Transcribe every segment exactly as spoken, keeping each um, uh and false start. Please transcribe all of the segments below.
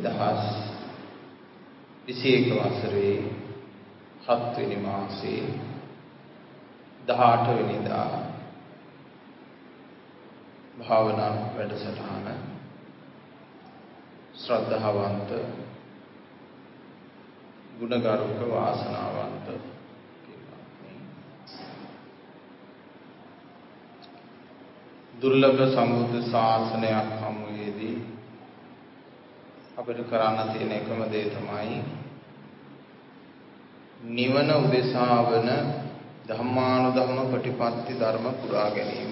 දෙදහස් විසිඑක වසරේ හත් වෙනි මාසයේ දහඅට වෙනිදා භාවනා වැඩසටහන ශ්‍රද්ධාවන්ත ගුණගරුක වාසනාවන්ත දුර්ලභ සම්බුද්ධ ශාසනයක් හමුවේදී අපිට කරන්න තියෙන එකම දේ තමයි නිවන උදෙසා වන ධම්මානුධම්ම ප්‍රතිපත්ති ධර්ම පුරා ගැනීම.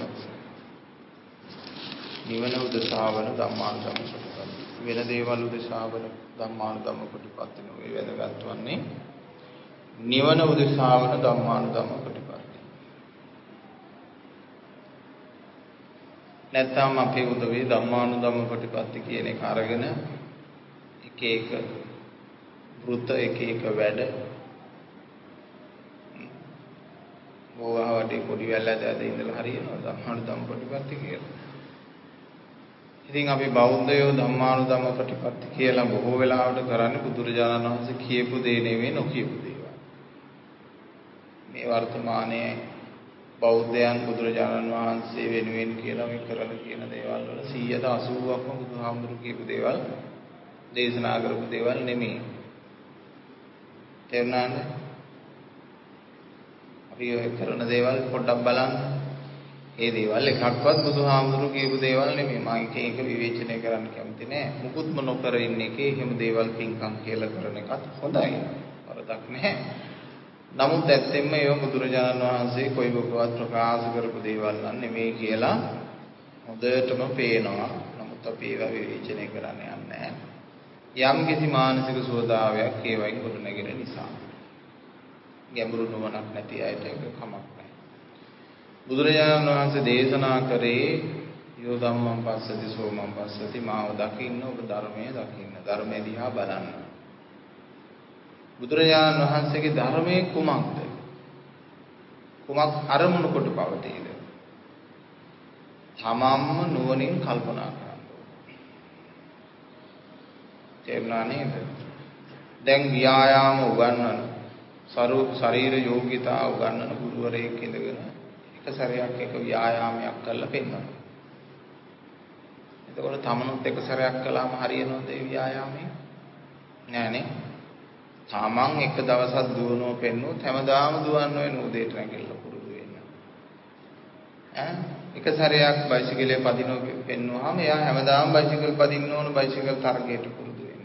නිවන උදෙසා වන ධම්මානුධම්ම ප්‍රතිපත්ති වෙන දේවල් උදෙසා වන ධම්මානුධම්ම ප්‍රතිපත්ති නෙවෙයි වැදගත් වන්නේ නිවන උදෙසා වන ධම්මානුධම්ම ප්‍රතිපත්ති. නැත්නම් අපේ උදවේ ධම්මානුධම්ම ප්‍රතිපත්ති කියන එක අරගෙන එක එක වෘත්ත එක එක වැඩ ඕවාවට පොඩි වැල්ලද ඇද ඉඳලා හරියනවා ධම්මානුධම්ම ප්‍රතිපත්ති කියලා. ඉතින් අපි බෞද්ධයෝ ධම්මානුධම්ම ප්‍රතිපත්ති කියලා බොහෝ වෙලාවට කරන්නේ බුදුරජාණන් වහන්සේ කියපු දේ නෙවෙයි නොකියපු දේවල්. මේ වර්තමානයේ බෞද්ධයන් බුදුරජාණන් වහන්සේ වෙනුවෙන් කියලා මේ කරලා කියන දේවල් වල සීයට අසූවක්ම බුදුහාමුදුරු කියපු දේවල් දේශනා කරපු දේවල් නෙමෙයි. තේරුණාද? අපි ඔය කරන දේවල් පොඩ්ඩක් බලන්න. ඒ දේවල් එකක්වත් බුදුහාමුදුරු කියපු දේවල් නෙමෙයි. මම එක එක විවේචනය කරන්න කැමති නෑ. මුකුත්ම නොකර ඉන්න එකේ එහෙම දේවල් පින්කම් කියලා කරන එකත් හොඳයි. වරදක් නැහැ. නමුත් ඇත්තෙන්ම ඒව බුදුරජාණන් වහන්සේ කොයි වකවත් ප්‍රකාශ කරපු දේවල් නෙමෙයි කියලා හොඳටම පේනවා. නමුත් අපි ඒවා විවේචනය කරන්න යන්නේ නැහැ. යම් කිසි මානසික සුවදාවයක් ඒ වගේ කොට නැගෙන නිසා. ගැඹුරු නුවණක් නැති අයට ඒක කමක් නැහැ. බුදුරජාණන් වහන්සේ දේශනා කරේ යෝ ධම්මං පස්සති සෝමං පස්සති මාව දකින්න ඔබ ධර්මයේ දකින්න ධර්මයේ දිහා බලන්න. බුදුරජාණන් වහන්සේගේ ධර්මයේ කුමක්ද? කුමක් අරමුණු කොට පවතීද? තමම්ම නුවණින් කල්පනා කරන්න. තේරුණා නේද? දැන් ව්‍යායාම උගන්වන සරූප ශරීර යෝගිතා උගන්වන ගුරුවරයෙක් ඉඳගෙන එක සැරයක් එක ව්‍යායාමයක් කරලා පෙන්නනවා. එතකොට තමනුත් එක සැරයක් කළාම හරියනවද ඒ ව්‍යායාමය? නෑනේ. තමන් එක දවසක් දුවනවා පෙන්නුවොත් හැමදාම දුවන්න වෙන උදේට නැගිටලා පුරුදු වෙන්න. ඈ එක සැරයක් බයිසිකලේ පදිනවා පෙන්නුවාම එයා හැමදාම බයිසිකල් පදින්න ඕන බයිසිකල් තරගයට පුරුදු වෙන්න.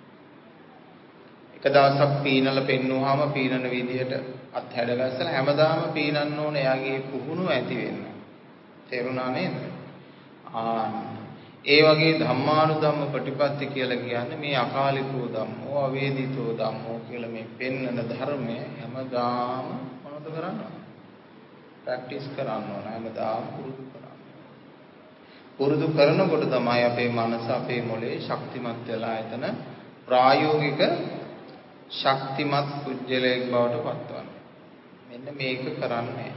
එක දවසක් පීනලා පෙන්නුවාම පීනන විදියට අත් හැඩ ගැස්සලා හැමදාම පීනන්න ඕන එයාගේ පුහුණු ඇති වෙන්න. තේරුණා නේද? ආ ඒ වගේ ධම්මානුධම්ම ප්‍රතිපත්ති කියලා කියන්නේ මේ අකාලිකෝ ධම්මෝ අවේදිතෝ ධම්මෝ කියලා මේ පෙන්නන ධර්මය හැමදාම මොනවද කරන්නේ? ප්‍රැක්ටිස් කරන්න ඕන හැමදාම පුරුදු කරන්න. පුරුදු කරනකොට තමයි අපේ මනස අපේ මොළේ ශක්තිමත් වෙලා එතන ප්‍රායෝගික ශක්තිමත් කුජලයක් බවට පත්වන්නේ. මෙන්න මේක කරන්නේ.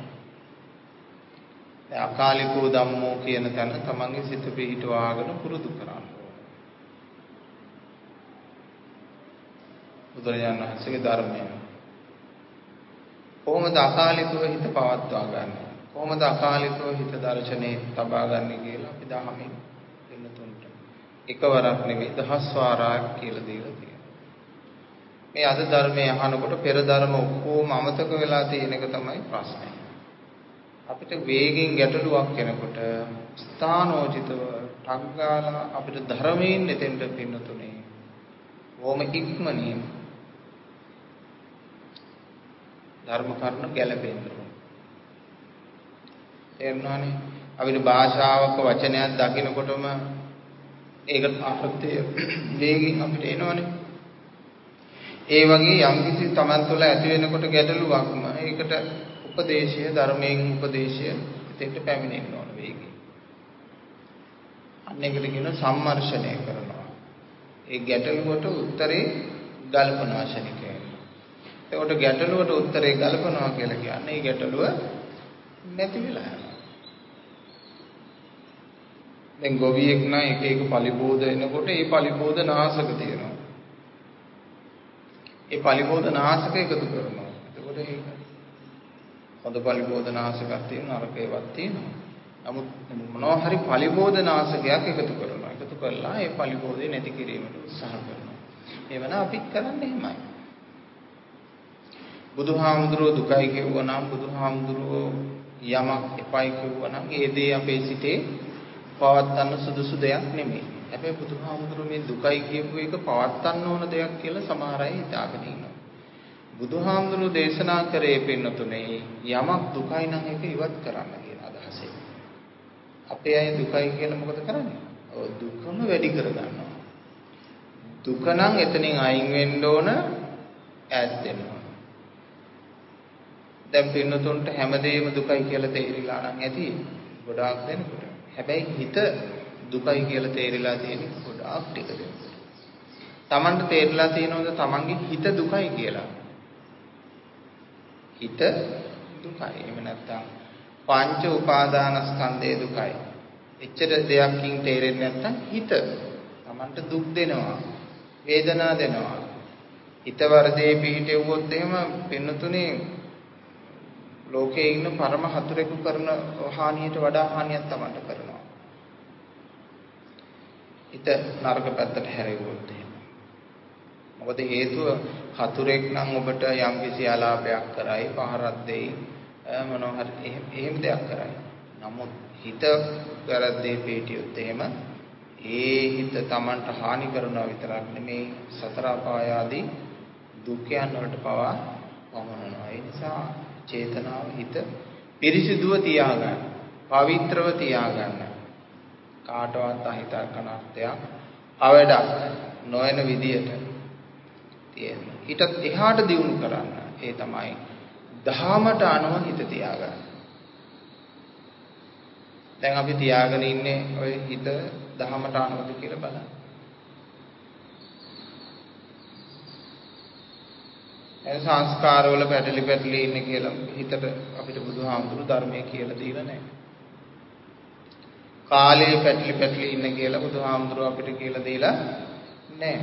දැන් අකාලිකෝ ධම්මෝ කියන තැන තමන්ගේ සිත පිහිටවාගෙන පුරුදු කරන්න. බුදුරජාණන් වහන්සේගේ ධර්මය. කොහොමද අකාලිකව හිත පවත්වා ගන්න? කොහොමද අකාලිකව හිත දර්ශනේ තබා ගන්න කියලා අපි දහමින් දෙන්න තුන්ට. එකවරක් නෙවෙයි දහස් වාරයක් කියලා දීලා තියෙනවා. මේ අද ධර්මයේ අහනකොට පෙර ධර්ම ඔක්කොම අමතක වෙලා තියෙන එක තමයි ප්‍රශ්නේ. අපිට වේගෙන් ගැටලුවක් එනකොට ස්ථානෝචිතව ටග්ගාලා අපිට ධර්මයෙන් එතෙන්ට පින්නතුනේ ඕම ඉක්මනින් ධර්ම කරුණ ගැලපෙන්න ඕන. තේරුණානේ? අපිට භාෂාවක වචනයක් දකිනකොටම ඒකට අර්ථය වේගෙන් අපිට එනවනේ. ඒ වගේ යම්කිසි තමන් තුළ ඇති වෙනකොට ගැටලුවක්ම ඒකට උපදේශය ධර්මයෙන් උපදේශය එතෙන්ට පැමිණෙන්න ඕන වේගයෙන්. අන්න ඒකට කියන සම්මර්ෂණය කරනවා. ඒ ගැටලුවට උත්තරේ ගල්පනා ශනිකය. ඒකට ගැටලුවට උත්තරේ ගල්පනවා කියලා කියන්නේ ඒ ගැටලුව නැති වෙලා යනවා. දැන් ගොවියෙක් නම් එක එක පලිබෝධ එනකොට ඒ පලිබෝධ නාශක තියෙනවා. ඒ පලිබෝධ නාශක එකතු කරනවා. එතකොට ඒක හොඳ පලිබෝධ නාශකයක් තියෙනවා, නරක ඒවාක් තියෙනවා. නමුත් මොනවා හරි පලිබෝධ නාශකයක් එකතු කරනවා. එකතු කළා ඒ පලිබෝධය නැති කිරීමට උත්සාහ කරනවා. එවන අපිත් කරන්නේ එහෙමයි. බුදුහාමුදුරුවෝ දුකයි කියුවා නම්, බුදුහාමුදුරුවෝ යමක් එපයි කියුවා නම් ඒ දේ අපේ සිතේ පවත්තන්න සුදුසු දෙයක් නෙමෙයි. හැබැයි බුදුහාමුදුරුවෝ මේ දුකයි කියපු එක පවත්තන්න ඕන දෙයක් කියලා සමහර අය හිතාගෙන ඉන්නවා. බුදුහාමුදුරුවෝ දේශනා කරේ පින්නතුනේ යමක් දුකයි නම් ඒක ඉවත් කරන්න කියන අදහසෙන්. අපේ අය දුකයි කියලා මොකද කරන්නේ? ඔව් දුකම වැඩි කර ගන්නවා. දුක නම් එතනින් අයින් වෙන්න ඕන, ඈත් වෙන්න ඕන. දැන් පින්නතුන්ට හැමදේම දුකයි කියලා තේරිලා නම් ඇති ගොඩාක් දෙනකොට. හැබැයි හිත දුකයි කියලා තේරිලා තියෙන ගොඩාක් ටික දෙනකොට. Tamanට තේරිලා තියෙනවද Tamanගේ හිත දුකයි කියලා? හිත දුකයි. එහෙම නැත්නම් පංච උපාදානස්කන්ධයේ දුකයි. එච්චර දෙයක්කින් තේරෙන්නේ නැත්නම් හිත Tamanට දුක් දෙනවා, වේදනා දෙනවා. හිත වර්ධේ පිහිටෙව්වොත් එහෙම පින්නතුනේ ලෝකයේ ඉන්න පරම හතුරෙකු කරන හානියට වඩා හානියක් Tamanට කරනවා. හිත නරක පැත්තට හැරෙව්වොත් එහෙම. මොකද හේතුව හතුරෙක් නම් ඔබට යම්කිසි අලාභයක් කරයි, පහරක් දෙයි, මොනවා හරි එහෙම එහෙම දෙයක් කරයි. නමුත් හිත වැරද්දේ පිහිටියොත් එහෙම ඒ හිත Tamanට හානි කරනවා විතරක් නෙමේ සතර අපාය ආදී දුක්ඛයන් වලට පවා පමුණනවා. ඒ නිසා චේතනාව හිත පිරිසිදුව තියාගන්න, පවිත්‍රව තියාගන්න. කාටවත් අහිතක් අනර්ථයක් අවඩක් නොවන විදියට තියෙන. ඊටත් එහාට දියුණු කරන්න. ඒ තමයි දහමට අනුව හිත තියාගන්න. දැන් අපි තියාගෙන ඉන්නේ ඔය හිත දහමට අනුවද කියලා බලන්න. ඒ සංස්කාරවල පැටලි පැටලි ඉන්නේ කියලා හිතට අපිට බුදුහාමුදුරු ධර්මයේ කියලා දීලා නැහැ. කාලේ පැටලි පැටලි ඉන්නේ කියලා බුදුහාමුදුරු අපිට කියලා දීලා නැහැ.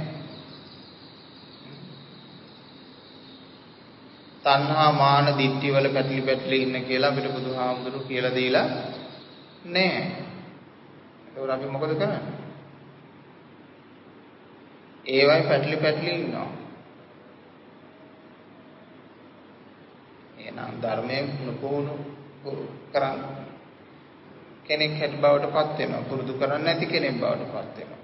තණ්හා මාන දිට්ඨි වල පැටලි පැටලි ඉන්නේ කියලා අපිට බුදුහාමුදුරු කියලා දීලා නැහැ. ඒකෝර අපි මොකද කරන්නේ? ඒවයි පැටලි පැටලි ඉන්නවා. එහෙනම් ධර්මයේ පුහුණු කරන් කෙනෙක් හැට බවට පත් වෙනවා. පුරුදු කරන්නේ නැති කෙනෙක් බවට පත් වෙනවා.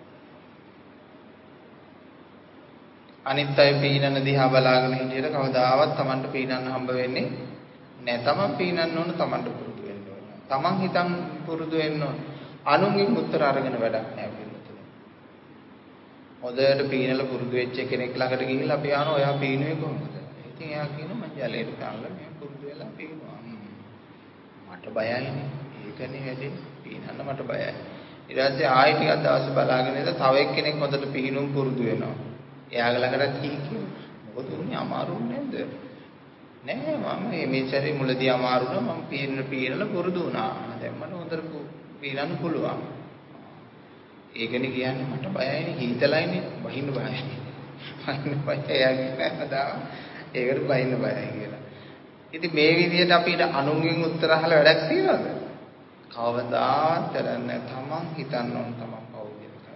අනිත් අය පීනන දිහා බලාගෙන හිටියට කවදාවත් Tamanට පීනන්න හම්බ වෙන්නේ නැහැ. Taman පීනන්න ඕන, Tamanට පුරුදු වෙන්න ඕන. Taman හිතන් පුරුදු වෙන්න ඕන. අනුන්ගෙන් උත්තර අරගෙන වැඩක් නැහැ පිළිතුරු. හොඳට පීනලා පුරුදු වෙච්ච කෙනෙක් ළඟට ගිහිල්ලා අපි අහනවා ඔයා පීනුවේ කොහොමද? ඉතින් එයා කියනවා මං ජලයට දාලා මේ පුරුදු වෙලා පීනවා. මට බයයිනේ. ඒකනේ වැඩේ. පීනන්න මට බයයි. ඊට පස්සේ ආයෙ ටිකක් දවස් බලාගෙන ඉඳලා තව එක්කෙනෙක් හොඳට පීනුම් පුරුදු වෙනවා. එයාගේ ළඟට කී කියනවා. මොකද උන්නේ අමාරු නේද? නෑ මම මේ මේචරේ මුලදී අමාරු වුණා මම පීනන පීනලා පුරුදු වුණා. දැන් මට හොඳට පීනන්න පුළුවන්. ඒකනේ කියන්නේ මට බයයිනේ හීතලයිනේ බහින්න බයයි. බහින්න බයයි එයාගේ නෑදා. ඒකට බයින්න බයයි කියලා. ඉතින් මේ විදිහට අපිට අනුන්ගෙන් උත්තර අහලා වැඩක් තියනවද? කවදාවත් කරන්නේ තමන් හිතන්න ඕන තමන් පෞද්ගලිකයි.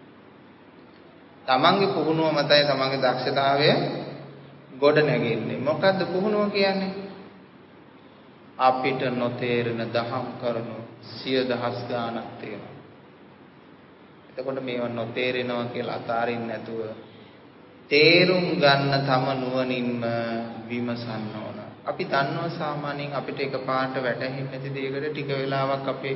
තමන්ගේ පුහුණුව මතයි තමන්ගේ දක්ෂතාවය ගොඩ නැගෙන්නේ. මොකද්ද පුහුණුව කියන්නේ? අපිට නොතේරෙන දහම් කරුණු සිය දහස් ගාණක් තියෙනවා. එතකොට මේවා නොතේරෙනවා කියලා අතාරින්න නැතුව තේරුම් ගන්න තම නුවණින්ම විමසන්න ඕන. අපි දන්නවා සාමාන්‍යයෙන් අපිට එකපාරට වැටහෙන්නේ නැති දෙයකට ටික වෙලාවක් අපේ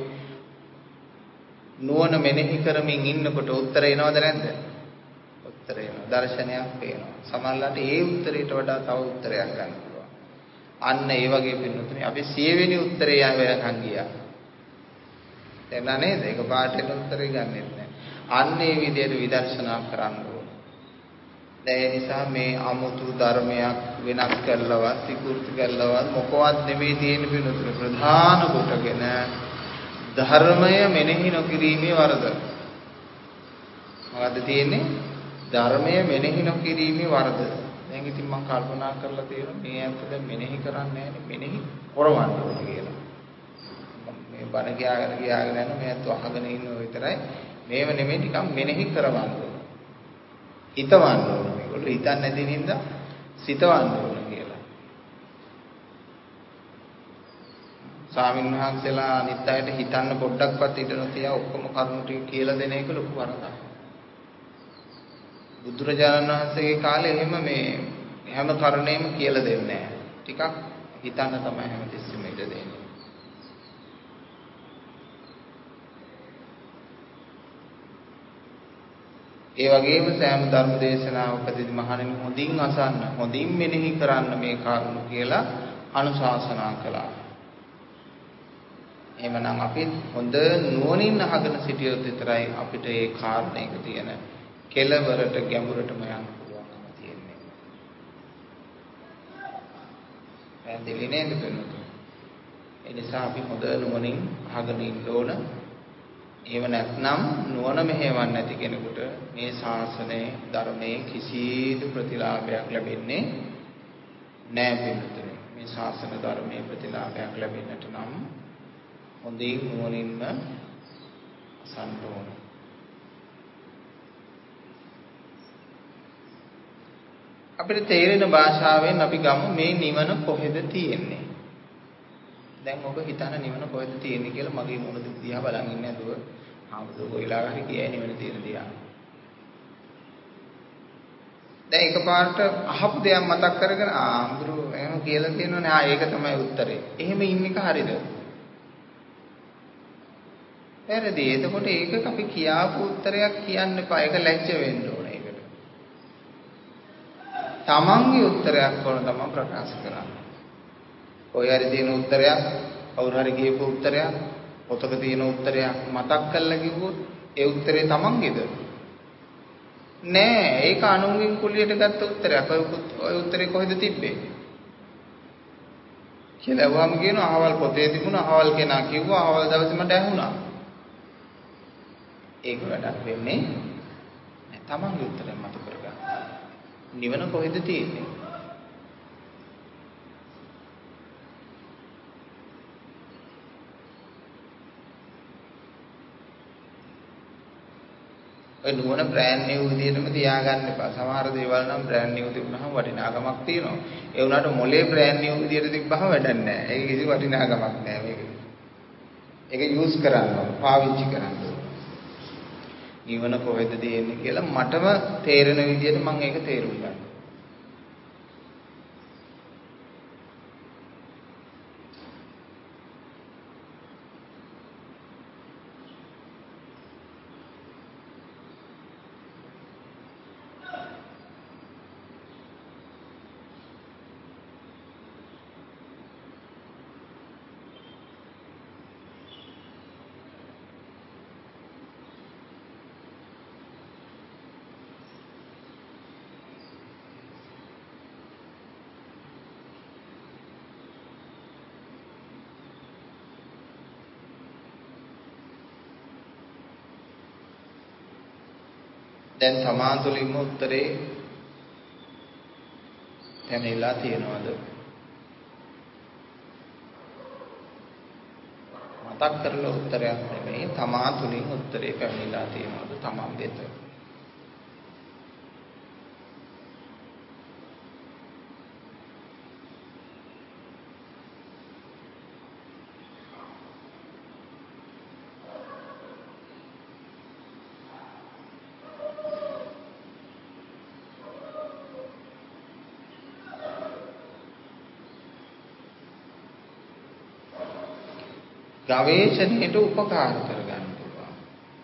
නුවණ මෙනෙහි කරමින් ඉන්නකොට උත්තර එනවද නැද්ද? උත්තර එනවා. දර්ශනයක් පේනවා. සමහරවිට ඒ උත්තරයට වඩා තව උත්තරයක් ගන්න පුළුවන්. අන්න ඒ වගේ පින්නතුනේ අපි සිය වෙනි උත්තරේ යවෙනකන් ගියා. එන්න නේද? එකපාරට එන උත්තරේ ගන්නෙත් නැහැ. අන්න ඒ විදිහට විදර්ශනා කරන්න ඕන. ඒ නිසා මේ අමුතු ධර්මයක් වෙනස් කරලවත් විකෘති කරලවත් මොකවත් නෙමෙයි තියෙන පිළිතුර ප්‍රධාන කොටගෙන ධර්මය මෙනෙහි නොකිරීමේ වරද. මොකද්ද තියෙන්නේ? ධර්මය මෙනෙහි නොකිරීමේ වරද. දැන් ඉතින් මම කල්පනා කරලා තියෙනවා මේ ඇත්ත දැන් මෙනෙහි කරන්නේ නැහැ මෙනෙහි කරවන්න ඕන කියලා. මේ බණ කියාගෙන කියාගෙන යන මේ ඇත්ත අහගෙන ඉන්නව විතරයි. මේව නෙමෙයි ටිකක් මෙනෙහි කරවන්න ඕන. හිතවන්න ඕන. මේගොල්ලෝ හිතන්නේ නැති නින්දා සිතවන්න ඕන කියලා. ස්වාමීන් වහන්සේලා අනිත් අයට හිතන්න පොඩ්ඩක්වත් ඉඩ නොතියා ඔක්කොම කරුණු ටික කියලා දෙන එක ලොකු වරදක්. බුදුරජාණන් වහන්සේගේ කාලේ එහෙම මේ හැම කරුණේම කියලා දෙන්නේ නැහැ. ටිකක් හිතන්න තමයි හැමතිස්සෙම ඉඩ දෙන්නේ. ඒ වගේම සෑම ධර්ම දේශනාවකදී මහණෙනි හොඳින් අසන්න, හොඳින් මෙනෙහි කරන්න මේ කරුණු කියලා අනුශාසනා කළා. එහෙමනම් අපි හොඳ නුවණින් අහගෙන සිටියොත් විතරයි අපිට ඒ කාරණේක තියෙන කෙලවරට ගැඹුරටම යන්න පුළුවන්කම තියෙන්නේ. පැහැදිලි නේද වෙනතුන්? ඒ නිසා අපි හොඳ නුවණින් අහගෙන ඉන්න ඕන. එහෙම නැත්නම් නුවණ මෙහෙවන්නේ නැති කෙනෙකුට මේ ශාසනයේ ධර්මයේ කිසිදු ප්‍රතිලාභයක් ලැබෙන්නේ නැහැ පිළිතුරේ. මේ ශාසන ධර්මයේ ප්‍රතිලාභයක් ලැබෙන්නට නම් හොඳින් නුවණින්ම අසන්න ඕන. අපිට තේරෙන භාෂාවෙන් අපි ගමු මේ නිවන කොහෙද තියෙන්නේ? දැන් ඔබ හිතන නිවන කොහෙද තියෙන්නේ කියලා මගේ මොන දිහා බලන් ඉන්නේ නැතුව ආමුදෝ කොයිලා හරි කියයි නිවන තියෙන දිහා. දැන් එකපාරට අහපු දෙයක් මතක් කරගෙන ආමුදෝ එහෙම කියලා කියනවනේ ආ ඒක තමයි උත්තරේ. එහෙම ඉන්න එක හරියද? වැරදි. එතකොට ඒක අපි කියාපු උත්තරයක් කියන්න එපා. ඒක ලැජ්ජ වෙන්න ඕනේ ඒකට. තමන්ගේ උත්තරයක් වුණ තමන් ප්‍රකාශ කරන්න. ඔය හරි තියෙන උත්තරයක්, කවුරු හරි කියපු උත්තරයක්, පොතක තියෙන උත්තරයක් මතක් කරලා කිව්වොත් ඒ උත්තරේ තමන්ගේද? නෑ, ඒක අනුන්ගෙන් කුලියට ගත්ත උත්තරයක්. ඔය ඔය උත්තරේ කොහෙද තිබ්බේ? කියලා වහම කියනවා අහවල් පොතේ තිබුණා, අහවල් කෙනා කිව්වා, අහවල් දවසේ මට ඇහුණා. ඒක වැඩක් වෙන්නේ නෑ. තමන්ගේ උත්තරය මත කරගන්න. නිවන කොහෙද තියෙන්නේ? ඔය නුවණ බ්‍රෑන්ඩ් නිව් විදියටම තියාගන්න එපා. සමහර දේවල් නම් බ්‍රෑන්ඩ් නිව් තිබුණාම වටිනාකමක් තියෙනවා. ඒ වුණාට මොලේ බ්‍රෑන්ඩ් නිව් විදියට තිබ්බහම වැඩක් නැහැ. ඒක කිසි වටිනාකමක් නැහැ මේක. ඒක යූස් කරන්න ඕන, පාවිච්චි කරන්න ඕන. නිවන කොහෙද තියෙන්නේ කියලා මටම තේරෙන විදියට මම ඒක තේරුම් ගන්නවා. දැන් තමා තුළින්ම උත්තරේ පැමිණලා තියෙනවද? මතක් කරලා උත්තරයක් නෙමෙයි, තමා තුළින් උත්තරේ පැමිණලා තියෙනවද තමන් වෙත? ගවේෂණයට උපකාර කරගන්න පුළුවන්.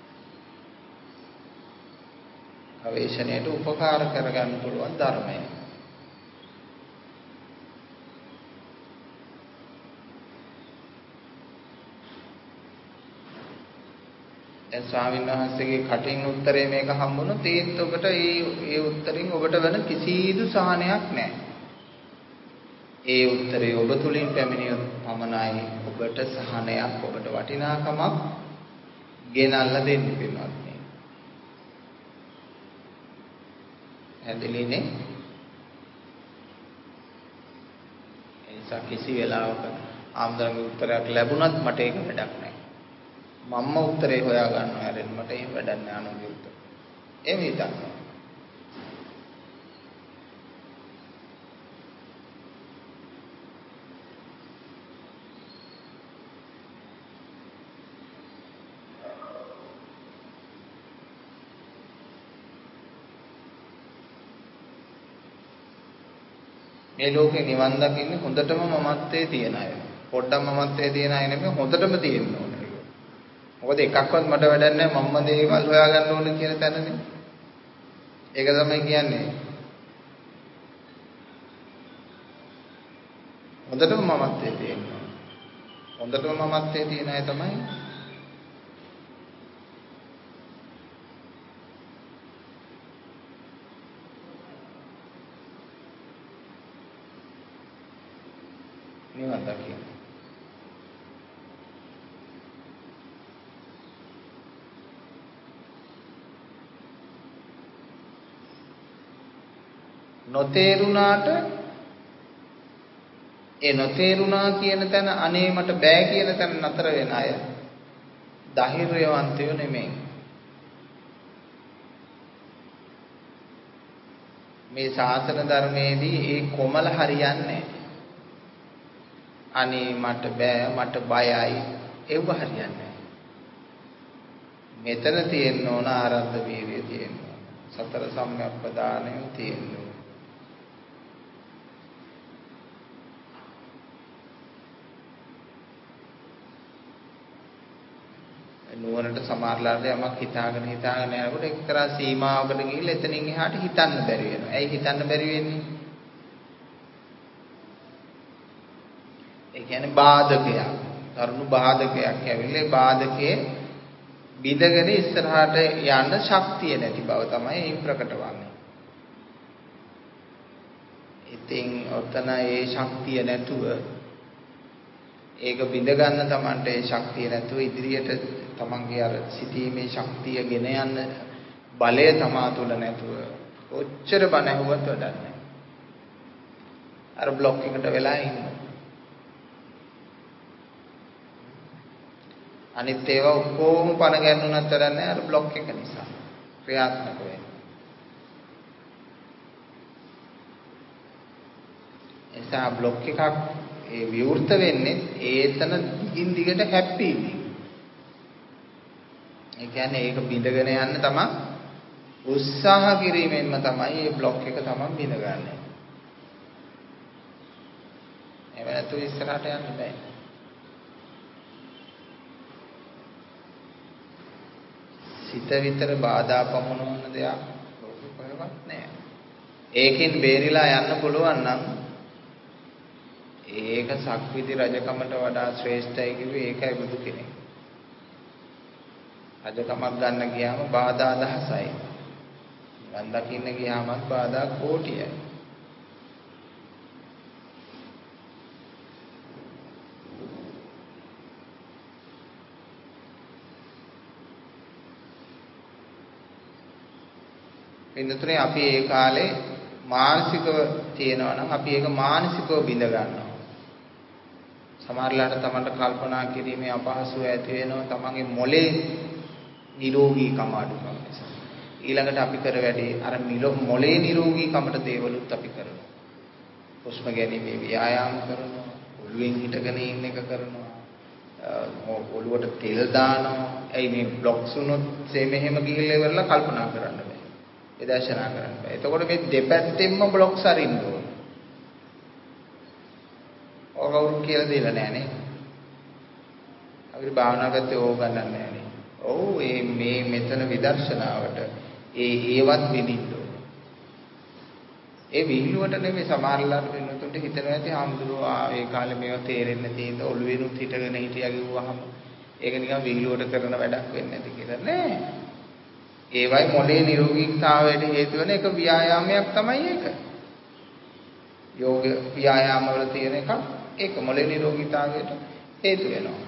ගවේෂණයට උපකාර කරගන්න පුළුවන් ධර්මය. දැන් ස්වාමීන් වහන්සේගේ කටින් උත්තරේ මේක හම්බුනොත් ඒත් ඔබට ඒ ඒ උත්තරින් ඔබට වෙන කිසිදු සහනයක් නැහැ. ඒ උත්තරේ ඔබ තුලින් පැමිණියොත් පමණයි ඔබට සහනයක් ඔබට වටිනාකමක් ගෙනල්ලා දෙන්න පින්වත්නි. හැදෙලිනේ එනිසා කිසි වෙලාවක ආම්දරගේ උත්තරයක් ලැබුණත් මට ඒක වැඩක් නැහැ. මම්ම උත්තරේ හොයා ගන්නවා හැරෙන්න මට එහෙම වැඩක් නැහැ අනුන්ගේ උත්තර. එහෙම හිතන්න. මේ ලෝකේ නිවන් දකින්නේ හොඳටම මමත්වයේ තියන අය. පොඩ්ඩක් මමත්වයේ තියන අය නෙමෙයි හොඳටම තියෙන්න ඕනේ. මොකද එකක්වත් මට වැඩක් නැහැ මම්ම දේවල් හොයාගන්න ඕනේ කියන තැනනේ. ඒක තමයි කියන්නේ. හොඳටම මමත්වයේ තියෙන්න ඕනේ. හොඳටම මමත්වයේ තියන අය තමයි නිවන් දකින්න. නොතේරුණාට ඒ නොතේරුණා කියන තැන අනේ මට බෑ කියන තැන නතර වෙන අය ධෛර්යවන්තයෝ නෙමෙයි. මේ ශාසන ධර්මයේදී ඒ කොමල හරියන්නේ අනේ මට බෑ මට බයයි ඒව හරියන්නේ. මෙතන තියෙන්න ඕන ආරද්ධ වීර්යය තියෙන්න ඕන. සතර සම්‍යක්පදානය තියෙන්න ඕන. නුවරට සමහරලාට යමක් හිතාගෙන හිතාගෙන යනකොට එක්තරා සීමාවකට ගිහිල්ලා එතනින් එහාට හිතන්න බැරි වෙනවා. ඇයි හිතන්න බැරි වෙන්නේ? ඒ කියන්නේ බාධකයක්. කරුණු බාධකයක් ඇවිල්ලා ඒ බාධකයේ බිඳගෙන ඉස්සරහට යන්න ශක්තිය නැති බව තමයි ඒ ප්‍රකට වන්නේ. ඉතින් ඔතන ඒ ශක්තිය නැතුව ඒක බිඳ ගන්න තමන්ට ඒ ශක්තිය නැතුව ඉදිරියට තමන්ගේ අර සිටීමේ ශක්තිය ගෙන යන්න බලය තමා තුළ නැතුව ඔච්චර බණ ඇහුවත් වැඩක් නැහැ. අර બ્લોක් එකට වෙලා ඉන්නවා. අනිත් ඒවා ඔක්කොම පණ ගන්නුනත් වැඩක් නැහැ අර બ્લોක් එක නිසා. ක්‍රියාත්මක වෙන්නේ. එසා બ્લોක් එකක් ඒ විවෘත වෙන්නේ ඒතන දිගින් දිගට හැප්පීමේ. ඒ කියන්නේ ඒක බිඳගෙන යන්න තමයි උත්සාහ කිරීමෙන්ම තමයි මේ બ્લોක් එක තමයි බිඳගන්නේ. එහෙම නැතුව ඉස්සරහට යන්න බෑ. සිත විතර බාධා පමුණවන දෙයක් ලෝකෙ කොහෙවත් නැහැ. ඒකෙන් බේරිලා යන්න පුළුවන් නම් ඒක සක්විති රජකමට වඩා ශ්‍රේෂ්ඨයි කිව්වේ ඒකයි බුදු කෙනෙක්. රජකමක් ගන්න ගියාම බාධා දහසයි. නිවන් දකින්න ගියාමත් බාධා කෝටියයි. එන්නතුනේ අපි ඒ කාලේ මානසිකව තියෙනවා නම් අපි ඒක මානසිකව බිඳ ගන්නවා. සමහරලාට තමන්ට කල්පනා කිරීමේ අපහසුව ඇති වෙනවා තමන්ගේ මොලේ නිරෝගීකම අඩුකම නිසා. ඊළඟට අපි කර වැඩි අර මොලේ නිරෝගීකමට දේවලුත් අපි කරනවා. හුස්ම ගැනීමේ ව්‍යායාම කරනවා, ඔළුවෙන් හිටගෙන ඉන්න එක කරනවා, ඔළුවට තෙල් දානවා. එයි මේ બ્લોක්ස් උනොත් මෙහෙම ගිහිල්ලා ඉවරලා කල්පනා කරන්න බෑ. විදර්ශනා කරන්න බෑ. එතකොට මේ දෙපැත්තෙන්ම બ્લોක්ස් අරින්න ඕන. ඔය කවුරු කියලා දෙලා නෑනේ. අපිට භාවනා පැත්තේ ඕක ගන්නන්නේ නෑනේ. ඔව් මේ මේ මෙතන විදර්ශනාවට ඒ ඒවත් විඳින්න ඕන. ඒ විහිළුවට නෙමෙයි සමහරලාට වෙනතුන්ට හිතනවා ඇති හාමුදුරුවෝ ආ ඒ කාලේ මේවා තේරෙන්නේ නැති ඔළුවෙනුත් හිටගෙන හිටියා කිව්වහම ඒක නිකන් විහිළුවට කරන වැඩක් වෙන්නේ නැති කියලා නෑ. ඒවයි මොලේ නිරෝගීතාවයට හේතු වෙන එක ව්‍යායාමයක් තමයි ඒක. යෝග ව්‍යායාම වල තියෙන එක ඒක මොළේ නිරෝගීතාවයට හේතු වෙනවා.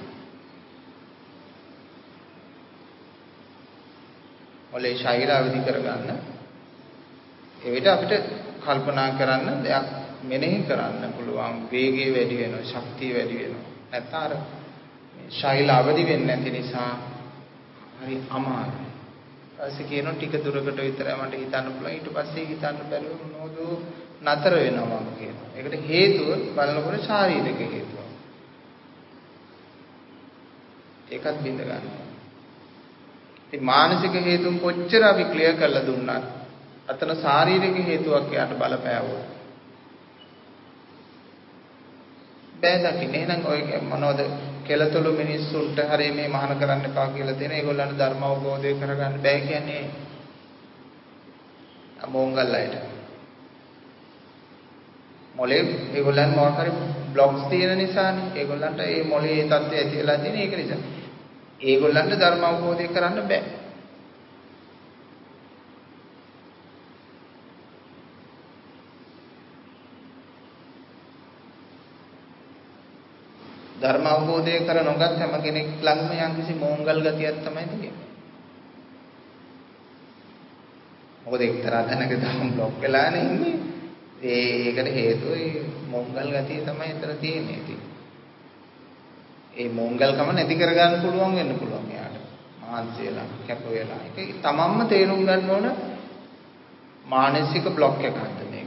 මොළේ ශෛල අවදි කරගන්න ඒ විදිහට අපිට කල්පනා කරන්න දෙයක් මෙනෙහි කරන්න පුළුවන් වේගය වැඩි වෙනවා ශක්තිය වැඩි වෙනවා නැත්නම් අර ශෛල අවදි වෙන්නේ නැති නිසා හරි අමාරුයි. ඊපස්සේ කියනවා ටික දුරකට විතරයි මට හිතන්න පුළුවන් ඊට පස්සේ හිතන්න බැරුව මොනවද නතර වෙනවා මම කියනවා. ඒකට හේතුව බලනකොට ශාරීරික හේතුව. ඒකත් බින්ද ගන්නවා. ඉතින් මානසික හේතුන් කොච්චර අපි ක්ලියර් කරලා දුන්නත් අතන ශාරීරික හේතුවක් යාට බලපෑවොත් බෑ දකින්න. එහෙනම් ඔය මොනවද කෙලතුළු මිනිස්සුන්ට හරි මේ මහාන කරන්න එපා කියලා තියෙන ඒගොල්ලන්ට ධර්ම අවබෝධය කරගන්න බෑ කියන්නේ අමෝංගල් අයට. මොලේ ඒගොල්ලන් මොකක් හරි බ්ලොක්ස් තියෙන නිසානේ. ඒගොල්ලන්ට මේ මොලේ තත්ත්වය ඇති වෙලා තියෙන ඒක නිසා. ඒගොල්ලන්ට ධර්ම අවබෝධය කරන්න බෑ. ධර්ම අවබෝධය කර නොගත් හැම කෙනෙක් ළඟම යම්කිසි මෝංගල් ගතියක් තමයි තියෙන්නේ. මොකද එක්තරා තැනක ධර්ම බ්ලොක් වෙලානේ ඉන්නේ. ඒකට හේතුව ඒ මෝංගල් ගතිය තමයි එතන තියෙන්නේ ඉතින්. ඒ මෝංගල්කම නැති කරගන්න පුළුවන් වෙන්න පුළුවන් එයාට. මානසික වෙලා කැප වෙලා. ඒක තමන්ම තේරුම් ගන්න ඕන මානසික බ්ලොක් එකක්ද මේක.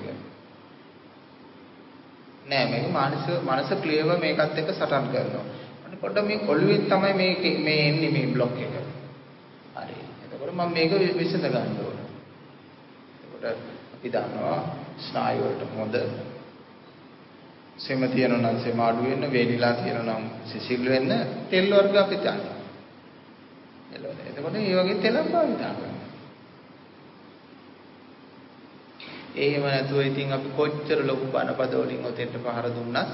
නෑ මේක මානසික මනස ක්ලියර්ව මේකත් එක්ක සටන් කරනවා. අන්න පොඩ්ඩක් මේ ඔළුවේ තමයි මේ මේ එන්නේ මේ බ්ලොක් එක. හරි. එතකොට මම මේක විසඳ ගන්න ඕන. එතකොට අපි දන්නවා ස්නායු වලට හොඳ සෙම තියෙනවා නම් සෙම අඩු වෙන්න, වේලිලා තියෙනවා නම් සිසිල් වෙන්න තෙල් වර්ග අපි ගන්නවා. එළවල. එතකොට මේ වගේ තෙලක් භාවිත කරනවා. එහෙම නැතුව ඉතින් අපි කොච්චර ලොකු බණපද වලින් ඔතෙන්ට පහර දුන්නත්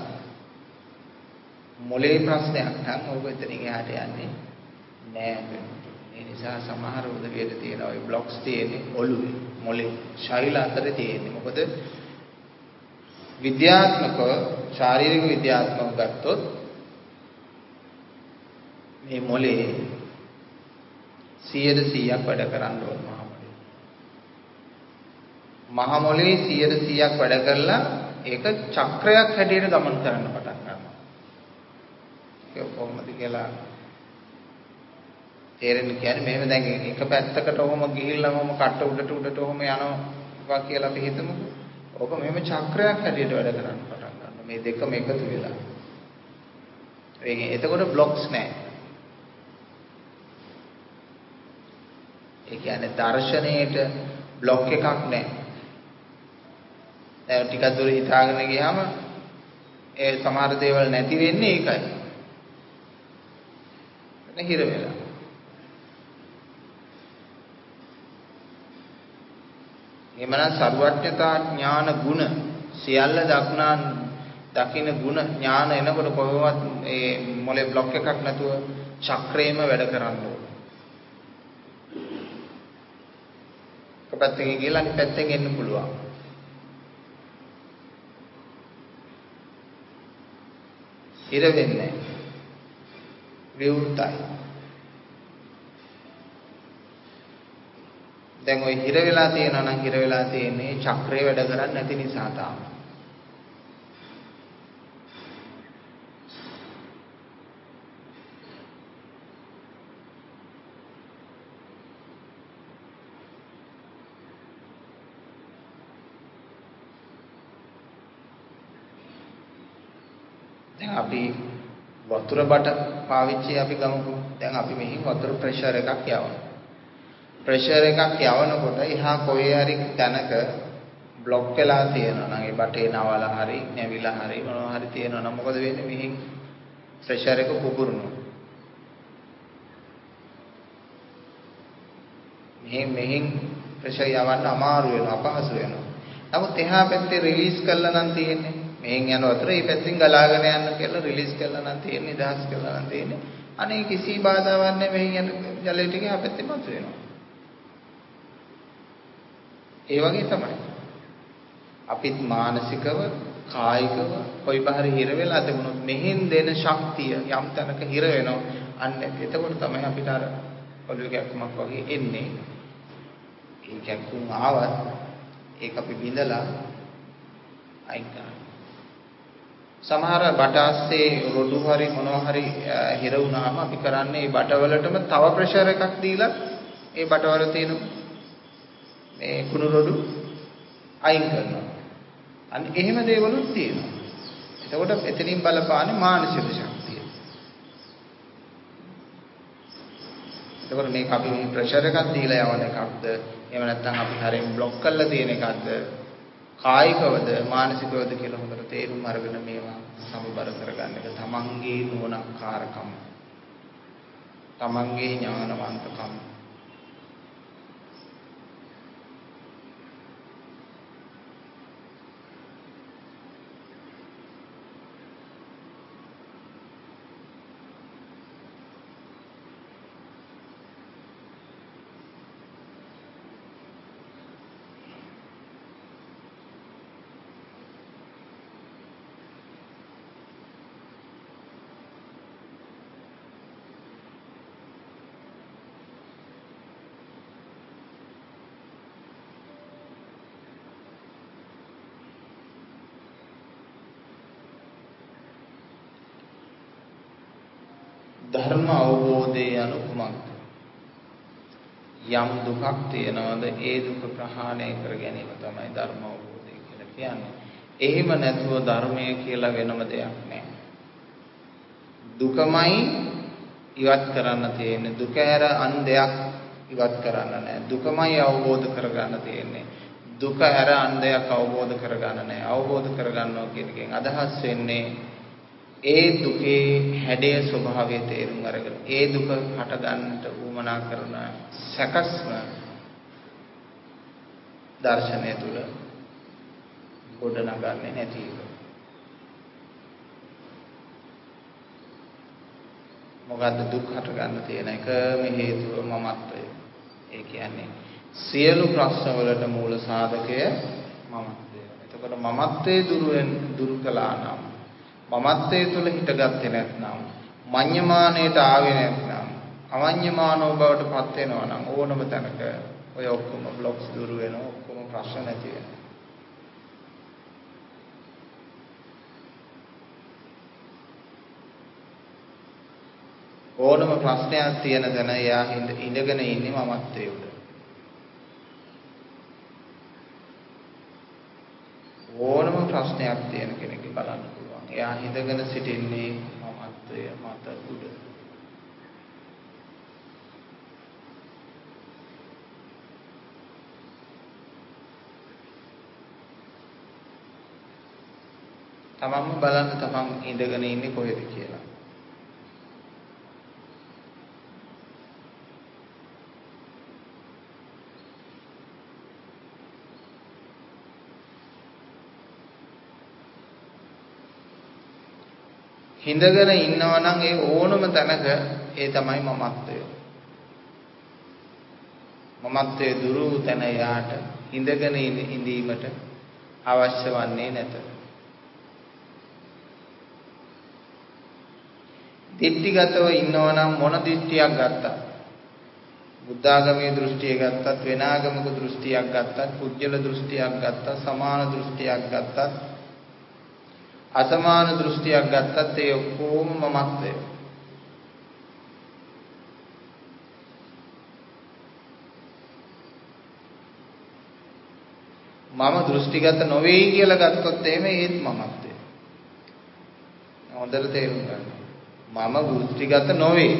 මොලේ ප්‍රශ්නයක් නම් ඕක එතනින් එහාට යන්නේ නෑ. ඒ නිසා සමහර උදවියට තියෙන ওই බ්ලොක්ස් තියෙන්නේ ඔළුවේ, මොලේ, ශෛල අතරේ තියෙන්නේ. මොකද විද්‍යාත්මකව, ශාරීරික විද්‍යාත්මකව ගත්තොත් මේ මොලේ සියයට සීයක් වැඩ කරන්න ඕන මහා මොලේ. මහා මොලේ සියයට සීයක් වැඩ කරලා ඒක චක්‍රයක් හැටියට ගමන් කරන්න පටන් ගන්නවා. ඒක කොහොමද කියලා තේරෙන්න කියන්නේ මෙහෙම දැන් එක පැත්තකට ඔහොම ගිහිල්ලා ඔහොම කට උඩට උඩට ඔහොම යනවා කියලා අපි හිතමුකෝ. ඔක මෙහෙම චක්‍රයක් හැටියට වැඩ කරන්න පටන් ගන්නවා. මේ දෙකම එකතු වෙලා. ඒක එතකොට බ්ලොක්ස් නැහැ. ඒ කියන්නේ දර්ශනයේට බ්ලොක් එකක් නැහැ. දැන් ටිකක් දුර හිතාගෙන ගියාම ඒ සමහර දේවල් නැති වෙන්නේ ඒකයි. එතන හිර වෙලා. එමනම් සර්වඥතා ඥාන ගුණ සියල්ල දක්නා දකින්න ගුණ ඥාන එනකොට කොහොමවත් මේ මොලේ බ්ලොක් එකක් නැතුව චක්‍රේම වැඩ කරන්න ඕන. කපත්තේ ගිහලා අනිත් පැත්තෙන් එන්න පුළුවන්. ඉර වෙන්නේ විවෘතයි. දැන් ওই හිර වෙලා තියෙනවා නම් හිර වෙලා තියෙන්නේ චක්‍රේ වැඩ කරන්නේ නැති නිසා තමයි. දැන් අපි වතුර බට පාවිච්චි අපි ගමුකෝ. දැන් අපි මෙහි වතුර ප්‍රෙෂර් එකක් යවනවා. ප්‍රෙෂර් එකක් යවනකොට එහා කොහේ හරි තැනක බ්ලොක් වෙලා තියෙනවා නම් ඒ බටේ නවලා හරි නැවිලා හරි මොනවා හරි තියෙනවා නම් මොකද වෙන්නේ? මෙහින් ප්‍රෙෂර් එක පුපුරනවා. මෙහින් මෙහින් ප්‍රෙෂර් යවන්න අමාරු වෙනවා, අපහසු වෙනවා. නමුත් එහා පැත්තේ රිලීස් කළා නම් තියෙන්නේ. මෙහින් යන වතුර මේ පැත්තෙන් ගලාගෙන යන්න කියලා රිලීස් කළා නම් තියෙන්නේ, නිදහස් කළා නම් තියෙන්නේ. අනේ කිසි බාධාවක් නැහැ මෙහින් යන ජලය ටික එහා පැත්තේ මතු වෙනවා. ඒ වගේ තමයි. අපිත් මානසිකව කායිකව කොයි බහරි හිර වෙලා තිබුණොත් මෙහෙන් දෙන ශක්තිය යම් තැනක හිර වෙනවා. අන්න එතකොට තමයි අපිට අර ඔළුවේ කැක්කමක් වගේ එන්නේ. ඒ කැක්කුම් ආවත් ඒක අපි බිඳලා අයින් කරනවා. සමහර බටාස්සේ රොඩු හරි මොනවා හරි හිර වුණාම අපි කරන්නේ මේ බටවලටම තව ප්‍රෙෂර් එකක් දීලා ඒ බටවල තියෙන මේ කුණු රොඩු අයින් කරනවා. අන්න එහෙම දේවලුත් තියෙනවා. එතකොට එතනින් බලපාන්නේ මානසික ශක්තිය. එතකොට මේක අපි ප්‍රෙෂර් එකක් දීලා යවන එකක්ද එහෙම නැත්නම් අපි හරියෙන් બ્લોක් කරලා තියෙන එකක්ද කායිකවද මානසිකවද කියලා හොඳට තේරුම් අරගෙන මේවා සමබර කරගන්න එක තමන්ගේ නුවණක්කාරකම තමන්ගේ ඥානවන්තකම. ධර්ම අවබෝධයේ අනුකුමක්ද? යම් දුකක් තියනවාද ඒ දුක ප්‍රහාණය කර ගැනීම තමයි ධර්ම අවබෝධය කියලා කියන්නේ. එහෙම නැතුව ධර්මය කියලා වෙනම දෙයක් නැහැ. දුකමයි ඉවත් කරන්න තියෙන්නේ. දුක ඇර අන් දෙයක් ඉවත් කරන්න නැහැ. දුකමයි අවබෝධ කරගන්න තියෙන්නේ. දුක ඇර අන් දෙයක් අවබෝධ කරගන්න නැහැ. අවබෝධ කරගන්නවා කියන එකෙන් අදහස් වෙන්නේ ඒ දුකේ හැඩය ස්වභාවය තේරුම් අරගෙන ඒ දුක හට ගන්නට උවමනා කරන සැකස්ම දර්ශනය තුල ගොඩනගන්නේ නැති එක. මොකද්ද දුක් හට ගන්න තියෙන එකම හේතුව මමත්වය. ඒ කියන්නේ සියලු ප්‍රශ්න වලට මූල සාධකය මමත්වය. එතකොට මමත්වයේ දුරුවෙන් දුරු කළා නම් මමත්වයේ තුල හිටගත්තේ නැත්නම් මඤ්ඤමානයට ආවේ නැත්නම් අවඤ්ඤමානෝ බවට පත් වෙනවා නම් ඕනම තැනක ඔය ඔක්කොම බ්ලොක්ස් දුරු වෙනවා ඔක්කොම ප්‍රශ්න නැති වෙනවා. ඕනම ප්‍රශ්නයක් තියෙන තැන එයා ඉඳගෙන ඉන්නේ මමත්වයේ උඩ. ඕනම ප්‍රශ්නයක් තියෙන කෙනෙක් බලන්න පුළුවන්. එයා හිඳගෙන සිටින්නේ මමත්වය මත උඩ. තමන්ම බලන්න තමන් ඉඳගෙන ඉන්නේ කොහෙද කියලා. හිඳගෙන ඉන්නවා නම් ඒ ඕනම තැනක ඒ තමයි මමත්වය. මමත්වයේ දුරු තැන යාට හිඳගෙන ඉඳීමට අවශ්‍ය වන්නේ නැත. දිට්ඨිගතව ඉන්නවා නම් මොන දිට්ඨියක් ගත්තත් බුද්ධාගමේ දෘෂ්ටිය ගත්තත් වෙන ආගමක දෘෂ්ටියක් ගත්තත් පුජ්‍යල දෘෂ්ටියක් ගත්තත් සමාන දෘෂ්ටියක් ගත්තත් අසමාන දෘෂ්ටියක් ගත්තත් ඒ ඔක්කොම මමත්වය. මම දෘෂ්ටිගත නොවේ කියලා ගත්තොත් එහෙම ඒත් මමත්වය. හොඳට තේරුම් ගන්න. මම දෘෂ්ටිගත නොවේ.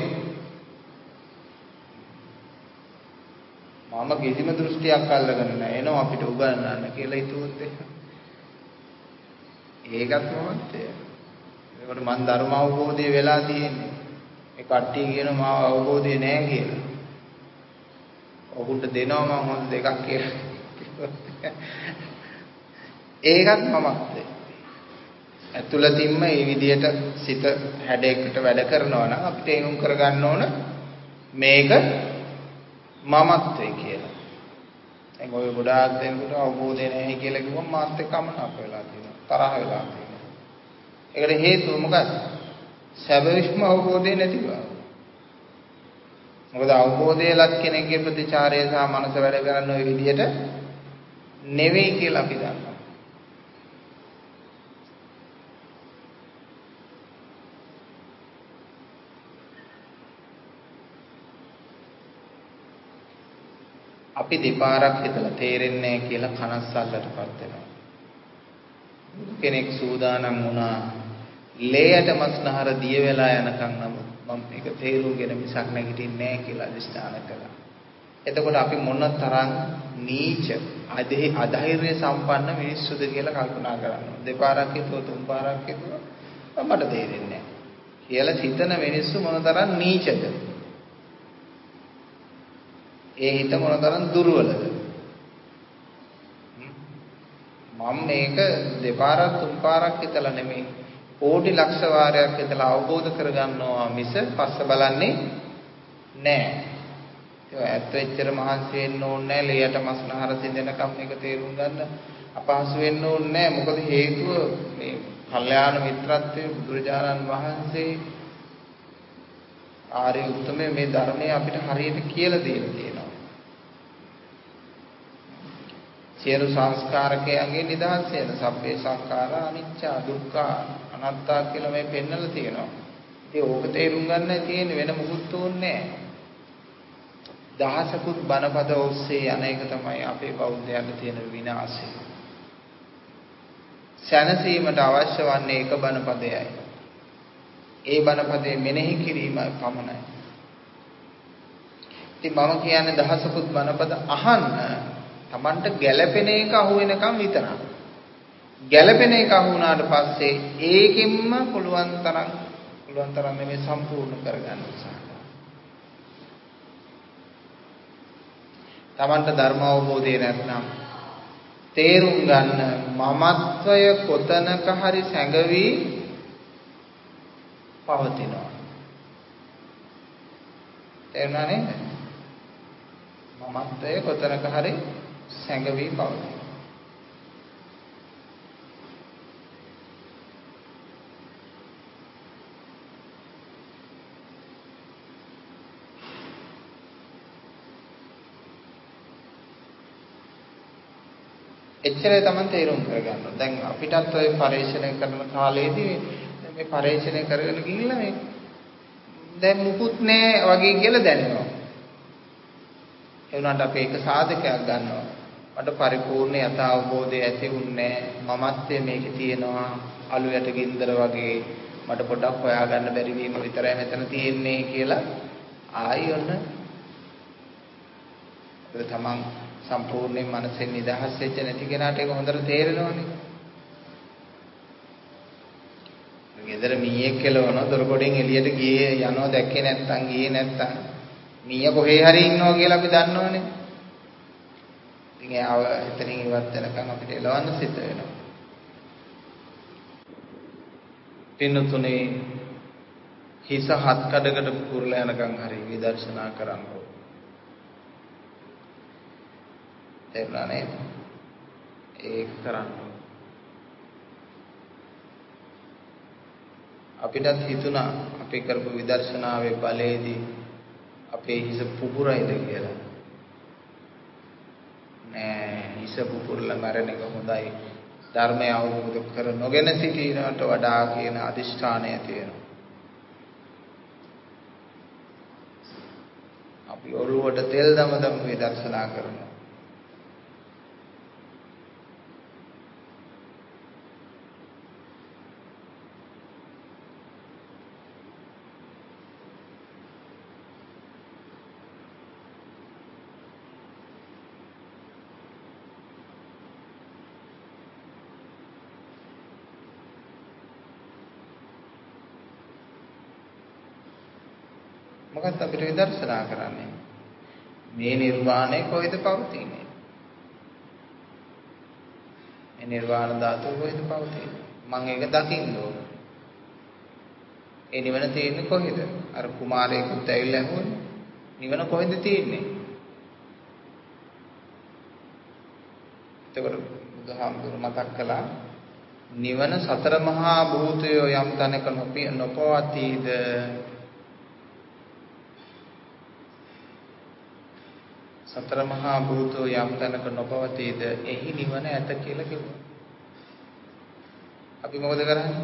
මම කිසිම දෘෂ්ටියක් අල්ලගෙන නැහැ. එනවා අපිට උගන්වන්න කියලා හිතුවොත් එහෙම. ඒකත් මොකක්ද? ඒකට මන් ධර්ම අවබෝධය වෙලා තියෙන්නේ. ඒ කට්ටිය කියන මා අවබෝධය නැහැ කියලා. ඔහුන්ට දෙනවා මම හොඳ දෙකක් කියලා. ඒකත් මමත්. ඇතුළතින්ම මේ විදියට සිත හැඩයකට වැඩ කරනවා නම් අපිට එනුම් කරගන්න ඕන මේක මමත්වේ කියලා. දැන් ඔය ගොඩාක් දෙනෙකුට අවබෝධය නැහැ කියලා කිව්වම මාත් එක්ක අමනාප වෙලා තියෙනවා. තරහ වෙලා තියෙනවා. ඒකට හේතුව මොකක්ද? සැබවින්ම අවබෝධය නැති බව. මොකද අවබෝධය ලත් කෙනෙක්ගේ ප්‍රතිචාරය සහ මනස වැඩ කරන ওই විදිහට නෙවෙයි කියලා අපි දන්නවා. අපි දෙපාරක් හිතලා තේරෙන්නේ නැහැ කියලා කනස්සල්ලටපත් වෙනවා. කෙනෙක් සූදානම් වුණා ලේයට මස්නහර දිය වෙලා යනකම් නමුත් මම මේක තේරුම්ගෙන මිසක් නැගිටින්නේ නැහැ කියලා අදිස්ථාන කළා. එතකොට අපි මොන තරම් නීච අධෛර්ය සම්පන්න මිනිස්සුද කියලා කල්පනා කරනවා. දෙපාරක් හිතුවා තුන් පාරක් හිතුවා මට තේරෙන්නේ නැහැ කියලා හිතන මිනිස්සු මොන තරම් නීචද? ඒ හිත මොන තරම් දුර්වලද? මම මේක දෙපාරක් තුන් පාරක් හිතලා නෙමෙයි කෝටි ලක්ෂ වාරයක් හිතලා අවබෝධ කරගන්නවා මිස පස්ස බලන්නේ නැහැ. ඒක ඇත්ත එච්චර මහන්සි වෙන්න ඕනේ නැහැ. ලේයට මස්නහර සිඳෙනකම් මේක තේරුම් ගන්න අපහසු වෙන්න ඕනේ නැහැ. මොකද හේතුව මේ කල්යාණ මිත්‍රත්වයේ බුදුරජාණන් වහන්සේ ආර්ය උත්තමයේ මේ ධර්මය අපිට හරියට කියලා දීලා තියෙනවා. සියලු සංස්කාරකයන්ගේ නිදහස් වෙන සබ්බේ සංඛාරා අනිච්චා දුක්ඛා අනාත්තා කියලා මේ පෙන්නලා තියෙනවා. ඉතින් ඕක තේරුම් ගන්න තියෙන වෙන මොකුත් ඕනේ නැහැ. දහසකුත් බණපද ඔස්සේ යන එක තමයි අපේ බෞද්ධයන්ට තියෙන විනාශය. සැනසීමට අවශ්‍ය වන්නේ එක බණපදයයි. ඒ බණපදයේ මෙනෙහි කිරීමයි පමණයි. ඉතින් මම කියන්නේ දහසකුත් බණපද අහන්න Tamanට ගැළපෙන එක අහු වෙනකම් විතරයි. ගැළපෙන එක අහු වුණාට පස්සේ ඒකෙන්ම පුළුවන් තරම් පුළුවන් තරම් මේ සම්පූර්ණ කරගන්න උත්සාහ කරනවා. Tamanට ධර්ම අවබෝධය නැත්නම් තේරුම් ගන්න මමත්වය කොතනක හරි සැඟවි පවතිනවා. තේරුණා නේද? මමත්වය කොතනක හරි සැඟවි පවතිනවා. එච්චරයි Taman තේරුම් කරගන්න. දැන් අපිටත් ඔය පරිශ්‍රණය කරන කාලේදී මේ පරිශ්‍රණය කරගෙන ගිහිල්ලා මේ දැන් මුකුත් නෑ වගේ කියලා දැනෙනවා. ඒ වුණාට අපි ඒක සාධකයක් ගන්නවා. මට පරිපූර්ණ යථා අවබෝධය ඇති වුණේ මමත්වයේ මේකේ තියෙනවා අලු යට ගින්දර වගේ මට පොඩක් හොයාගන්න බැරි වීම විතරයි මෙතන තියෙන්නේ කියලා ආයි ඔන්න ඒක තමන් සම්පූර්ණයෙන් මනසෙන් නිදහස් වෙච්ච නැති කෙනාට ඒක හොඳට තේරෙනවනේ. ගෙදර මීයක් කෙලවනවා දොර කොටින් එළියට ගියේ යනවා දැක්කේ නැත්තම් ගියේ නැත්තම් මීයා කොහේ හරි ඉන්නවා කියලා අපි දන්නවනේ. ඉතින් ආව එතනින් ඉවත් වෙනකන් අපිට එලවන්න සිද්ධ වෙනවා. පින්නතුනේ හිස හත් කඩකට පුරලා යනකන් හරි විදර්ශනා කරන්න ඕන. තේරුණා නේද? ඒක කරන්න ඕන. අපිටත් හිතුණා අපි කරපු විදර්ශනාවේ බලයේදී අපේ හිස පුපුරයිද කියලා. නෑ, හිස පුපුරලා මැරෙන එක හොඳයි. ධර්මය අවබෝධ කර නොගෙන සිටීමට වඩා කියන අදිෂ්ඨානය තියෙනවා. අපි ඔළුවට තෙල් දම දම විදර්ශනා කරනවා. මොකක්ද අපිට විදර්ශනා කරන්නේ? මේ නිර්වාණය කොහෙද පවතින්නේ? මේ නිර්වාණ ධාතුව කොහෙද පවතින්නේ? මම ඒක දකින්න ඕන. ඒ නිවන තියෙන්නේ කොහෙද? අර කුමාරයෙකුත් ඇවිල්ලා ඇහුවනේ. නිවන කොහෙද තියෙන්නේ? එතකොට බුදුහාමුදුර මතක් කළා නිවන සතර මහා භූතයෝ යම් තැනක නොපවතීද සතර මහා භූතෝ යම් තැනක නොපවතීද එහි නිවන ඇත කියලා කිව්වා. අපි මොකද කරන්නේ?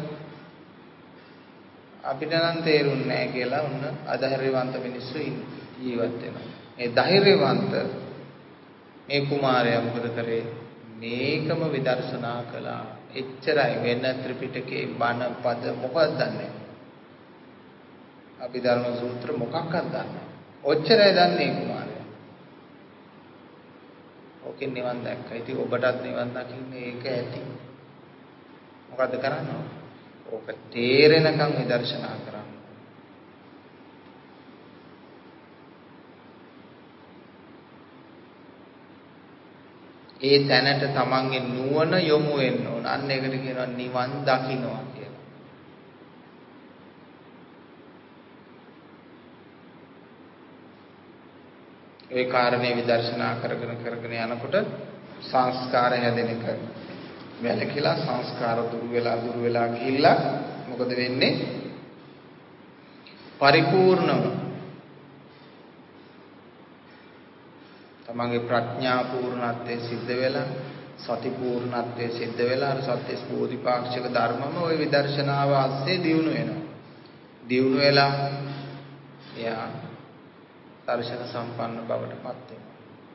අපිට නම් තේරුන්නේ නැහැ කියලා ඔන්න අධෛර්යවන්ත මිනිස්සු ජීවත් වෙනවා. ඒ ධෛර්යවන්ත මේ කුමාරයා මොකද කරේ? මේකම විදර්ශනා කළා. එච්චරයි, වෙන ත්‍රිපිටකේ බණ පද මොකක්ද දන්නේ? අභිධර්ම සූත්‍ර මොකක්වත් දන්නේ. ඔච්චරයි දන්නේ කුමාරයා. ඕකෙන් නිවන් දැක්කා. ඉතින් ඔබටත් නිවන් දකින්න ඒක ඇති. මොකද්ද කරන්නේ? ඕක තේරෙනකම් විදර්ශනා කරන්න. ඒ තැනට තමන්ගේ නුවණ යොමු වෙන්න ඕන. අන්න ඒකට කියනවා නිවන් දකින්නවා කියලා. ඒ කාරණේ විදර්ශනා කරගෙන කරගෙන යනකොට සංස්කාර හැදෙන එක වැළකීලා සංස්කාර දුරු වෙලා දුරු වෙලා ගිහිල්ලා මොකද වෙන්නේ? පරිපූර්ණව තමන්ගේ ප්‍රඥා පූර්ණත්වයේ සිද්ධ වෙලා සති පූර්ණත්වයේ සිද්ධ වෙලා අර සත්‍ය ස්පෝධිපාක්ෂික ධර්මම ওই විදර්ශනාව ASCII දියුණු වෙනවා. දියුණු වෙලා එයා දර්ශන සම්පන්න බවට පත් වෙනවා.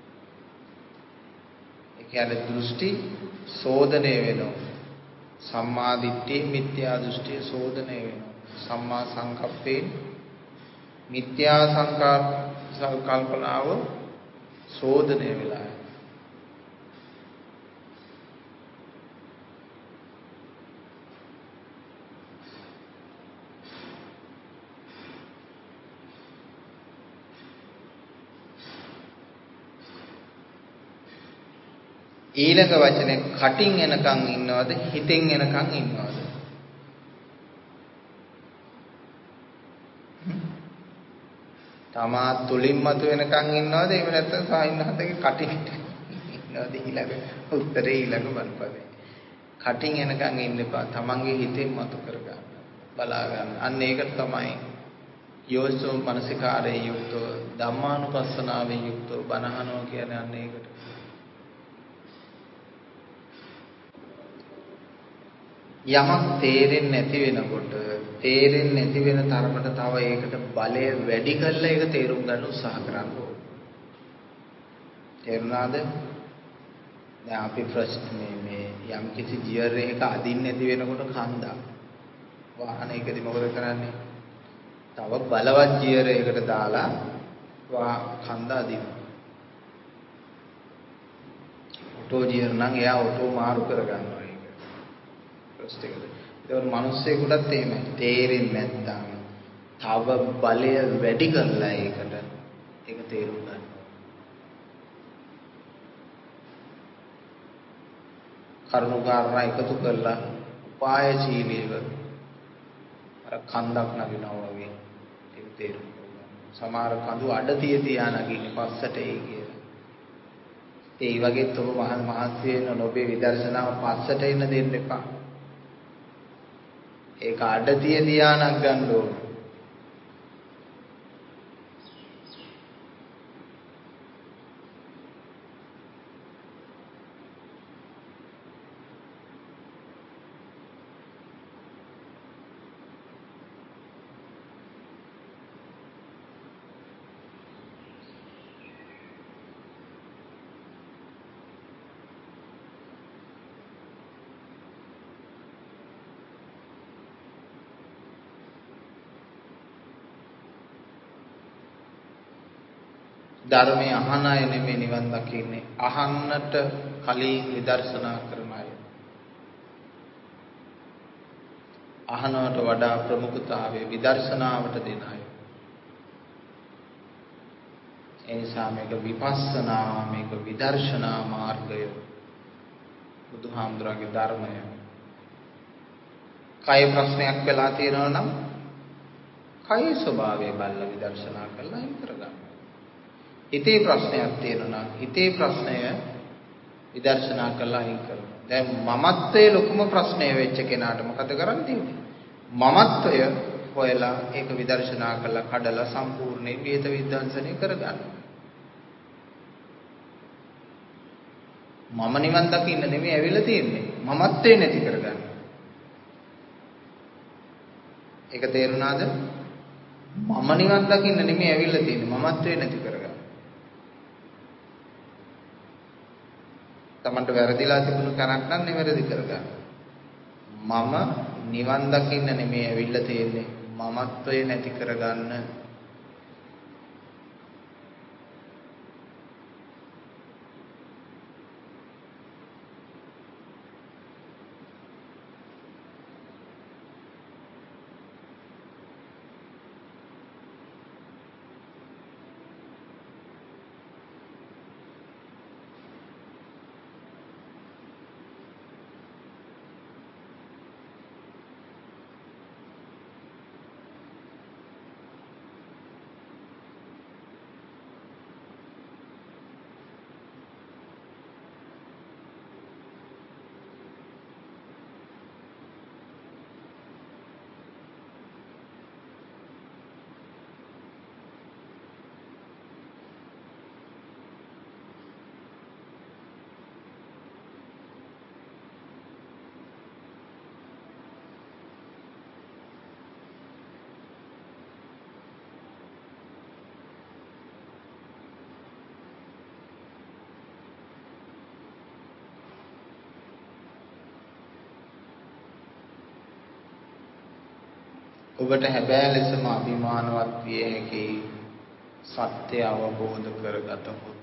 ඒ කියන්නේ දෘෂ්ටි සෝදනය වෙනවා. සම්මා දිට්ඨිය මිත්‍යා දෘෂ්ටිය සෝදනය වෙනවා. සම්මා සංකප්පේ මිත්‍යා සංකල්ප සංකල්පනාව සෝදනය වෙලා ඊළඟ වචනේ කටින් එනකන් ඉන්නවද හිතෙන් එනකන් ඉන්නවද? තමා තුලින් මතු වෙනකන් ඉන්නවද? එහෙම නැත්නම් සාහිණහතගේ කටින් ඉන්නවද? ඊළඟ උත්තරේ ඊළඟ බලපදේ. කටින් එනකන් ඉන්න එපා. තමන්ගේ හිතෙන් මතු කරගන්න. බලා ගන්න. අන්න ඒකට තමයි යෝසෝ මනසිකාරයේ යුක්තව ධම්මානුපස්සනාවේ යුක්තව බණහනවා කියන්නේ අන්න ඒකට. යමක් තේරෙන්නේ නැති වෙනකොට තේරෙන්නේ නැති වෙන තරමට තව ඒකට බලය වැඩි කරලා ඒක තේරුම් ගන්න උත්සාහ කරන්න ඕනේ. තේරුණාද? දැන් අපි ප්‍රශ්නේ මේ යම් කිසි ගියර් එකක අදින්න නැති වෙනකොට කන්දා වාහනයකදී මොකද කරන්නේ? තව බලවත් ගියර් එකකට දාලා වා කන්දා අදිනවා. ඔටෝ ගියර් නම් එයා ඔටෝ මාරු කර ගන්නවා. ඒක මිනිස්සෙකුටත් එහෙමයි. තේරෙන්නේ නැත්නම් තව බලය වැඩි කරලා ඒකට ඒක තේරුම් ගන්න. කරුණු කාරණා එකතු කරලා උපායශීලීව අර කන්දක් නගිනවා වගේ ඒක තේරුම් ගන්න. සමහර කඳු අඩතිය තියා නගින්නේ පස්සට ඒ කියලා. ඒ වගේත් ඔබ මහා මහත්ය වෙන ඔබේ විදර්ශනාව පස්සට එන්න දෙන්න එපා. ඒක අඩතිය ධානයක් ගන්න ඕන. ධර්මයේ අහන අය නෙමෙයි නිවන් දකින්නේ. අහන්නට කලින් විදර්ශනා කරන අය. අහනවට වඩා ප්‍රමුඛතාවය විදර්ශනාවට දෙන අය. ඒ නිසා මේක විපස්සනා මේක විදර්ශනා මාර්ගය. බුදුහාමුදුරගේ ධර්මය. කය ප්‍රශ්නයක් වෙලා තියෙනවා නම් කයේ ස්වභාවය බලලා විදර්ශනා කරලා අයින් කරගන්න. හිතේ ප්‍රශ්නයක් තියෙනවා නම් හිතේ ප්‍රශ්නය විදර්ශනා කළා අයින් කරනවා. දැන් මමත්වයේ ලොකුම ප්‍රශ්නය වෙච්ච කෙනාට මොකද කරන්න තියෙන්නේ? මමත්වය හොයලා ඒක විදර්ශනා කළා කඩලා සම්පූර්ණයෙන් විහෙත විද්‍යාංශනය කරගන්න. මම නිවන් දකින්න නෙමෙයි ඇවිල්ලා තියෙන්නේ. මමත්වේ නැති කරගන්න. ඒක තේරුණාද? මම නිවන් දකින්න නෙමෙයි ඇවිල්ලා තියෙන්නේ. මමත්වේ නැති කරගන්න. තමන්ට වැරදිලා තිබුණු කනක් නම් නිවැරදි කරගන්න. මම නිවන් දකින්න නෙමෙයි ඇවිල්ලා තියෙන්නේ. මමත්වේ නැති කරගන්න. ඔබට හැබෑ ලෙසම අභිමානවත් විය හැකි සත්‍ය අවබෝධ කරගතහොත්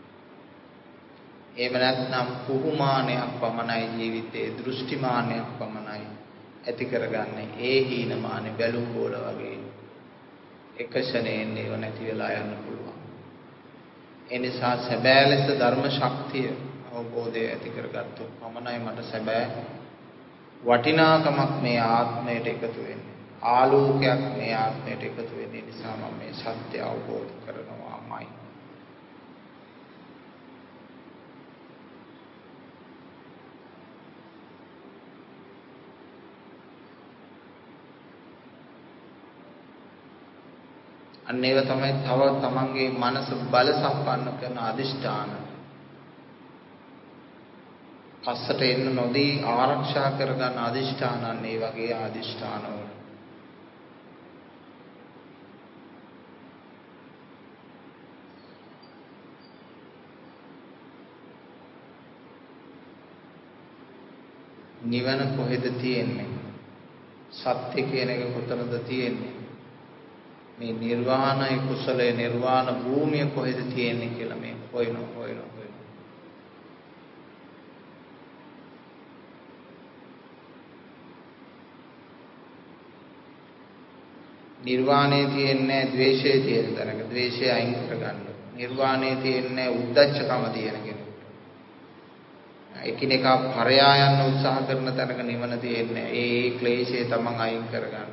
එහෙම නැත්නම් කුහුමානයක් පමණයි ජීවිතේ දෘෂ්ටිමානයක් පමණයි ඇති කරගන්නේ ඒ හීනමානෙ බැලුම් බෝල වගේ එක ෂණයෙන් ඒව නැති වෙලා යන්න පුළුවන්. ඒ නිසා සැබෑ ලෙස ධර්ම ශක්තිය අවබෝධය ඇති කරගත්තොත් පමණයි මට සැබෑ වටිනාකමක් මේ ආත්මයට එකතු වෙන්නේ. ආලෝකයක් මේ ආත්මයට එකතු වෙන්නේ නිසා මම මේ සත්‍ය අවබෝධ කරනවාමයි. අන්න ඒව තමයි තව තමන්ගේ මනස බල සම්පන්න කරන අදිෂ්ඨාන. පස්සට එන්න නොදී ආරක්ෂා කරගන්න අදිෂ්ඨානන් මේ වගේ අදිෂ්ඨානවල නිවන කොහෙද තියෙන්නේ? සත්‍ය කියන එක කොතනද තියෙන්නේ? මේ නිර්වාණය කුසලයේ නිර්වාණ භූමිය කොහෙද තියෙන්නේ කියලා මේ හොයන හොයන හොයන. නිර්වාණයේ තියෙන්නේ ද්වේෂයේ තියෙන තැනක. ද්වේෂය අයින් කරගන්න. නිර්වාණයේ තියෙන්නේ උද්දච්චකම තියෙන කෙනෙකුට. එකිනෙකා පරයා යන්න උත්සාහ කරන තැනක නිවන තියෙන්නේ. ඒ ක්ලේශය තමන් අයින් කරගන්න.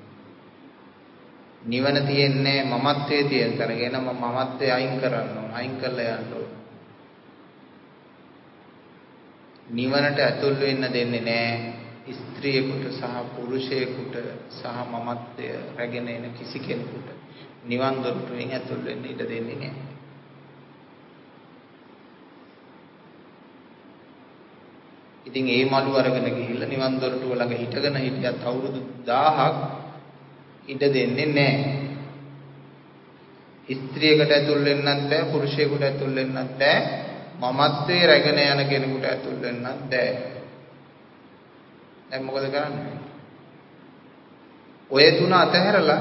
නිවන තියෙන්නේ මමත්වයේ තියෙන තැනක. එනම මමත්වයේ අයින් කරන්න ඕන. අයින් කරලා යන්න ඕන. නිවනට ඇතුල් වෙන්න දෙන්නේ නැහැ ස්ත්‍රියෙකුට සහ පුරුෂයෙකුට සහ මමත්වය රැගෙන එන කිසි කෙනෙකුට. නිවන් දොරටුවෙන් ඇතුල් වෙන්න ඉඩ දෙන්නේ නැහැ. ඉතින් ඒ මලු අරගෙන ගිහිල්ලා නිවන් දොරටුව ළඟ හිටගෙන හිටියත් අවුරුදු දහයක් ඉඩ දෙන්නේ නැහැ. ස්ත්‍රියකට ඇතුල් වෙන්නත් බෑ, පුරුෂයෙකුට ඇතුල් වෙන්නත් බෑ, මමත්වයේ රැගෙන යන කෙනෙකුට ඇතුල් වෙන්නත් බෑ. දැන් මොකද කරන්නේ? ඔය තුන අතහැරලා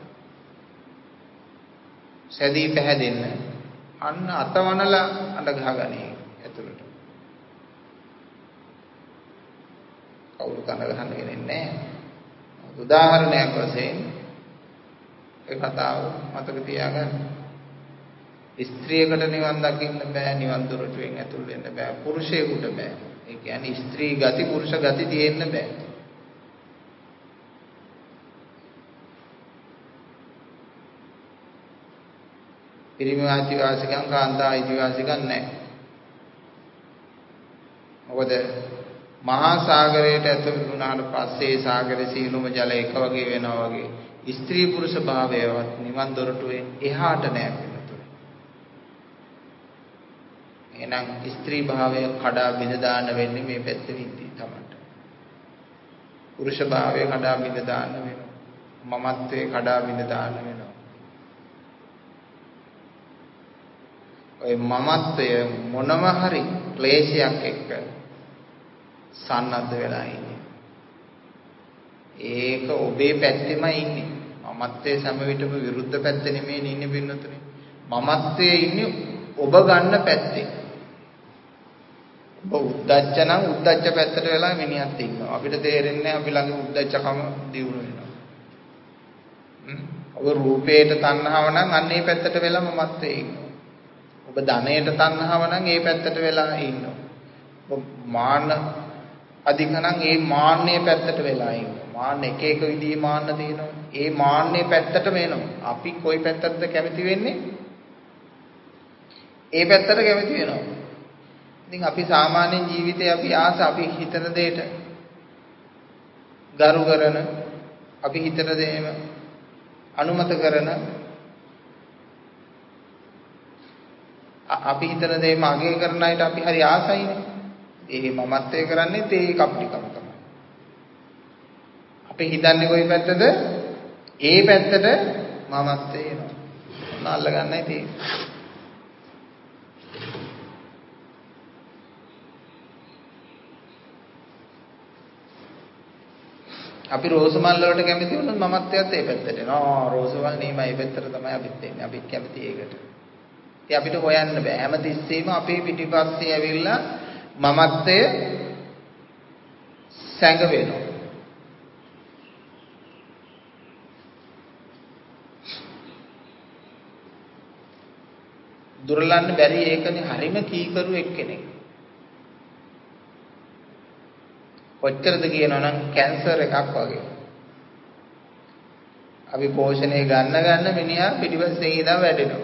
සැදී පැහැදෙන්න අන්න අතවනලා අඬ ගහගන්නේ ඇතුළට. කවුරු කන ගහන්න කෙනෙක් නැහැ. උදාහරණයක් වශයෙන් ඒ කතාව මතක තියාගන්න. ස්ත්‍රියකට නිවන් දකින්න බෑ, නිවන් දොරටුවෙන් ඇතුල් වෙන්න බෑ, පුරුෂයෙකුට බෑ. ඒ කියන්නේ ස්ත්‍රී ගති පුරුෂ ගති තියෙන්න බෑ. පිරිමි ආදිවාසිකම් කාන්තා ආදිවාසිකම් නැහැ. මොකද මහා සාගරයට ඇතුළු වුණාට පස්සේ සාගරයේ සීලුම ජල එක වගේ වෙනවා වගේ ස්ත්‍රී පුරුෂ භාවයවත් නිවන් දොරටුවේ එහාට නෑ වෙනතුනේ. එහෙනම් ස්ත්‍රී භාවය කඩා බිඳ දාන්න වෙන්නේ මේ පැත්තේ විඳී තමයි. පුරුෂ භාවය කඩා බිඳ දාන්න වෙනවා. මමත්වයේ කඩා බිඳ දාන්න වෙනවා. ඔය මමත්වය මොනම හරි ක්ලේශයක් එක්ක සන්නද්ධ වෙලා ඉන්නේ. ඒක ඔබේ පැත්තෙමයි ඉන්නේ. මමත්වයේ සම විටම විරුද්ධ පැත්තේ නෙමෙයි ඉන්නේ පින්නතුනේ. මමත්වයේ ඉන්නේ ඔබ ගන්න පැත්තේ. ඔබ උද්දච්ච නම් උද්දච්ච පැත්තට වෙලා මිනිහත් ඉන්නවා. අපිට තේරෙන්නේ නැහැ අපි ළඟ උද්දච්චකම දියුණු වෙනවා. ඔබ රූපේට තණ්හාව නම් අන්න ඒ පැත්තට වෙලා මමත්වයේ ඉන්නවා. ඔබ ධනයට තණ්හාව නම් ඒ පැත්තට වෙලා ඉන්නවා. ඔබ මාන අධික නම් ඒ මාන්නේ පැත්තට වෙලා ඉන්නවා. මාන්න එක එක විදිහේ මාන්න තියෙනවා. ඒ මාන්නේ පැත්තටම එනවා. අපි කොයි පැත්තටද කැමති වෙන්නේ? ඒ පැත්තට කැමති වෙනවා. ඉතින් අපි සාමාන්‍ය ජීවිතේ අපි ආස අපි හිතන දෙයට ගරු කරන අපි හිතන දේම අනුමත කරන අපි හිතන දේම අගය කරන අයට අපි හරි ආසයිනේ. ඒ මමත්වයේ කරන්නේ තේ කප්ලිකම තමයි. අපි හිතන්නේ කොයි පැත්තද? ඒ පැත්තට මමත්වයේ එනවා. ඔන්න අල්ල ගන්නයි තියෙන්නේ. අපි රෝස මල් වලට කැමති වුණොත් මමත්වයත් ඒ පැත්තට එනවා. රෝස මල් නීම ඒ පැත්තට තමයි අපිත් එන්නේ. අපිත් කැමති ඒකට. ඉතින් අපිට හොයන්න බෑ. හැමතිස්සෙම අපේ පිටිපස්සේ ඇවිල්ලා මමත්වය සැඟ වෙනවා. දුරලන්න බැරි ඒකනේ හරිම කීකරු එක්කෙනෙක්. කොච්චරද කියනවනම් කැන්සර් එකක් වගේ. අපි පෝෂණය ගන්න ගන්න මිනිහා පිටිපස්සේ ඉඳන් වැඩෙනවා.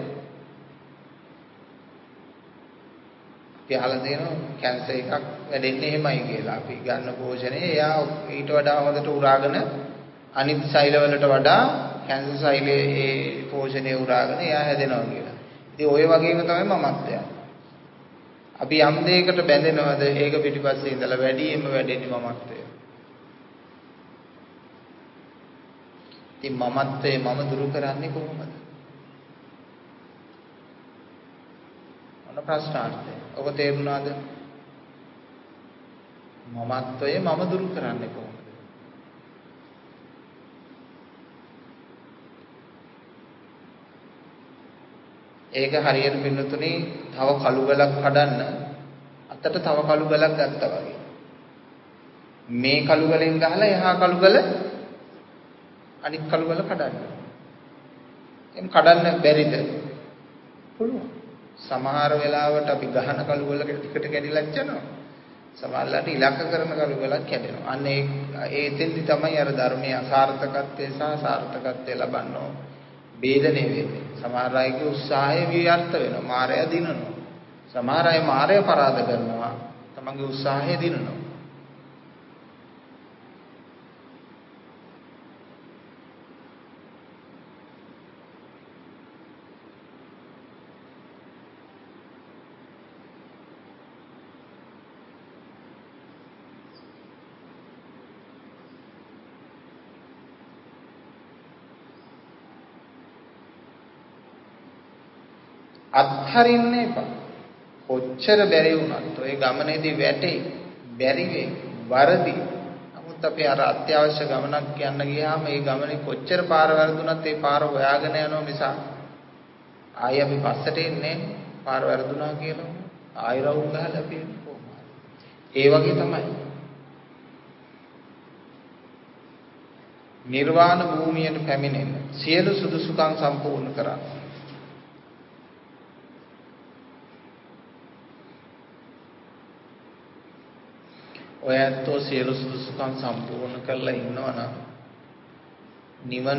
කියලා දෙනවා කැන්සර් එකක් වැඩෙන්නේ එහෙමයි කියලා. අපි ගන්න පෝෂණය එයා ඊට වඩා හොඳට උරාගෙන අනිත් සෛලවලට වඩා කැන්සර් සෛලයේ ඒ පෝෂණය උරාගෙන එයා හැදෙනවා කියලා. ඉතින් ওই වගේම තමයි මමත්වය. අපි යම් දෙයකට බැඳෙනවද ඒක පිටිපස්සේ ඉඳලා වැඩියෙන්ම වැඩෙන්නේ මමත්වය. ඉතින් මමත්වයේ මම දුරු කරන්නේ කොහොමද? මොන ප්‍රශ්නාර්ථය? ඔබ තේරුණාද? මමත්වයේ මම දුරු කරන්නේ කොහොමද? ඒක හරියට පින්නතුනේ තව කළු ගලක් කඩන්න අතට තව කළු ගලක් ගත්තා වගේ. මේ කළු ගලෙන් ගහලා එහා කළු ගල අනිත් කළු ගල කඩන්න. එම් කඩන්න බැරිද? පුළුවන්. සමහර වෙලාවට අපි ගහන කළු ගල ටිකට කැඩිලක් යනවා. සමහරලාට ඉලක්ක කරන කළු ගලක් කැඩෙනවා. අන්න ඒ ඒ තෙන්දි තමයි අර ධර්මයේ අසාර්ථකත්වය සහ සාර්ථකත්වය ලබන්නෝ ભેදණය වෙන්නේ. සමහර අයගේ උත්සාහය විවර්ත වෙනවා. මායя දිනනවා. සමහර අය මායя පරාද කරනවා. තමන්ගේ උත්සාහය දිනනවා. අත්හරින්න එපා. කොච්චර බැරි වුණත් ඔය ගමනේදී වැටේ, බැරි වෙයි, වරදි. නමුත් අපි අර අත්‍යවශ්‍ය ගමනක් යන්න ගියාම ඒ ගමනේ කොච්චර පාර වැරදුනත් ඒ පාර හොයාගෙන යනවා මිස ආයෙ අපි පස්සට එන්නේ පාර වැරදුනා කියලා ආයෙ රවුම් ගහලා අපි කොහොමද? ඒ වගේ තමයි. නිර්වාණ භූමියට පැමිණෙන සියලු සුදුසුකම් සම්පූර්ණ කරා. ඔය ඇත්තෝ සියලු සුදුසුකම් සම්පූර්ණ කරලා ඉන්නවනම් නිවන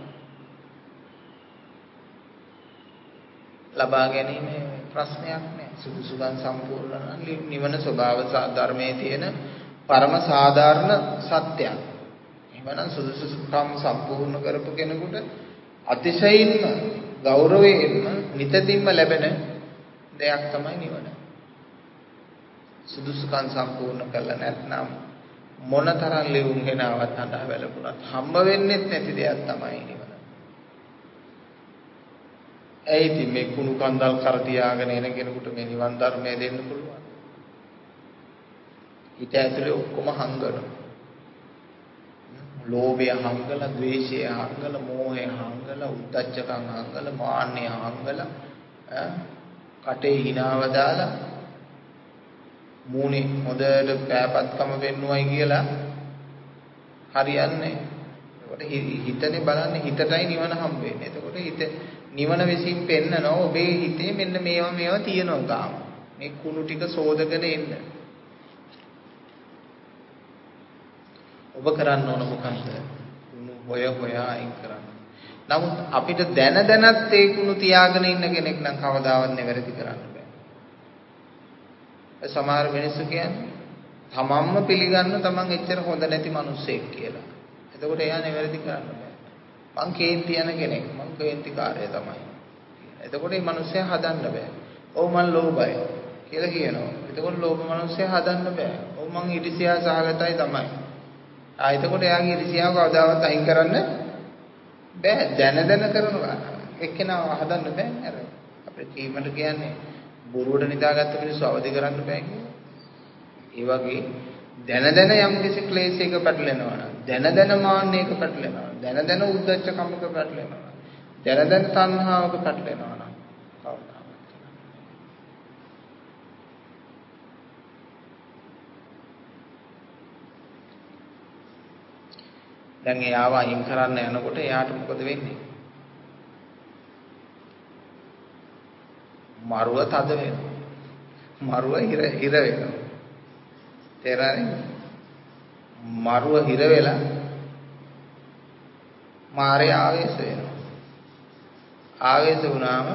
ලබා ගැනීම ප්‍රශ්නයක් නෑ. සුදුසුකම් සම්පූර්ණ නම් නිවන ස්වභාව ධර්මයේ තියෙන පරම සාධාරණ සත්‍යයක්. එහෙමනම් සුදුසුකම් සම්පූර්ණ කරපු කෙනෙකුට අතිශයින්ම ගෞරවයෙන්ම නිතින්ම ලැබෙන දෙයක් තමයි නිවන. සුදුසුකම් සම්පූර්ණ කළා නැත්නම් මොනතරම් ලෙවුම් ගෙනාවත් හඳා වැළපුණත් හම්බ වෙන්නේ නැති දෙයක් තමයි නිවන. ඒ ඉතින් මේ කුණු කන්දල් කර තියාගෙන එන කෙනෙකුට මේ නිවන් ධර්මය දෙන්න පුළුවන්. ඊට ඇතුලේ ඔක්කොම හංගනවා. ලෝභය හංගලා, ද්වේෂය හංගලා, මෝහය හංගලා, උද්ධච්චකම් හංගලා, මාන්නය හංගලා, කටේ හිනාව දාලා මූණේ හොඳට පෑපත්කම වෙන්නුවයි කියලා හරියන්නේ. ඒකට හිතනේ බලන්නේ හිතටයි නිවන හම්බෙන්නේ. එතකොට හිත නිවන විසින් පෙන්නනවා ඔබේ හිතේ මෙන්න මේවා මේවා තියෙනවා තාම. මේ කුණු ටික සෝදගෙන එන්න. ඔබ කරන්න ඕන මොකක්ද? කුණු හොය හොයා අයින් කරන්න. නමුත් අපිට දැන දැනත් ඒ කුණු තියාගෙන ඉන්න කෙනෙක් නම් කවදාවත් නෙවෙරදි කරන්න බෑ. සමහර මිනිස්සු කියන්නේ තමන්ම පිළිගන්න තමන් එච්චර හොඳ නැති මිනිස්සෙක් කියලා. එතකොට එයා නෙවෙරදි කරන්න බෑ. මං කේන්ති යන කෙනෙක්, මං කේන්තිකාරය තමයි. එතකොට මේ මිනිස්සයා හදන්න බෑ. ඔව් මං ලෝභයි කියලා කියනවා. එතකොට ලෝභ මිනිස්සයා හදන්න බෑ. ඔව් මං ඊර්ෂ්‍යා සහගතයි තමයි. ආ එතකොට එයාගේ ඊර්ෂ්‍යාව කවදාවත් අයින් කරන්න බෑ. දැන දැන කරනවා. එක්කෙනාව හදන්න බෑ නේද? අපේ කීමට කියන්නේ බොරුවට නිදාගත්ත මිනිස්සු අවදි කරන්න බෑ කියන්නේ. ඒ වගේ දැන දැන යම් කිසි ක්ලේශයක පැටලෙනවා නම්, දැන දැන මාන්නයක පැටලෙනවා, දැන දැන උද්ධච්ච කමක පැටලෙනවා, දැන දැන තණ්හාවක පැටලෙනවා නම් කවදාවත් දැන් එයාව අයින් කරන්න යනකොට එයාට මොකද වෙන්නේ? මරුව තද වෙනවා. මරුව හිර හිර වෙනවා. තේරෙන්නේ? මරුව හිර වෙලා මාරේ ආවේශ වෙනවා. ආවේශ වුණාම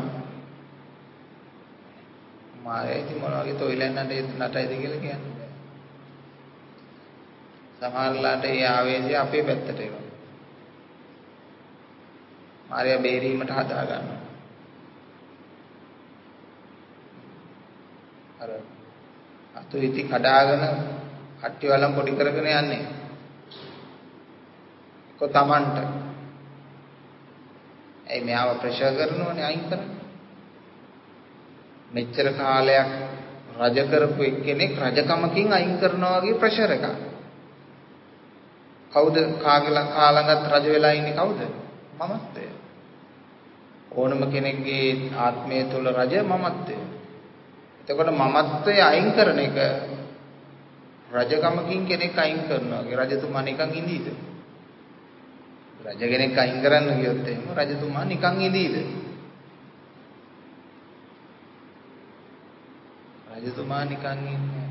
මාරේ ඉතින් මොනවා වගේ තොইলෙන් නටයිද කියලා කියන්නේ. සමහරලාට ඒ ආවේශය අපේ පැත්තට එනවා. මාරය බේරීමට හදා ගන්නවා. අර අතු ඉති කඩාගෙන කට්ටි වලම් පොඩි කරගෙන යන්නේ. කො තමන්ට. ඒ මෙයාව ප්‍රෙෂර් කරනෝනේ අයින් කරන්න. මෙච්චර කාලයක් රජ කරපු එක්කෙනෙක් රජකමකින් අයින් කරනවා වගේ ප්‍රෙෂර් එකක්. කවුද කාගල කාලඟත් රජ වෙලා ඉන්නේ කවුද? මමත්වය. ඕනම කෙනෙක්ගේ ආත්මය තුළ රජ මමත්වය. එතකොට මමත්වය අයින් කරන එක රජකමකින් කෙනෙක් අයින් කරනවා. ඒ රජතුමා නිකන් ඉඳීද? රජ කෙනෙක් අයින් කරන්න ගියොත් එහෙම රජතුමා නිකන් ඉඳීද? රජතුමා නිකන් ඉන්නේ.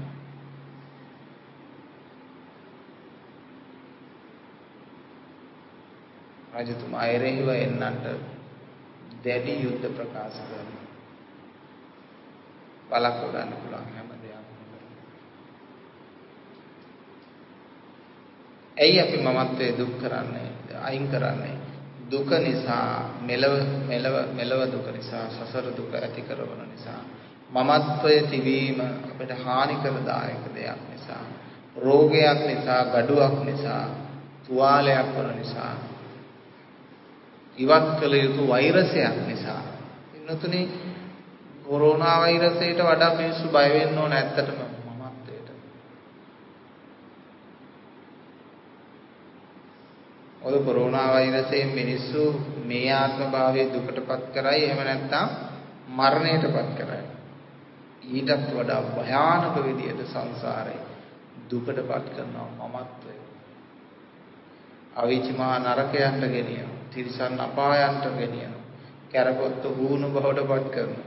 රජතුමා එරෙහිව එන්නන්ට දැඩි යුද්ධ ප්‍රකාශ කරනවා. බලක් ගන්න පුළුවන් හැම දෙයක්ම. ඇයි අපි මමත්වයේ දුක් කරන්නේ? අයින් කරන්නේ? දුක නිසා, මෙලව මෙලව මෙලව දුක නිසා, සසර දුක ඇති කරන නිසා, මමත්වයේ තිබීම අපිට හානි කරදායක දෙයක් නිසා, රෝගයක් නිසා, gaduwak නිසා, තුවාලයක් වන නිසා, ඉවත් කළ යුතු වෛරසයක් නිසා. ඉන්නතුනේ කොරෝනා වෛරසයට වඩා මිනිස්සු බය වෙන්න ඕන ඇත්තටම මමත්වයට. ඔය කොරෝනා වෛරසයෙන් මිනිස්සු මේ ආත්ම භාවයේ දුකටපත් කරයි, එහෙම නැත්නම් මරණයටපත් කරයි. ඊටත් වඩා භයානක විදියට සංසාරේ දුකටපත් කරනවා මමත්වය. අවීචිමා නරකයන්ට ගෙනියනවා, තිරිසන් අපායන්ට ගෙනියනවා, කැරපොත්තු වුණු බවටපත් කරනවා.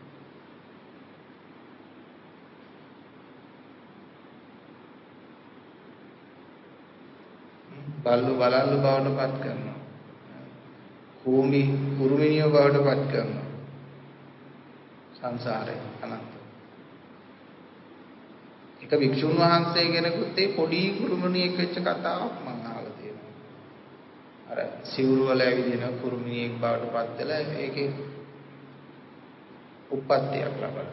බල්ලු බලල්ලු බවට පත් කරනවා. කූඹි කුරුමිනියෝ බවට පත් කරනවා. සංසාරේ අනන්ත. භික්ෂුන් වහන්සේ කෙනෙකුත් ඒ පොඩි කුරුමිනියෙක් වෙච්ච කතාවක් මම අහලා තියෙනවා. අර සිවුරු වල ඇවිදින කුරුමිනියෙක් බවට පත් වෙලා ඒකේ උප්පත්තියක් ලබනවා.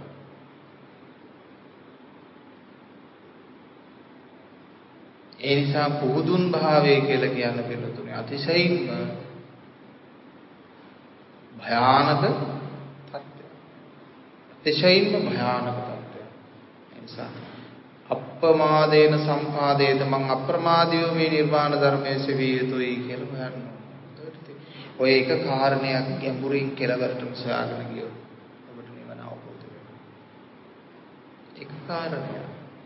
ඒ නිසා පුදුන් භාවය කියලා කියන පිළිතුරේ අතිශයින්ම භයානක තත්ත්වයක්. අතිශයින්ම භයානක තත්ත්වයක්. ඒ නිසා අප්‍රමාදේන සම්පාදේත මං අප්‍රමාදීව මේ නිර්වාණ ධර්මයේ සෙවිය යුතුයි කියලා හොයන්න. ඔය එක කාරණයක් ගැඹුරින් කෙලවරටම සොයාගෙන ගියොත් ඔබට නිවන අවබෝධ වෙනවා. එක කාරණයක්.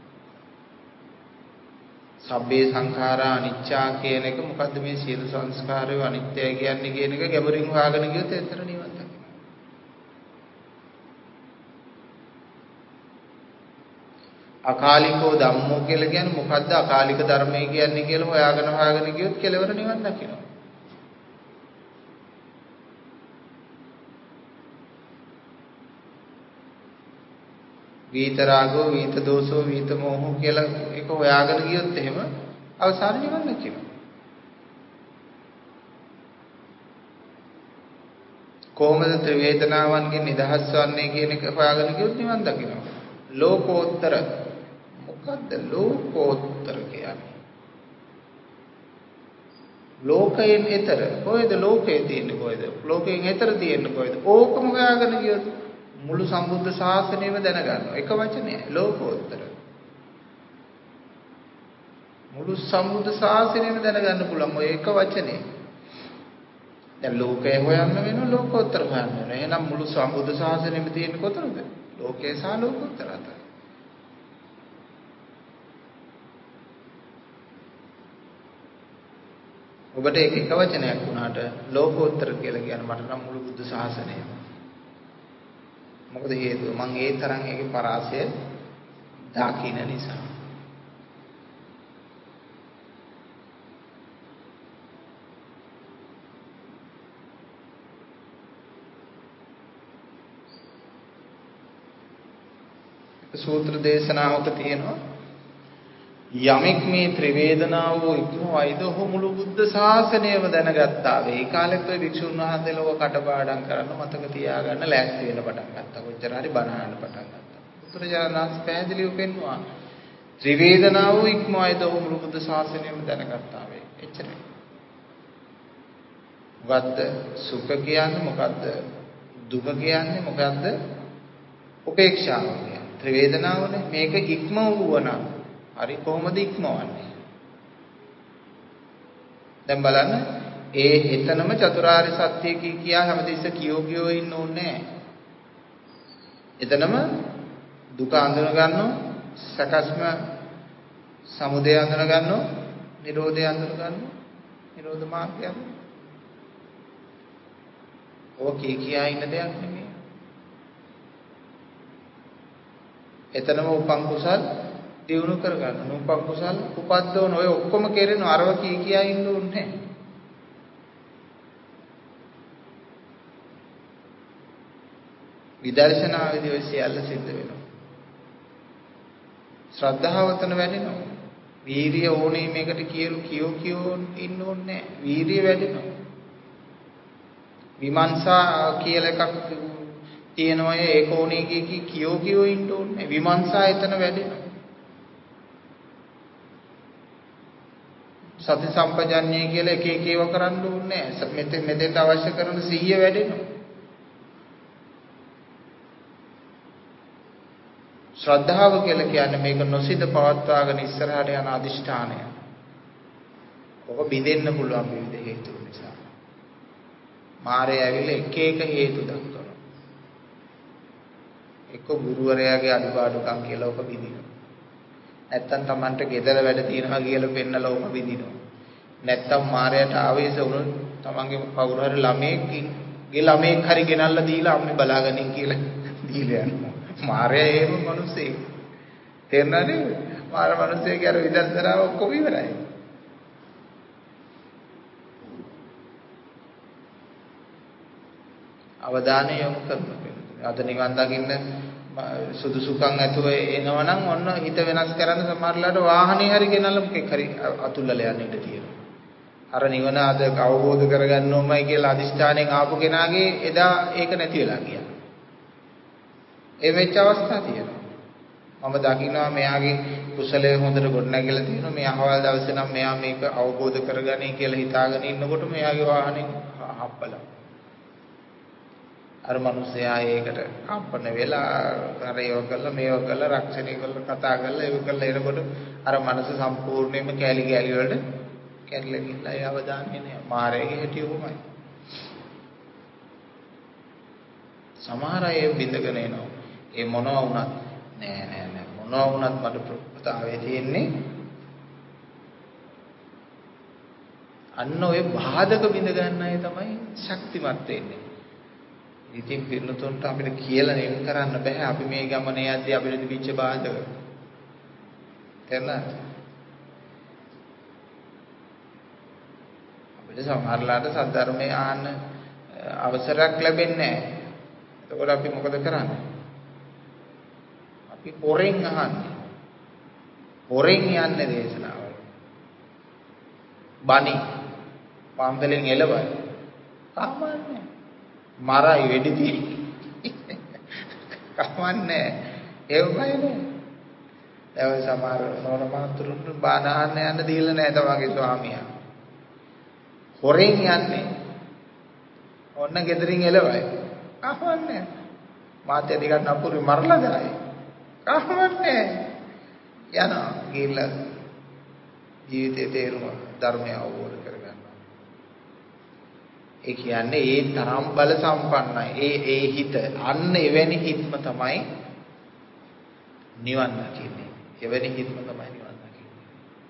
සබ්බේ සංඛාරා අනිච්චා කියන එක මොකද්ද මේ සියලු සංස්කාරය අනිත්‍යයි කියන්නේ කියන එක ගැඹුරින් හොයාගෙන ගියොත් එතන නිවන් දකිනවා. අකාලිකෝ ධම්මෝ කියලා කියන්නේ මොකද්ද අකාලික ධර්මය කියන්නේ කියලා හොයාගෙන හොයාගෙන ගියොත් කෙලවර නිවන් දකිනවා. වීතරාගෝ වීත දෝෂෝ වීත මොහෝ කියලා එක හොයාගෙන ගියොත් එහෙම අවසාන නිවන් දකිනවා. කොහොමද ත්‍රිවේදනාවන්ගෙන් නිදහස් වන්නේ කියන එක හොයාගෙන ගියොත් නිවන් දකිනවා. ලෝකෝත්තර මොකද්ද ලෝකෝත්තර කියන්නේ? ලෝකයෙන් එතර කොහෙද ලෝකයේ තියෙන්නේ කොහෙද? ලෝකයෙන් එතර තියෙන්නේ කොහෙද? ඕකම හොයාගෙන ගියොත් මුළු සම්බුද්ධ ශාසනයම දැනගන්නවා. එක වචනයයි ලෝකෝත්තර. මුළු සම්බුද්ධ ශාසනයම දැනගන්න පුළුවන් ඔය එක වචනේ. දැන් ලෝකය හොයන්න වෙනවා ලෝකෝත්තර හොයන්න වෙනවා. එහෙනම් මුළු සම්බුද්ධ ශාසනයම තියෙන්නේ කොතනද? ලෝකේ සහ ලෝකෝත්තර අතර. ඔබට ඒක එක වචනයක් වුණාට ලෝකෝත්තර කියලා කියන මට නම් මුළු බුද්ධ ශාසනයම. මොකද හේතුව මම ඒ තරම් ඒකේ පරාසය දකින්න නිසා. සූත්‍ර දේශනාවක තියෙනවා යමෙක් මේ ත්‍රිවේදනාව ඉක්මවයිද ඔහු මුළු බුද්ධ ශාසනයම දැනගත්තා. ඒ කාලෙත් ඔය භික්ෂුන් වහන්සේලව කටපාඩම් කරන්න මතක තියාගන්න ලෑස්ති වෙන පටන් ගත්තා. කොච්චර හරි බණ අහන්න පටන් ගත්තා. බුදුරජාණන් වහන්සේ පැහැදිලිව පෙන්වුවා ත්‍රිවේදනාව ඉක්මවයිද ඔහු මුළු බුද්ධ ශාසනයම දැනගත්තා වේ. එච්චරයි. මොකද්ද සුඛ කියන්නේ මොකද්ද දුක කියන්නේ මොකද්ද උපේක්ෂාව කියන්නේ ත්‍රිවේදනාවනේ. මේක ඉක්ම වුණා හරි කොහොමද ඉක්මවන්නේ? දැන් බලන්න ඒ එතනම චතුරාර්ය සත්‍ය කියා හැමතිස්ස කියෝ කියෝ ඉන්න ඕනේ නැහැ. එතනම දුක අඳුන ගන්නෝ සකස්ම සමුදය අඳුන ගන්නෝ නිරෝධය අඳුන ගන්නෝ නිරෝධ මාර්ගය. ඕකේ කියා ඉන්න දෙයක් නෙමෙයි. එතනම උපං කුසල් දියුණු කර ගන්න. උපං කුසල් උපද්දවන ඔය ඔක්කොම කෙරෙන අරව කී කියා ඉන්න ඕනේ. විදර්ශනාවේදී ඔය සියල්ල සිද්ධ වෙනවා. ශ්‍රද්ධාව වතන වැඩෙනවා. වීරිය ඕනේ මේකට කියලු කියෝ කියෝ ඉන්න ඕනේ. වීරිය වැඩෙනවා. විමර්ශා කියලා එකක් තියෙනවා. ඒක ඕනේ කී කියෝ කියෝ ඉන්න ඕනේ. විමර්ශා එතන වැඩෙනවා. සති සම්පජාඤ්ඤය කියලා එක එක ඒවා කරන්න ඕනේ නැහැ. මෙතෙන් මෙතෙන්ට අවශ්‍ය කරන සිහිය වැඩෙනවා. ශ්‍රද්ධාව කියලා කියන්නේ මේක නොසිත පවත්වාගෙන ඉස්සරහට යන අදිෂ්ඨානය. ඔක බිඳෙන්න පුළුවන් විවිධ හේතු නිසා. මාරය ඇවිල්ලා එක එක හේතු දක්වනවා. එක්ක ගුරුවරයාගේ අඩුපාඩුකම් කියලා ඔක බිඳිනවා. නැත්තම් Tamanට ගෙදර වැඩ තියෙනවා කියලා පෙන්නලා ඔක බිඳිනවා. නැත්තම් මාරයට ආවේශ වුණොත් Tamanගේ කවුරු හරි ළමයෙක්ගේ ළමයෙක් හරි ගෙනල්ලා දීලා අම්මේ බලාගනින් කියලා දීලා යනවා. මාරය එහෙම මිනිස්සෙක්. තේරුණාද? මාර මිනිස්සෙක්ගේ අර විදර්ශනාව ඔක්කොම ඉවරයි. අවධානය යොමු කරන්න. අද නිවන් දකින්න සුදුසුකම් ඇතුව එනවනම් ඔන්න හිත වෙනස් කරන්න සමහරලාට වාහනේ හරි ගෙනල්ලා මොකෙක් හරි අතුල්ලලා යන්න ඉඩ තියෙනවා. අර නිවන අද අවබෝධ කරගන්න ඕමයි කියලා අදිෂ්ඨානයෙන් ආපු කෙනාගේ එදා ඒක නැති වෙලා ගියා. ඒ වෙච්ච අවස්ථා තියෙනවා. මම දකින්නවා මෙයාගේ කුසලයේ හොඳට ගොඩනැගිලා තියෙනවා. මේ අහවල් දවසේ නම් මෙයා මේක අවබෝධ කරගනී කියලා හිතාගෙන ඉන්නකොට මෙයාගේ වාහනේ හප්පලා. අර මිනිස්සයා ඒකට කම්පන වෙලා අර ඒව කළා මේව කළා රක්ෂණය කළා කතා කළා ඒව කළා එනකොට අර මනස සම්පූර්ණයෙන්ම කැලි කැලි වලට කැඩලා ගිහිල්ලා ඒ අවදාන්නේ නෑ. මාරේගේ හැටි උමයි. සමහර අය බින්දගෙන එනවා. ඒ මොනවා වුණත් නෑ නෑ නෑ මොනවා වුණත් මට ප්‍රකෘතාවේ තියෙන්නේ අන්න ඔය බාධක බින්ද ගන්න අය තමයි ශක්තිමත් වෙන්නේ. ඉතින් පින්නතුන්ට අපිට කියලා නෙම් කරන්න බෑ අපි මේ ගමනේ යද්දී අපිට තිබිච්ච බාධක. තේරුණාද? අපිට සමහරලාට සද්ධර්මයේ ආන්න අවසරයක් ලැබෙන්නේ නැහැ. එතකොට අපි මොකද කරන්නේ? අපි පොරෙන් අහන්නේ. පොරෙන් යන්නේ දේශනාවල. බණි පන්දලෙන් එළවයි. කමන්නේ. මරයි වෙඩිති. කමන්නේ. ඒව බයනේ. දැන් සමහර නෝන මාතුරුන් බණ අහන්න යන්න දීලා නැහැ තමන්ගේ ස්වාමියා. හොරෙන් යන්නේ. ඔන්න ගෙදරින් එළවයි. කමන්නේ. මාත්‍ය ටිකක් නපුරු මරලා දායි. කමන්නේ. යනවා ගිහිල්ලා ජීවිතේ තේරුම ධර්මය අවබෝධ කරගන්නවා. ඒ කියන්නේ ඒ තරම් බල සම්පන්නයි. ඒ ඒ හිත අන්න එවැනි හිත්ම තමයි නිවන් දකින්නේ. එවැනි හිත්ම තමයි නිවන් දකින්නේ.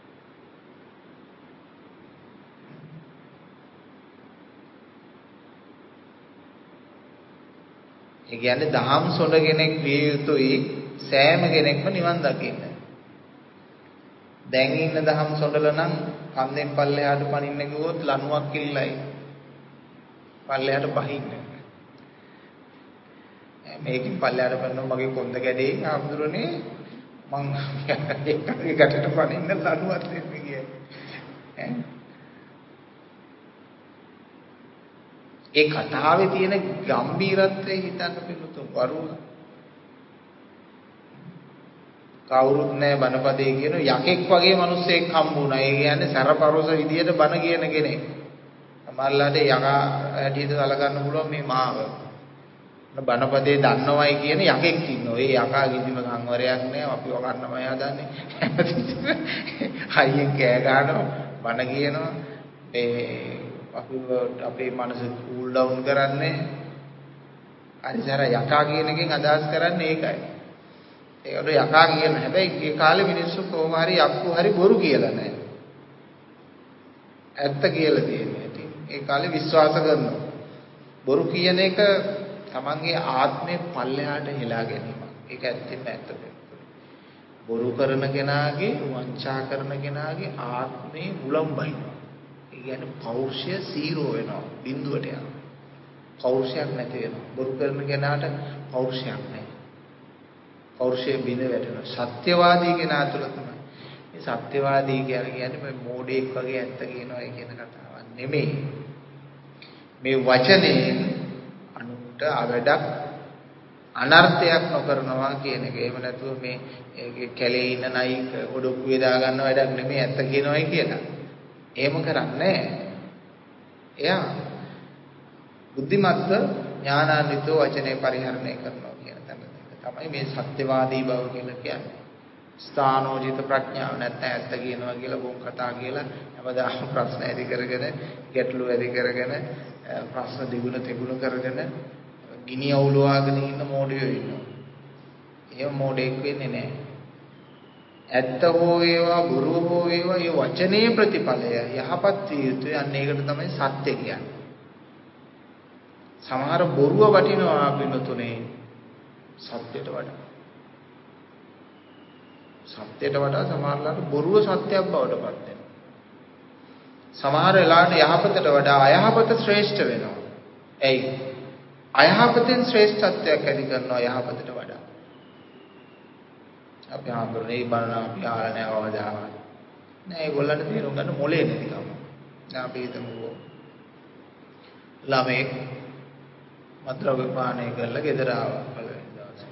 ඒ කියන්නේ දහම් සොඬ කෙනෙක් විය යුතුයි සෑම කෙනෙක්ම නිවන් දකින්න. දැන් ඉන්න දහම් සොඬල නම් කන්දෙන් පල්ලෙහාට පනින්න ගියොත් ලණුවක් කිල්ලයි. පල්ලෙහාට බහින්න. මේකෙන් පල්ලෙහාට පනින්න මගේ කොන්ද කැඩේ ආම්දුරනේ මං ඒකට පනින්න ලණුවක් දෙන්න ගියා. ඒ කතාවේ තියෙන ගැඹීරත්වය හිතන්න පිටුතුන් වරුණ කවුරුත් නැහැ බණපදේ කියන යකෙක් වගේ මිනිස්සෙක් හම්බුණා. ඒ කියන්නේ සරපරොස විදියට බණ කියන කෙනෙක්. සමහරලාට යකා හැටියට සලකන්න පුළුවන් මේ මාව. බණපදේ දන්නවයි කියන යකෙක් ඉන්නවා. ඒ යකා කිසිම සංවරයක් නැහැ. අපිව කන්නමයි හදන්නේ. හයියෙන් කෑ ගන්නවා, බණ කියනවා. මේ අපිව අපේ මනස කූල් ඩවුන් කරන්නේ. අනිසාර යකා කියන එකෙන් අදහස් කරන්නේ ඒකයි. ඒකට යකා කියන හැබැයි ඒ කාලේ මිනිස්සු කොහොම හරි යක්කු හරි බොරු කියලා නැහැ. ඇත්ත කියලා තියෙනවා. ඉතින් ඒ කාලේ විශ්වාස කරනවා. බොරු කියන එක තමන්ගේ ආත්මේ පල්ලෙහාට හෙලා ගැනීමක්. ඒක ඇත්තෙම ඇත්ත. බොරු කරන කෙනාගේ වංචා කරන කෙනාගේ ආත්මේ උලම්බයිනවා. ඒ කියන්නේ පෞරුෂය සීරෝ වෙනවා. බිඳුවට යනවා. පෞරුෂයක් නැති වෙනවා. බොරු කරන කෙනාට පෞරුෂයක් නැහැ. පෞරුෂයේ බිඳ වැටෙනවා. සත්‍යවාදී කෙනා තුළ තමයි. මේ සත්‍යවාදී කියන්නේ මේ මෝඩෙක් වගේ ඇත්ත කියනවා කියන කතාවක් නෙමෙයි. මේ වචනයෙන් අනුන්ට අවඩක් අනර්ථයක් නොකරනවා කියන එක. එහෙම නැතුව මේ කැලේ ඉන්න නයික ඔඩොක්කු වේදා ගන්න වැඩක් නෙමෙයි ඇත්ත කියනවායි කියලා. එහෙම කරන්නේ එයා බුද්ධිමත්ව ඥානාන්විතව වචනේ පරිහරණය කරනවා කියන තැන. තමයි මේ සත්‍යවාදී බව කියලා කියන්නේ. ස්ථානෝචිත ප්‍රඥාව නැත්නම් ඇත්ත කියනවා කියලා බොම් කතා කියලා හැමදාම ප්‍රශ්න ඇති කරගෙන ගැටලු ඇති කරගෙන ප්‍රශ්න දිගුණ තෙගුණ කරගෙන ගිනි අවුලවාගෙන ඉන්න මෝඩයෝ ඉන්නවා. එහෙම මෝඩෙක් වෙන්නේ නැහැ. ඇත්ත හෝ වේවා බොරු හෝ වේවා මේ වචනේ ප්‍රතිඵලය යහපත් විය යුතුයි. අන්න ඒකට තමයි සත්‍ය කියන්නේ. සමහර බොරුව වටිනවා පින්නතුනේ සත්‍යයට වඩා. සත්‍යයට වඩා සමහරලාට බොරුව සත්‍යයක් බවට පත් වෙනවා. සමහර වෙලාවට යහපතට වඩා අයහපත ශ්‍රේෂ්ඨ වෙනවා. එයි අයහපතෙන් ශ්‍රේෂ්ඨත්වයක් ඇති කරනවා යහපතට වඩා. අපි හාමුදුරනේ බලන අපි ආලා නැහැ කවදාවත්. නෑ ඒගොල්ලන්ට තේරුම් ගන්න මොලේ නැතිකම. දැන් අපි හිතමුකෝ ළමෙක් මත්ද්‍රව්‍ය පානය කරලා ගෙදර ආවා පළවෙනි දවසේ.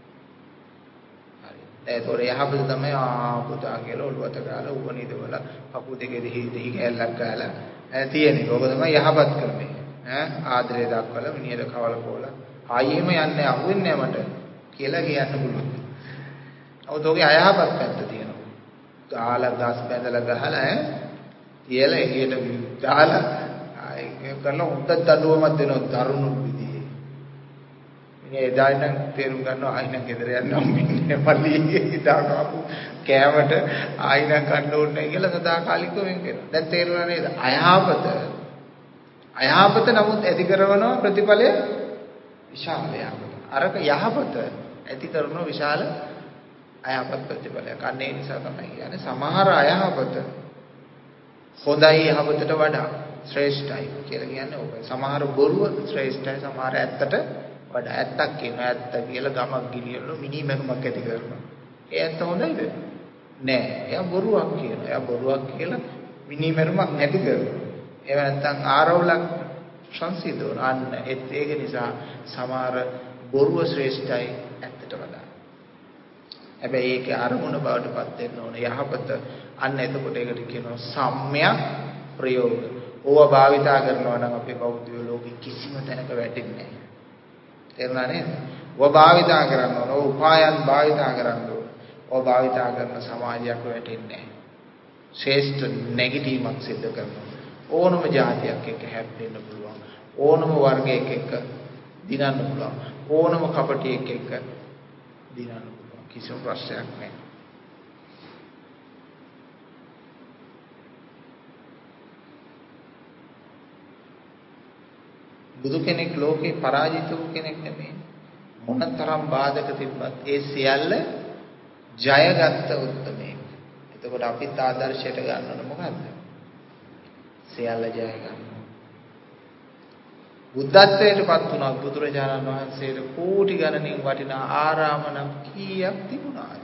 හරි. ඒතකොට යහපත තමයි ආ පුතා කියලා ඔළුවට ගාලා ඌව නිදවලා කකුල් දෙකේ දෙහි දෙහි කැල්ලක් ගාලා තියෙන්නේ. ඕක තමයි යහපත් ක්‍රමය. ඈ ආදරය දක්වලා මිනිහට කවල පොවලා ආයෙම යන්නේ අහුවෙන්නේ නැහැ මට කියලා කියන්න පුළුවන්. අවුත් ඔගේ අයහපත් පැත්ත තියෙනවා. ගාලා ගස් බැඳලා ගහලා ඈ තියලා එළියට දාලා ආයෙ කරලා උන්ට දඬුවමක් දෙනවා දරුණු විදිහේ. ඉතින් එදා ඉඳන් තේරුම් ගන්නවා ආයිනම් ගෙදර යන්න හම්බෙන්නේ මල්ලි හිතාගමු කෑමට ආයිනම් කන්න ඕනේ කියලා සදාකාලිකව වෙන් කරනවා. දැන් තේරුණා නේද? අයහපත අයහපත නමුත් ඇති කරනවා ප්‍රතිඵලය විශාල යහපත. අරක යහපත ඇති කරන විශාල අයහපත් ප්‍රතිඵලයක්. අන්න ඒ නිසා තමයි කියන්නේ සමහර අයහපත හොඳයි යහපතට වඩා ශ්‍රේෂ්ඨයි කියලා කියන්නේ ඕකයි. සමහර බොරුව ශ්‍රේෂ්ඨයි සමහර ඇත්තට වඩා. ඇත්තක් කියනවා ඇත්ත කියලා ගමක් ගිනියන මිනි මරුමක් ඇති කරනවා. ඒ ඇත්ත හොඳයිද? නෑ. එයා බොරුවක් කියනවා. එයා බොරුවක් කියලා මිනි මරුමක් නැති කරනවා. ඒ නැත්තම් ආරවුලක් සංසිඳවන. අන්න ඒක නිසා සමහර බොරුව ශ්‍රේෂ්ඨයි ඇත්තට වඩා. හැබැයි ඒකේ අරමුණ බවට පත් වෙන්න ඕන යහපත. අන්න එතකොට ඒකට කියනවා සම්‍යක් ප්‍රයෝග. ඕවා භාවිතා කරනවා නම් අපේ බෞද්ධ ලෝකෙ කිසිම තැනක වැටෙන්නේ නැහැ. තේරුණා නේද? ඕවා භාවිතා කරන්න ඕන. ඕවා උපායන් භාවිතා කරන්න ඕන. ඕවා භාවිතා කරන සමාජයක් වැටෙන්නේ නැහැ. ශ්‍රේෂ්ඨ නැගිටීමක් සිද්ධ කරනවා. ඕනම જાතියක් එක්ක හැප්පෙන්න පුළුවන්. ඕනම වර්ගයක එක්ක දිනන්න පුළුවන්. ඕනම කපටියෙක් එක්ක දිනන්න පුළුවන්. කිසිම ප්‍රශ්නයක් නැහැ. බුදු කෙනෙක් ලෝකේ පරාජිත වූ කෙනෙක් නෙමෙයි. මොනතරම් බාධක තිබ්බත් ඒ සියල්ල ජයගත්ත උත්මයෙක්. එතකොට අපිත් ආදර්ශයට ගන්න ඕන මොකද්ද? සියල්ල ජය ගන්න. බුද්ධත්වයට පත් වුණා බුදුරජාණන් වහන්සේට කෝටි ගණනින් වටිනා ආරාම නම් කීයක් තිබුණාද?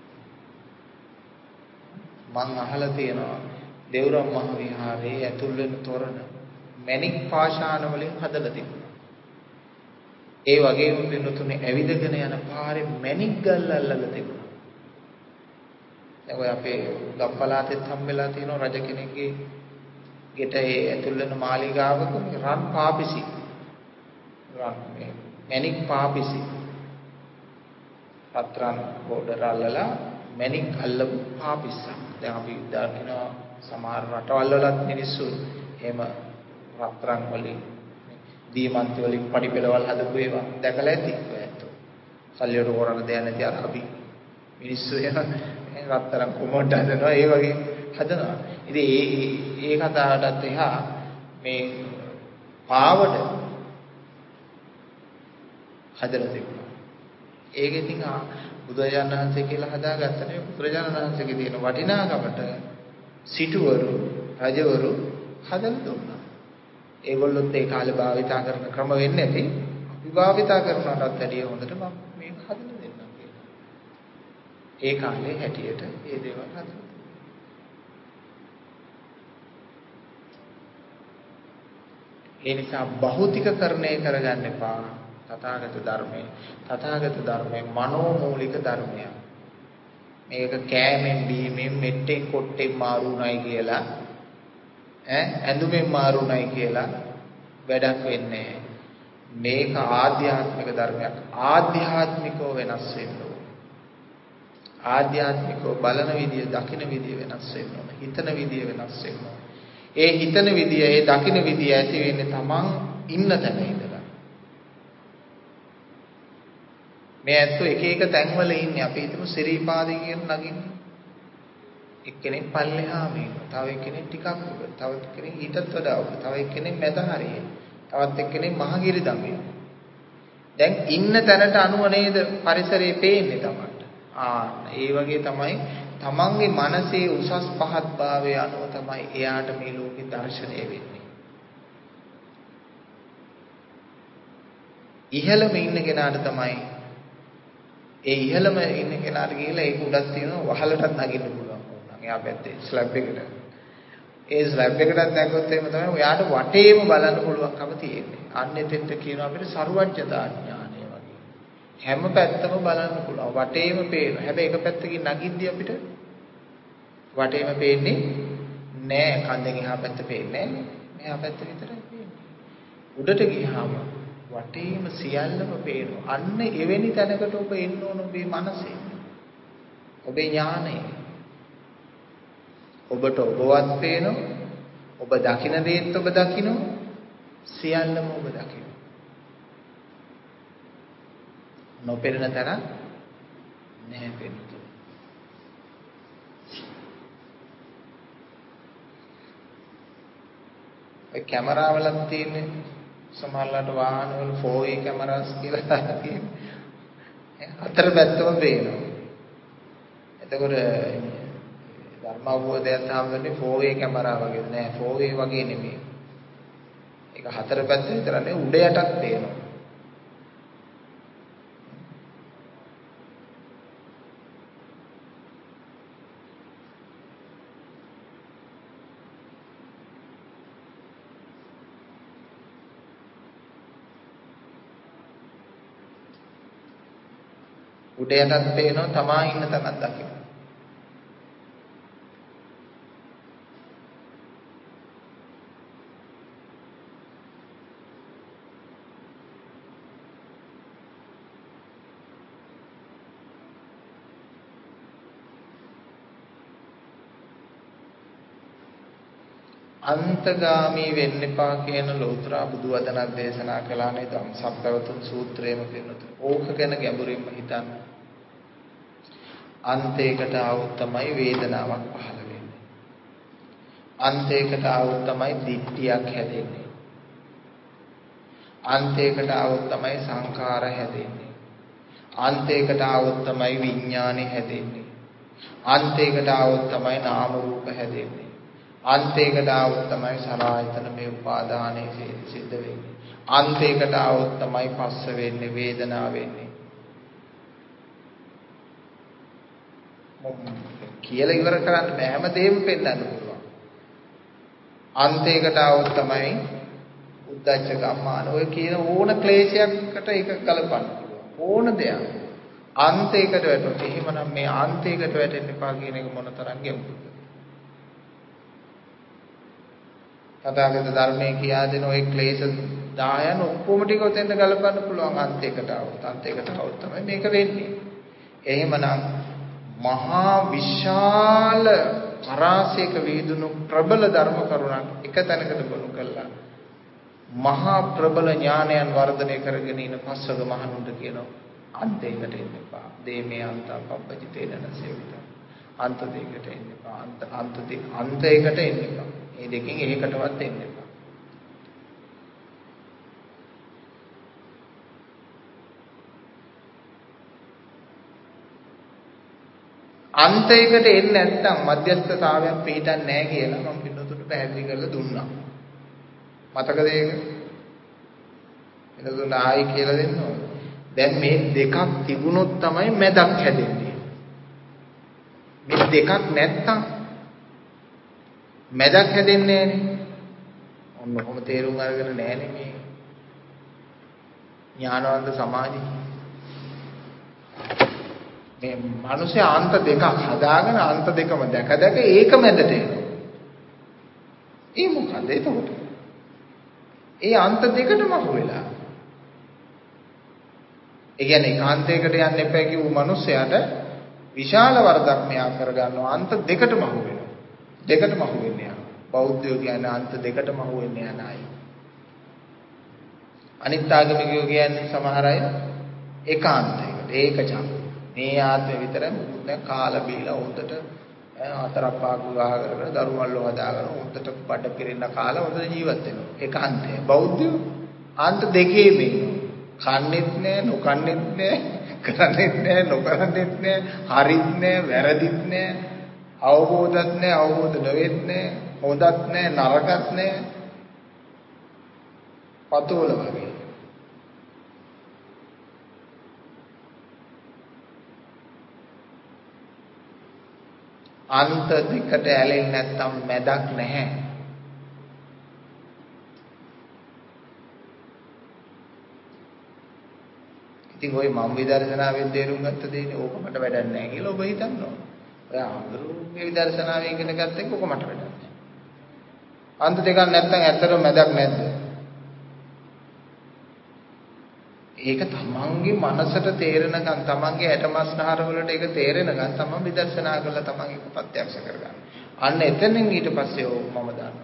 මං අහලා තියෙනවා දේවරම් මහ විහාරයේ ඇතුල් වෙන තොරණ මැණික් පාෂාණ වලින් හදලා තිබුණා. ඒ වගේම පින්නතුනේ ඇවිදගෙන යන පාරේ මැණික් ගල් අල්ලලා තිබුණා. දැන් ඔය අපේ ගම්පලාතෙත් හම්බෙලා තියෙන රජ කෙනෙක්ගේ ගෙට ඒ ඇතුල් වෙන මාලිගාවක රන් පාපිසි. රන් මේ මැණික් පාපිසි. පත්‍රන් බෝඩර අල්ලලා මැණික් අල්ලපු පාපිස්සක්. දැන් අපි දකින සමහර රටවල් වලත් මිනිස්සු එහෙම රත්රන් වලින් දීමන්ති වලින් පඩිපෙළවල් හදපු ඒවා දැකලා ඇති ඔයත්. සල්ලියට කරන දෙයක් නැති අර අපි මිනිස්සු එහෙම රත්තරන් කොමඩ හදනවා ඒ වගේ හදනවා. ඉතින් ඒ ඒ කතාවටත් එහා මේ පාවඩ හදලා තිබුණා. ඒක ඉතින් බුදුරජාණන් වහන්සේ කියලා හදාගත්ත නෙවෙයි බුදුරජාණන් වහන්සේගේ තියෙන වටිනාකමට සිටුවරු රජවරු හදලා දුන්නා. ඒගොල්ලොත් ඒ කාලේ භාවිතා කරන ක්‍රම වෙන්නේ නැති අපි භාවිතා කරනටත් වැඩිය හොඳට මම මේක හදලා දෙන්නම් කියලා. ඒ කාලේ හැටියට මේ දේවල් හදලා ඒ නිසා භෞතිකකරණය කරගන්න එපා තථාගත ධර්මයේ. තථාගත ධර්මයේ මනෝමූලික ධර්මයක්. මේක කෑමෙන් බීමෙන් මෙට්ටෙන් කොට්ටෙන් මාරුණයි කියලා ඈ ඇඳුමෙන් මාරුණයි කියලා වැඩක් වෙන්නේ නැහැ. මේක ආධ්‍යාත්මික ධර්මයක්. ආධ්‍යාත්මිකව වෙනස් වෙන්න ඕන. ආධ්‍යාත්මිකව බලන විදිය, දකින විදිය වෙනස් වෙන්න ඕන. හිතන විදිය වෙනස් වෙන්න ඕන. ඒ හිතන විදිය, ඒ දකින විදිය ඇති වෙන්නේ තමන් ඉන්න තැන ඉඳලා. මේ ඇත්තෝ එක එක තැන්වල ඉන්නේ. අපි හිතමු සිරීපාදේ කියන නගින්නේ. එක්කෙනෙක් පල්ලෙහාම ඉන්නවා. තව එක්කෙනෙක් ටිකක් උඩ. තව එක්කෙනෙක් ඊටත් වඩා උඩ. තව එක්කෙනෙක් මැද හරියේ. තවත් එක්කෙනෙක් මහගිරි දමේ. දැන් ඉන්න තැනට අනුව නේද පරිසරයේ පේන්නේ තමන්ට. ආ ඒ වගේ තමයි තමන්ගේ මනසේ උසස් පහත් භාවය අනුව තමයි එයාට මේ ලෝකේ දර්ශනය වෙන්නේ. ඉහළම ඉන්න කෙනාට තමයි ඒ ඉහළම ඉන්න කෙනාට ගිහලා ඒක උඩක් තියෙනවා වහලටත් නගින්න පුළුවන් වුණා. එයා පැත්තේ ස්ලැබ් එකට. ඒ ස්ලැබ් එකටත් නැගුවොත් එහෙම තමයි ඔයාට වටේම බලන්න පුළුවන්කම තියෙන්නේ. අන්න එතෙන්ට කියනවා අපිට සරුවඥතා ඥානය වගේ. හැම පැත්තම බලන්න පුළුවන්. වටේම පේනවා. හැබැයි එක පැත්තකින් නගිද්දී අපිට වටේම පේන්නේ නෑ. කන්දෙන් එහා පැත්ත පේන්නේ නෑ. මෙහා පැත්ත විතරයි පේන්නේ. උඩට ගියාම වටේම සියල්ලම පේනවා. අන්න එවැනි තැනකට ඔබ එන්න ඕන ඔබේ මනසේ. ඔබේ ඥානය. ඔබට ඔබවත් පේනවා. ඔබ දකින දේත් ඔබ දකිනවා. සියල්ලම ඔබ දකිනවා. නොපෙනෙන තරම් නැහැ පෙනුතු. ඒ කැමරාවලක් තියෙන්නේ සමහරවිට වාහනවල ෆෝර් ඒ කැමරාස් කියලා තියෙන්නේ. හතර පැත්තම පේනවා. එතකොට ධර්ම අවබෝධයත් හම්බෙන්නේ ෆෝර් ඒ කැමරා වගේ නෑ. ෆෝර් ඒ වගේ නෙමෙයි. ඒක හතර පැත්ත විතරනේ උඩ යටත් පේනවා. උඩ යටත් පේනවා තමා ඉන්න තැනක් දකින්න. අන්තගාමී වෙන්න එපා කියන ලෝතර බුදු වදනක් දේශනා කළා නේද? සම්පවතුන් සූත්‍රයේම කියනතු. ඕක ගැන ගැඹුරින්ම හිතන්න. අන්තයකට આવුත් තමයි වේදනාවක් පහළ වෙන්නේ. අන්තයකට આવුත් තමයි දිට්ඨියක් හැදෙන්නේ. අන්තයකට આવුත් තමයි සංඛාර හැදෙන්නේ. අන්තයකට આવුත් තමයි විඥානෙ හැදෙන්නේ. අන්තයකට આવුත් තමයි නාම රූප හැදෙන්නේ. අන්තයකට આવුත් තමයි සලආයතන මේ උපාදානයේ සිද්ධ වෙන්නේ. අන්තයකට આવුත් තමයි පස්ස වෙන්නේ, වේදනාව වෙන්නේ. කියලා ඉවර කරන්න බෑ. හැමදේම පෙන්නන්න පුළුවන්. අන්තයකට આવුත් තමයි උද්දච්ච කම්මාන ඔය කියන ඕන ක්ලේශයකට ඒක ගලපන්න පුළුවන්. ඕන දෙයක්. අන්තයකට වැටුනොත් එහෙමනම් මේ අන්තයකට වැටෙන්න එපා කියන එක මොනතරම් ගැඹුරුද? තථාගත ධර්මයේ කියා දෙන ওই ක්ලේශ දායන ඔක්කොම ටික උතෙන්ද ගලපන්න පුළුවන්. අන්තයකට આવුත් අන්තයකට આવුත් තමයි මේක වෙන්නේ. එහෙමනම් මහා විශාල පරාසයක වේදුණු ප්‍රබල ධර්ම කරුණක් එක තැනකට ගොනු කළා. මහා ප්‍රබල ඥානයන් වර්ධනය කරගෙන ඉන පස්වග මහණුන්ට කියනවා අන්තයකට එන්න එපා. දේමේ අන්තම් පබ්බජිතේන සේවිත. අන්ත දෙයකට එන්න එපා. අන්ත අන්ත දෙක අන්තයකට එන්න එපා. මේ දෙකෙන් එකකටවත් එන්න එපා. අන්තයකට එන්නේ නැත්නම් මධ්‍යස්ථතාවයක් පිටින් නැහැ කියලා මම පින්නතුට පැහැදිලි කරලා දුන්නා. මතකද ඒක? එතකොට ආයි කියලා දෙන්න ඕන. දැන් මේ දෙකක් තිබුණොත් තමයි මැදක් හැදෙන්නේ. මේ දෙකක් නැත්තම් මැදක් හැදෙන්නේ නැහනේ. ඔන්න කොහොම තේරුම් අරගෙන නැහනේ මේ ඥානවන්ත සමාජය. මේ මිනිස්සේ අන්ත දෙකක් හදාගෙන අන්ත දෙකම දැක දැක ඒක මැදට එනවා. ඒ මොකද එතකොට? ඒ අන්ත දෙකටම අහු වෙලා. ඒ කියන්නේ කාන්තයකට යන්න එපා කිව්ව මිනිස්සයාට විශාල වරදක් මෙයා කරගන්නවා. අන්ත දෙකටම අහු වෙනවා. දෙකටම අහු වෙන්නේ යා. බෞද්ධයෝ කියන්නේ අන්ත දෙකටම අහු වෙන්නේ යනයි. අනිත් ආගමිකයෝ කියන්නේ සමහර අය ඒකාන්තයකට ඒකචම්. මේ ආත්මෙ විතරයි මුකුත් දැන් කාලා බීලා හොඳට හතරක් පහක් විවාහ කරගෙන දරුවල්ලෝ හදාගෙන හොඳට බඩ පිරෙන්න කාලා හොඳට ජීවත් වෙනවා. ඒකාන්තය. බෞද්ධයෝ අන්ත දෙකේම ඉන්නවා. කන්නේත් නෑ, නොකන්නේත් නෑ, කරන්නේත් නෑ, නොකරන්නේත් නෑ, හරිත් නෑ, වැරදිත් නෑ, අවබෝධත් නෑ, අවබෝධ නොවෙත් නෑ, හොඳත් නෑ, නරකත් නෑ. පතෝල වගේ. අන්ත දෙකට ඇලෙන්නේ නැත්තම් මැදක් නැහැ. ඉතින් ওই මම විදර්ශනාවෙන් තේරුම් ගත්ත දේනේ ඕක මට වැඩක් නැහැ කියලා ඔබ හිතනවා. ඔය ආඳුරුගේ විදර්ශනාවෙන් ඉගෙන ගත්ත එක ඕක මට වැඩක් නැහැ. අන්ත දෙකක් නැත්තම් ඇත්තටම මැදක් නැද්ද? ඒක තමන්ගේ මනසට තේරෙනකන් තමන්ගේ ඇටමස්නහර වලට ඒක තේරෙනකන් තමන් විදර්ශනා කරලා තමන් ඒක ප්‍රත්‍යක්ෂ කරගන්න. අන්න එතනින් ඊට පස්සේ ඕක මම දන්නවා.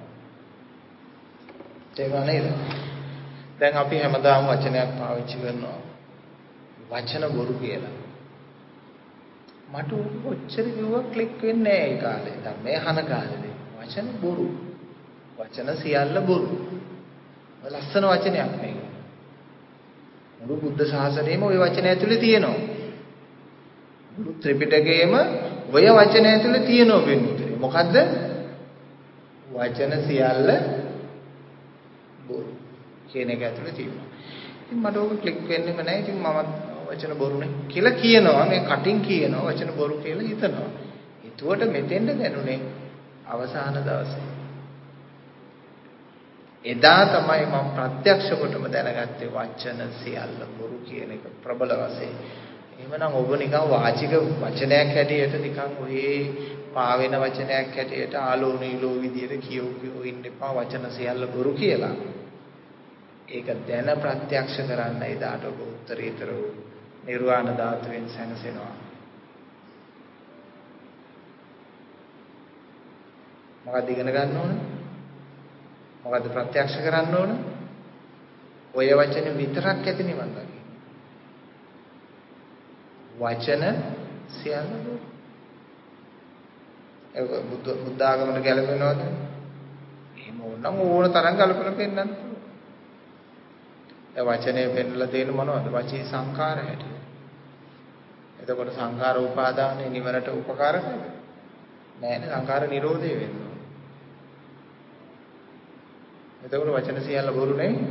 ඒක නේද? දැන් අපි හැමදාම වචනයක් පාවිච්චි කරනවා. වචන බොරු කියලා. මට ඔච්චර කිව්වා ක්ලික් වෙන්නේ නැහැ ඒ කාලේ. දැන් මේ අහන කාලේදී වචන බොරු. වචන සියල්ල බොරු. ලස්සන වචනයක් මේක. මුළු බුද්ධ ශාසනයෙම ওই වචන ඇතුලේ තියෙනවා. මුළු ත්‍රිපිටකයේම ඔය වචන ඇතුලේ තියෙනවා වෙනුනේ. මොකද්ද? වචන සියල්ල බොරු කියන එක ඇතුලේ තියෙනවා. ඉතින් මට ඕක ක්ලික් වෙන්නෙම නැහැ. ඉතින් මම වචන බොරුනේ කියලා කියනවා. මේ කටින් කියනවා වචන බොරු කියලා හිතනවා. ඒතුවට මෙතෙන්ද දැනුනේ අවසාන දවසේ. එදා තමයි මම ප්‍රත්‍යක්ෂ කොටම දැනගත්තේ වචන සියල්ල බොරු කියන එක ප්‍රබල වශයෙන්. එහෙමනම් ඔබ නිකන් වාචික වචනයක් හැටියට නිකන් ඔහේ පාවෙන වචනයක් හැටියට ආලෝ නීලෝ විදියට කියෝ කියෝ ඉන්න එපා වචන සියල්ල බොරු කියලා. ඒක දැන ප්‍රත්‍යක්ෂ කරන්න එදාට ඔබ උත්තරීතර වූ නිර්වාණ ධාතුවෙන් සැනසෙනවා. මොකක්ද ඉගෙන ගන්න ඕන? මොකද්ද ප්‍රත්‍යක්ෂ කරන්න ඕන? ඔය වචන විතරක් ඇති නිවන් දකින්න. වචන සියල්ල ඒක බුද්ධ බුද්ධ ආගමකට ගැලපෙනවද? එහෙම ඕනනම් ඕන තරම් කල්පනා පෙන්නන්න පුළුවන්. ඒ වචනේ පෙන්නලා තියෙන මොනවද? වචී සංඛාර හැටි. එතකොට සංඛාර උපාදානයේ නිවනට උපකාර නේද? නෑනේ සංඛාර නිරෝධය වෙනවා. එතකොට වචන සියල්ල බොරු නෙමෙයි.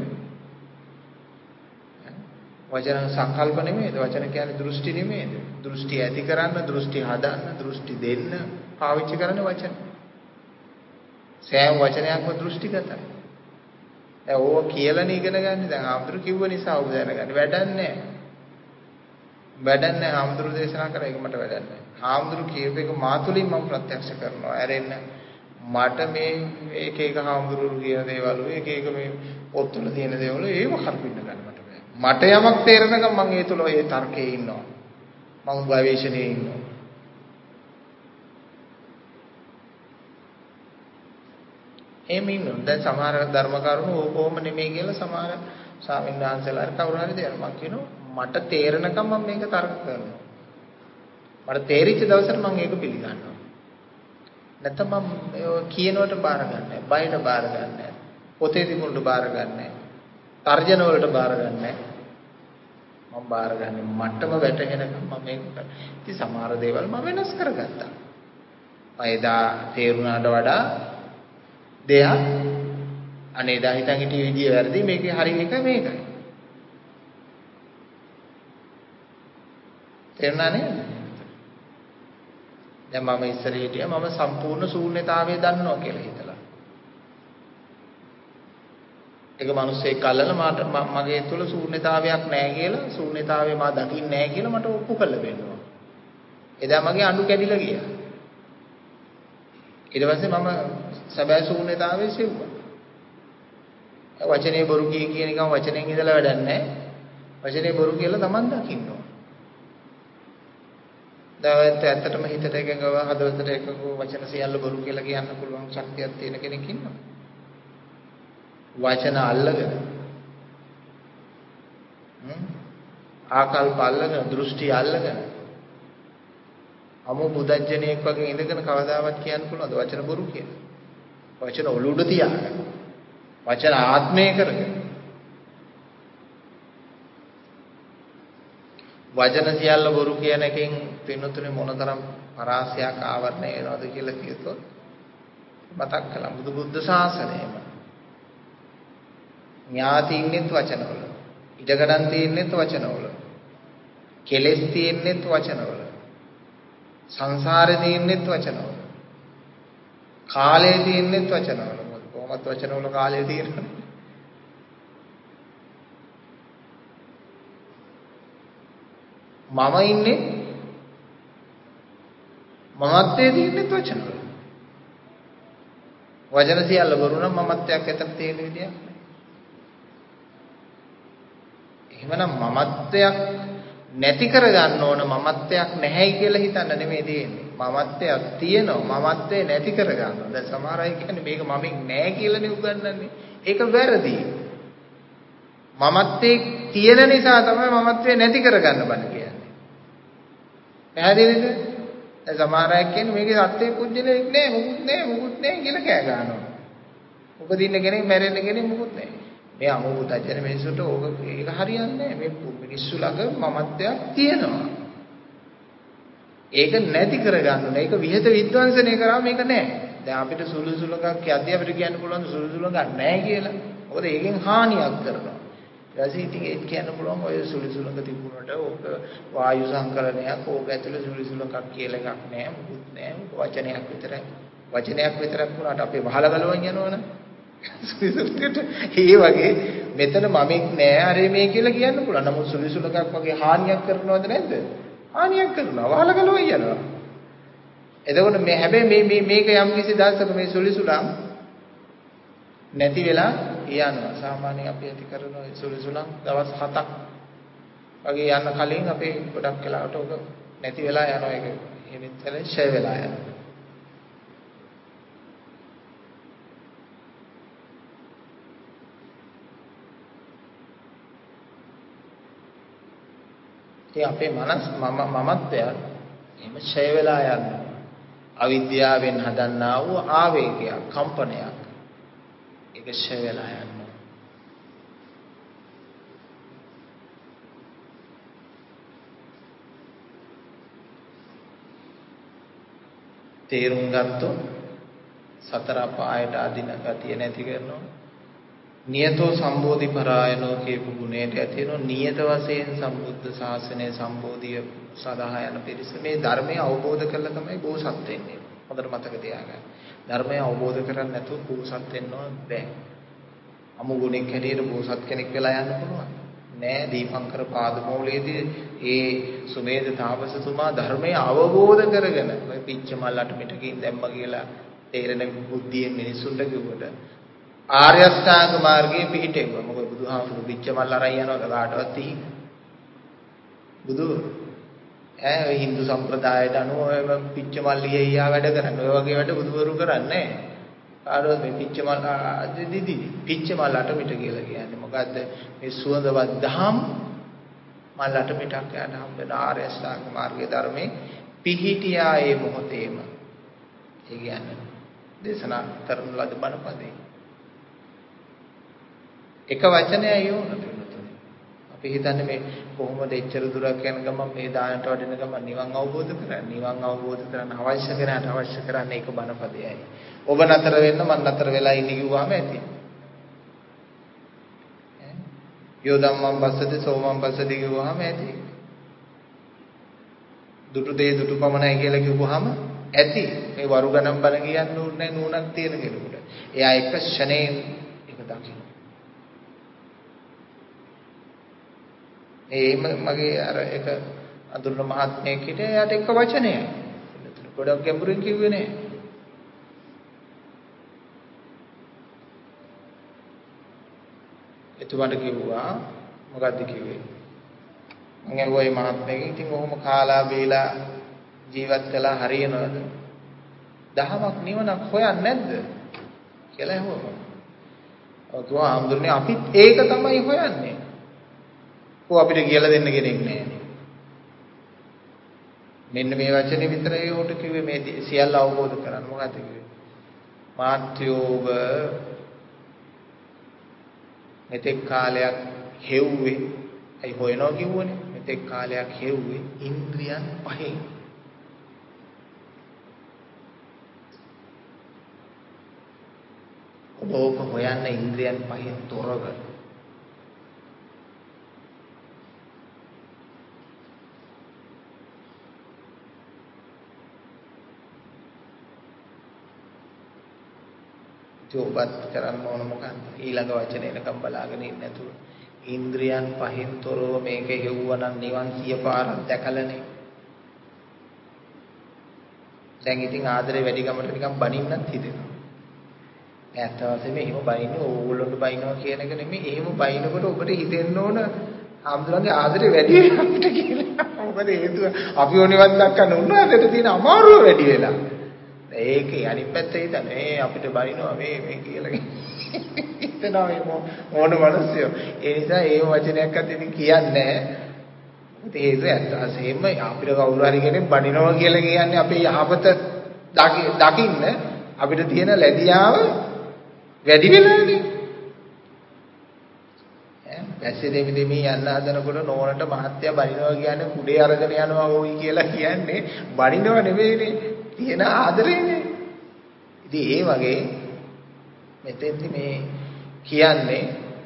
වචන සංකල්ප නෙමෙයිද? වචන කියන්නේ දෘෂ්ටි නෙමෙයිද? දෘෂ්ටි ඇති කරන්න, දෘෂ්ටි හදන්න, දෘෂ්ටි දෙන්න පාවිච්චි කරන වචන. සෑම වචනයක්ම දෘෂ්ටිගතයි. දැන් ඕක කියලා නේ ඉගෙන ගන්න. දැන් ආම්දුරු කිව්ව නිසා ඔබ දැනගන්න. වැඩක් නැහැ. වැඩක් නැහැ ආම්දුරු දේශනා කරා ඒක මට වැඩක් නැහැ. ආම්දුරු කියප එක මාතුලින් මම ප්‍රත්‍යක්ෂ කරනවා. ඇරෙන්න මට මේ එක එක ආම්දුරු කියන දේවල් එක එක මේ පොත්වල තියෙන දේවල් ඒව කරපින්න ගන්න මට බෑ. මට යමක් තේරෙනකම් මම ඒ තුල ඒ තර්කයේ ඉන්නවා. මම ගවේෂණයේ ඉන්නවා. එහෙම ඉන්නවා. දැන් සමහර ධර්ම කරුණු ඕකෝම නෙමෙයි කියලා සමහර ස්වාමීන් වහන්සේලා කවුරු හරි දෙනවා. මම කියනවා මට තේරෙනකම් මම මේක තර්ක කරනවා. මට තේරිච්ච දවසට මම ඒක පිළිගන්නවා. නැත්නම් මම කියනවට බාර ගන්නෑ. බයට බාර ගන්නෑ. පොතේ තිබුණට බාර ගන්නෑ. තර්ජන වලට බාර ගන්නෑ. මම බාර ගන්නේ මටම වැටහෙනකම් මම මේක කරනවා. ඉතින් සමහර දේවල් මම වෙනස් කරගත්තා. මම එදා තේරුණාට වඩා දෙයක් අනේ දා හිතන් හිටිය විදිය වැරදි මේකේ හරි එක මේකයි. තේරුණා නේද? දැන් මම ඉස්සර හිටියා මම සම්පූර්ණ ශූන්‍යතාවය දන්නවා කියලා හිතලා. ඒක මිනිස්සෙක් අල්ලලා මට මගේ තුල ශූන්‍යතාවයක් නැහැ කියලා ශූන්‍යතාවය මා දකින්නේ නැහැ කියලා මට ඔප්පු කළ වෙනවා. එදා මගේ අඬු කැඩිලා ගියා. ඊට පස්සේ මම සැබෑ ශූන්‍යතාවයේ සිව්වා. වචනේ බොරු කිය කියන එකම වචනෙන් ඉඳලා වැඩක් නැහැ. වචනේ බොරු කියලා Taman දකින්න ඕන. දැන් ඇත්තටම හිතට එකඟව හදවතට එකඟව වචන සියල්ල බොරු කියලා කියන්න පුළුවන් ශක්තියක් තියෙන කෙනෙක් ඉන්නවා. වචන අල්ලගෙන හ්ම් ආකල්ප අල්ලගෙන දෘෂ්ටි අල්ලගෙන අමු බුදජ්ජනෙක් වගේ ඉඳගෙන කවදාවත් කියන්න පුළුවන්ද වචන බොරු කියලා? වචන ඔලුඩ තියාගෙන වචන ආත්මය කරගෙන වචන සියල්ල බොරු කියන එකෙන් පින්නතුනේ මොනතරම් පරාසයක් ආවරණය වෙනවද කියලා කියතොත් මතක් කළා බුදු බුද්ධ ශාසනයම ඥාති ඉන්නෙත් වචනවල ඉඩකඩම් තියෙන්නෙත් වචනවල කෙලෙස් තියෙන්නෙත් වචනවල සංසාරේ තියෙන්නෙත් වචනවල කාලේ තියෙන්නේ වචනවල. මොකද කොහොමද වචනවල කාලේ තියෙන්නේ? මම ඉන්නේ මමත්වයේ තියෙන්නේ වචනවල. වචන සියල්ල බොරු නම් මමත්වයක් ඇතර තියෙන විදියක් නෑ. එහෙමනම් මමත්වයක් නැති කරගන්න ඕන මමත්වයක් නැහැයි කියලා හිතන්න නෙමෙයි තියෙන්නේ. මමත්වයක් තියෙනවා මමත්වේ නැති කරගන්න. දැන් සමහර අය කියන්නේ මේක මමෙක් නෑ කියලානේ උගන්වන්නේ. ඒක වැරදි. මමත්වේ තියෙන නිසා තමයි මමත්වේ නැති කරගන්න බණ කියන්නේ. පැහැදිලිද? දැන් සමහර අය කියන්නේ මේකේ සත්‍ය පුජ්‍යලයක් නෑ මොකුත් නෑ මොකුත් නෑ කියලා කෑ ගන්නවා. උපදින්න කෙනෙක් මැරෙන්න කෙනෙක් මොකුත් නෑ. මේ අමුබුතජන මිනිසුන්ට ඕක ඒක හරියන්නේ නැහැ. මේ මිනිස්සු ළඟ මමත්වයක් තියෙනවා. ඒක නැති කරගන්න ඕනේ. ඒක විහෙත විද්වංශනය කරා මේක නැහැ. දැන් අපිට සුළු සුළුකක් යද්දී අපිට කියන්න පුළුවන් සුළු සුළුකක් නැහැ කියලා. මොකද ඒකෙන් හානියක් කරනවා. ඊට පස්සේ ඉතින් ඒක කියන්න පුළුවන් ඔය සුළු සුළුක තිබුණට ඕක වායු සංකලනයක් ඕක ඇතුළේ සුළු සුළුකක් කියලා එකක් නැහැ. මොකුත් නැහැ. වචනයක් විතරයි. වචනයක් විතරක් වුණාට අපේ වහල ගලවන් යනවනේ. ඒ වගේ මෙතන මමෙක් නෑ අර මේ කියලා කියන්න පුළුවන්. නමුත් සුලිසුලකක් වගේ හානියක් කරනවද නැද්ද? හානියක් කරනවා. වහල ගලව යනවා. එතකොට මේ හැබැයි මේ මේ මේක යම් කිසි දවසක මේ සුලිසුලම් නැති වෙලා යනවා. සාමාන්‍යයෙන් අපි ඇති කරන සුලිසුලම් දවස් හතක් වගේ යන්න කලින් අපේ ගොඩක් වෙලාවට ඔක නැති වෙලා යනවා. ඒක හිමින් තල ෂය වෙලා යනවා. ඒ අපේ මනස් මම මමත්වය එහෙම ඡය වෙලා යනවා. අවිද්‍යාවෙන් හදන්නා වූ ආවේගයක්, කම්පනයක්. ඒක ඡය වෙලා යනවා. තේරුම් ගත්තොත් සතර පායට අදින ගතිය නැති කරනවා. නියතෝ සම්බෝධි පරායනෝ කියපු ගුණයට ඇතිවෙනවා. නියත වශයෙන් සම්බුද්ධ ශාසනය සම්බෝධිය සඳහා යන පිරිස මේ ධර්මය අවබෝධ කරලා තමයි බෝසත් වෙන්නේ. හොඳට මතක තියාගන්න. ධර්මය අවබෝධ කරගන්න නැතුව බෝසත් වෙන්න බෑ. අමු ගුණෙක් හැටියට බෝසත් කෙනෙක් වෙලා යන්න පුළුවන් නෑ. දීපංකර පාදමූලයේදී ඒ සුමේධ තාපසතුමා ධර්මය අවබෝධ කරගෙන ඔය පිච්ච මල්ලට මිටකින් දැම්ම කියලා තේරෙන බුද්ධියෙන් මිනිසුන්ට කිව්වට ආර්ය අෂ්ටාංග මාර්ගයේ පිහිටෙව්වා. මොකද බුදුහාමුදුරු පිච්ච මල් අරන් යනවද කාටවත් තිහි? බුදු ඈ ඔය Hindu සම්ප්‍රදායට අනුව ඔය පිච්ච මල් ලියයියා වැඩ කරන්නේ. ඔය වගේ වැඩ බුදුවරු කරන්නේ නැහැ. කාටවත් මේ පිච්ච මල් දිදි පිච්ච මල් අට මිට කියලා කියන්නේ. මොකද්ද? මේ සුවඳවත් දහම් මල් අට මිටක් යාට හම්බෙන ආර්ය අෂ්ටාංග මාර්ගයේ ධර්මයේ පිහිටියා ඒ මොහොතේම. ඒ කියන්නේ දේශනා කරන ලද බණපදේ එක වචනයයි වුණා. අපි හිතන්නේ මේ කොහොමද එච්චර දුරක් යන ගමන් මේ දානට වඩින ගමන් නිවන් අවබෝධ කරන්නේ. නිවන් අවබෝධ කරන්න අවශ්‍ය කරාට අවශ්‍ය කරන්නේ ඒක බණපදයයි. ඔබ නතර වෙන්න මම නතර වෙලා ඉන්නේ කිව්වම ඇති. යෝ ධම්මං පස්සති සෝමං පස්සති කිව්වම ඇති. දුටු දේ දුටු පමණයි කියලා කිව්වහම ඇති. මේ වරු ගණන් බණ කියන්න ඕනේ නූනක් තියෙන කෙනෙකුට. එයා එක ෂණයෙන් ඒක දකින්න. ඒ මගේ අර එක අඳුරන මහත්මයෙක් හිටියා. එයාට එක වචනයයි. ගොඩක් ගැඹුරින් කිව්වේ නෑ. එතුමාට කිව්වා මොකද්ද කිව්වේ? මම ඇහුවා මේ මහත්මයෙක්ගෙන් ඉතින් කොහොම කාලා බීලා ජීවත් වෙලා හරියනවද? දහමක් නිවනක් හොයන්නේ නැද්ද? කියලා ඇහුවා. ඔතුවා ආම්දුරනේ අපිත් ඒක තමයි හොයන්නේ. කො අපිට කියලා දෙන්න කෙනෙක් නැහැ. මෙන්න මේ වචනේ විතරයි උට කිව්වේ මේ සියල්ල අවබෝධ කරගන්න. මොකක්ද කිව්වේ? මාත්‍යෝබ මෙතෙක් කාලයක් හෙව්වේ. අයි හොයනවා කිව්වනේ. මෙතෙක් කාලයක් හෙව්වේ ඉන්ද්‍රියන් පහෙන්. ඔබ ඕක හොයන්න ඉන්ද්‍රියන් පහෙන් තොරව. ඔබත් කරන්න ඕන මොකක්ද? ඊළඟ වචනේ එනකම් බලාගෙන ඉන්න නැතුව. ඉන්ද්‍රියන් පහෙන් තොරව මේක හෙව්වනම් නිවන් සිය පාරක් දැකලානේ. දැන් ඉතින් ආදරේ වැඩි ගමට නිකන් බනින්නත් හිතෙනවා. ඇත්ත වශයෙන්ම එහෙම බනින්නේ ඕගොල්ලොන්ට බනිනවා කියන එක නෙමෙයි. එහෙම බනිනකොට ඔබට හිතෙන්න ඕන ආම්දුරන්ගේ ආදරේ වැඩි වෙලා අපිට කියලා. මොකද හේතුව අපි ඕනෙවත් දක්කන්න උන්වහන්සේට තියෙන අමාරුව වැඩි වෙලා. ඒකේ අනිත් පැත්ත හිතන්නේ මේ අපිට බනිනවා මේ මේ කියලා හිතනවා මේ මොන මිනිස්සුયો. ඒ නිසා ඒ වචනයක්වත් ඉතින් කියන්නේ නැහැ. ඒක ඇත්ත වශයෙන්ම අපිට කවුරු හරි කෙනෙක් බනිනවා කියලා කියන්නේ අපේ යහපත දකින්න අපිට තියෙන ලැබියාව වැඩි වෙලානේ. ඈ පැසේ දෙමි දෙමි යන්න හදනකොට නෝනට මහත්ය බනිනවා කියන්නේ කුඩේ අරගෙන යනවා ඕයි කියලා කියන්නේ බනිනව නෙවෙයිනේ. තියෙන ආදරේනේ. ඉතින් ඒ වගේ මෙතෙන්දි මේ කියන්නේ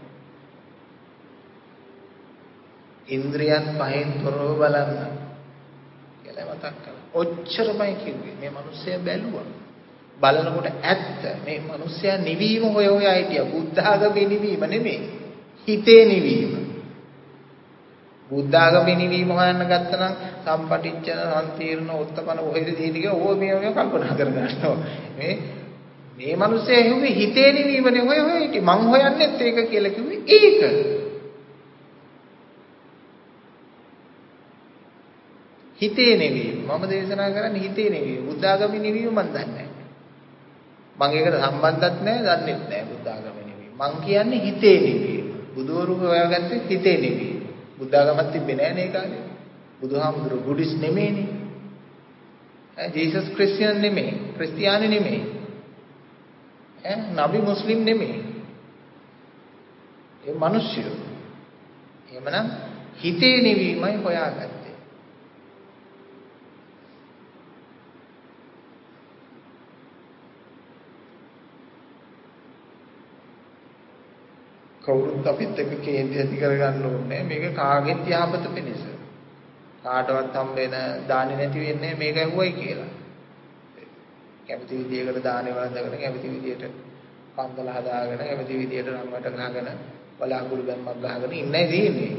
ඉන්ද්‍රියන් පහෙන් තොරව බලන්න කියලා මතක් කරලා. ඔච්චරමයි කිව්වේ. මේ මිනිස්සයා බැලුවා. බලනකොට ඇත්ත මේ මිනිස්සයා නිවීම හොය හොය හිටියා. බුද්ධ ආගමේ නිවීම නෙමෙයි. හිතේ නිවීම. බුද්ධ ආගමේ නිවීම හොයන්න ගත්තනම් සම්පටිච්ඡන සම්තීර්ණ උත්තපන කොහෙද තියෙන්නේ කියලා ඕව මේ මේ කල්පනා කර ගන්නවා. මේ මේ මිනිස්සයා හිතුවේ හිතේ නිවීමනේ හොය හොය හිටියේ. මං හොයන්නෙත් ඒක කියලා කිව්වේ ඒක. හිතේ නෙවීම. මම දේශනා කරන්නේ හිතේ නෙවීම. බුද්ධ ආගමේ නෙවීම මම දන්නේ නැහැ. මම ඒකට සම්බන්ධත් නැහැ, දන්නෙත් නැහැ බුද්ධ ආගමේ නෙවීම. මම කියන්නේ හිතේ නෙවීම. බුදුවරු හොයාගත්තේ හිතේ නෙවීම. බුද්ධ ආගමක් තිබ්බේ නැහැ නේ කාලේ. බුදුහාමුදුරුවෝ බුද්දිස් නෙමෙයිනේ. ඈ ජීසස් ක්‍රිස්තියානි නෙමෙයි. ක්‍රිස්තියානි නෙමෙයි. ඈ නබි මුස්ලිම් නෙමෙයි. ඒ මිනිස්සු. එහෙමනම් හිතේ නෙවීමයි හොයාගත්තේ. කවුරුත් අපිත් එක්ක කේන්ති ඇති කරගන්න ඕනේ මේක කාගෙත් යහපත පිණිස කාටවත් හම් වෙන දාන්නේ නැති වෙන්නේ මේක ඇහුවයි කියලා කැමති විදියකට දානේ වළඳගෙන කැමති විදියට පන්දල හදාගෙන කැමති විදියට රන්වට ගහගෙන බලාකුළු බැම්මක් ගහගෙන ඉන්නයි තියෙන්නේ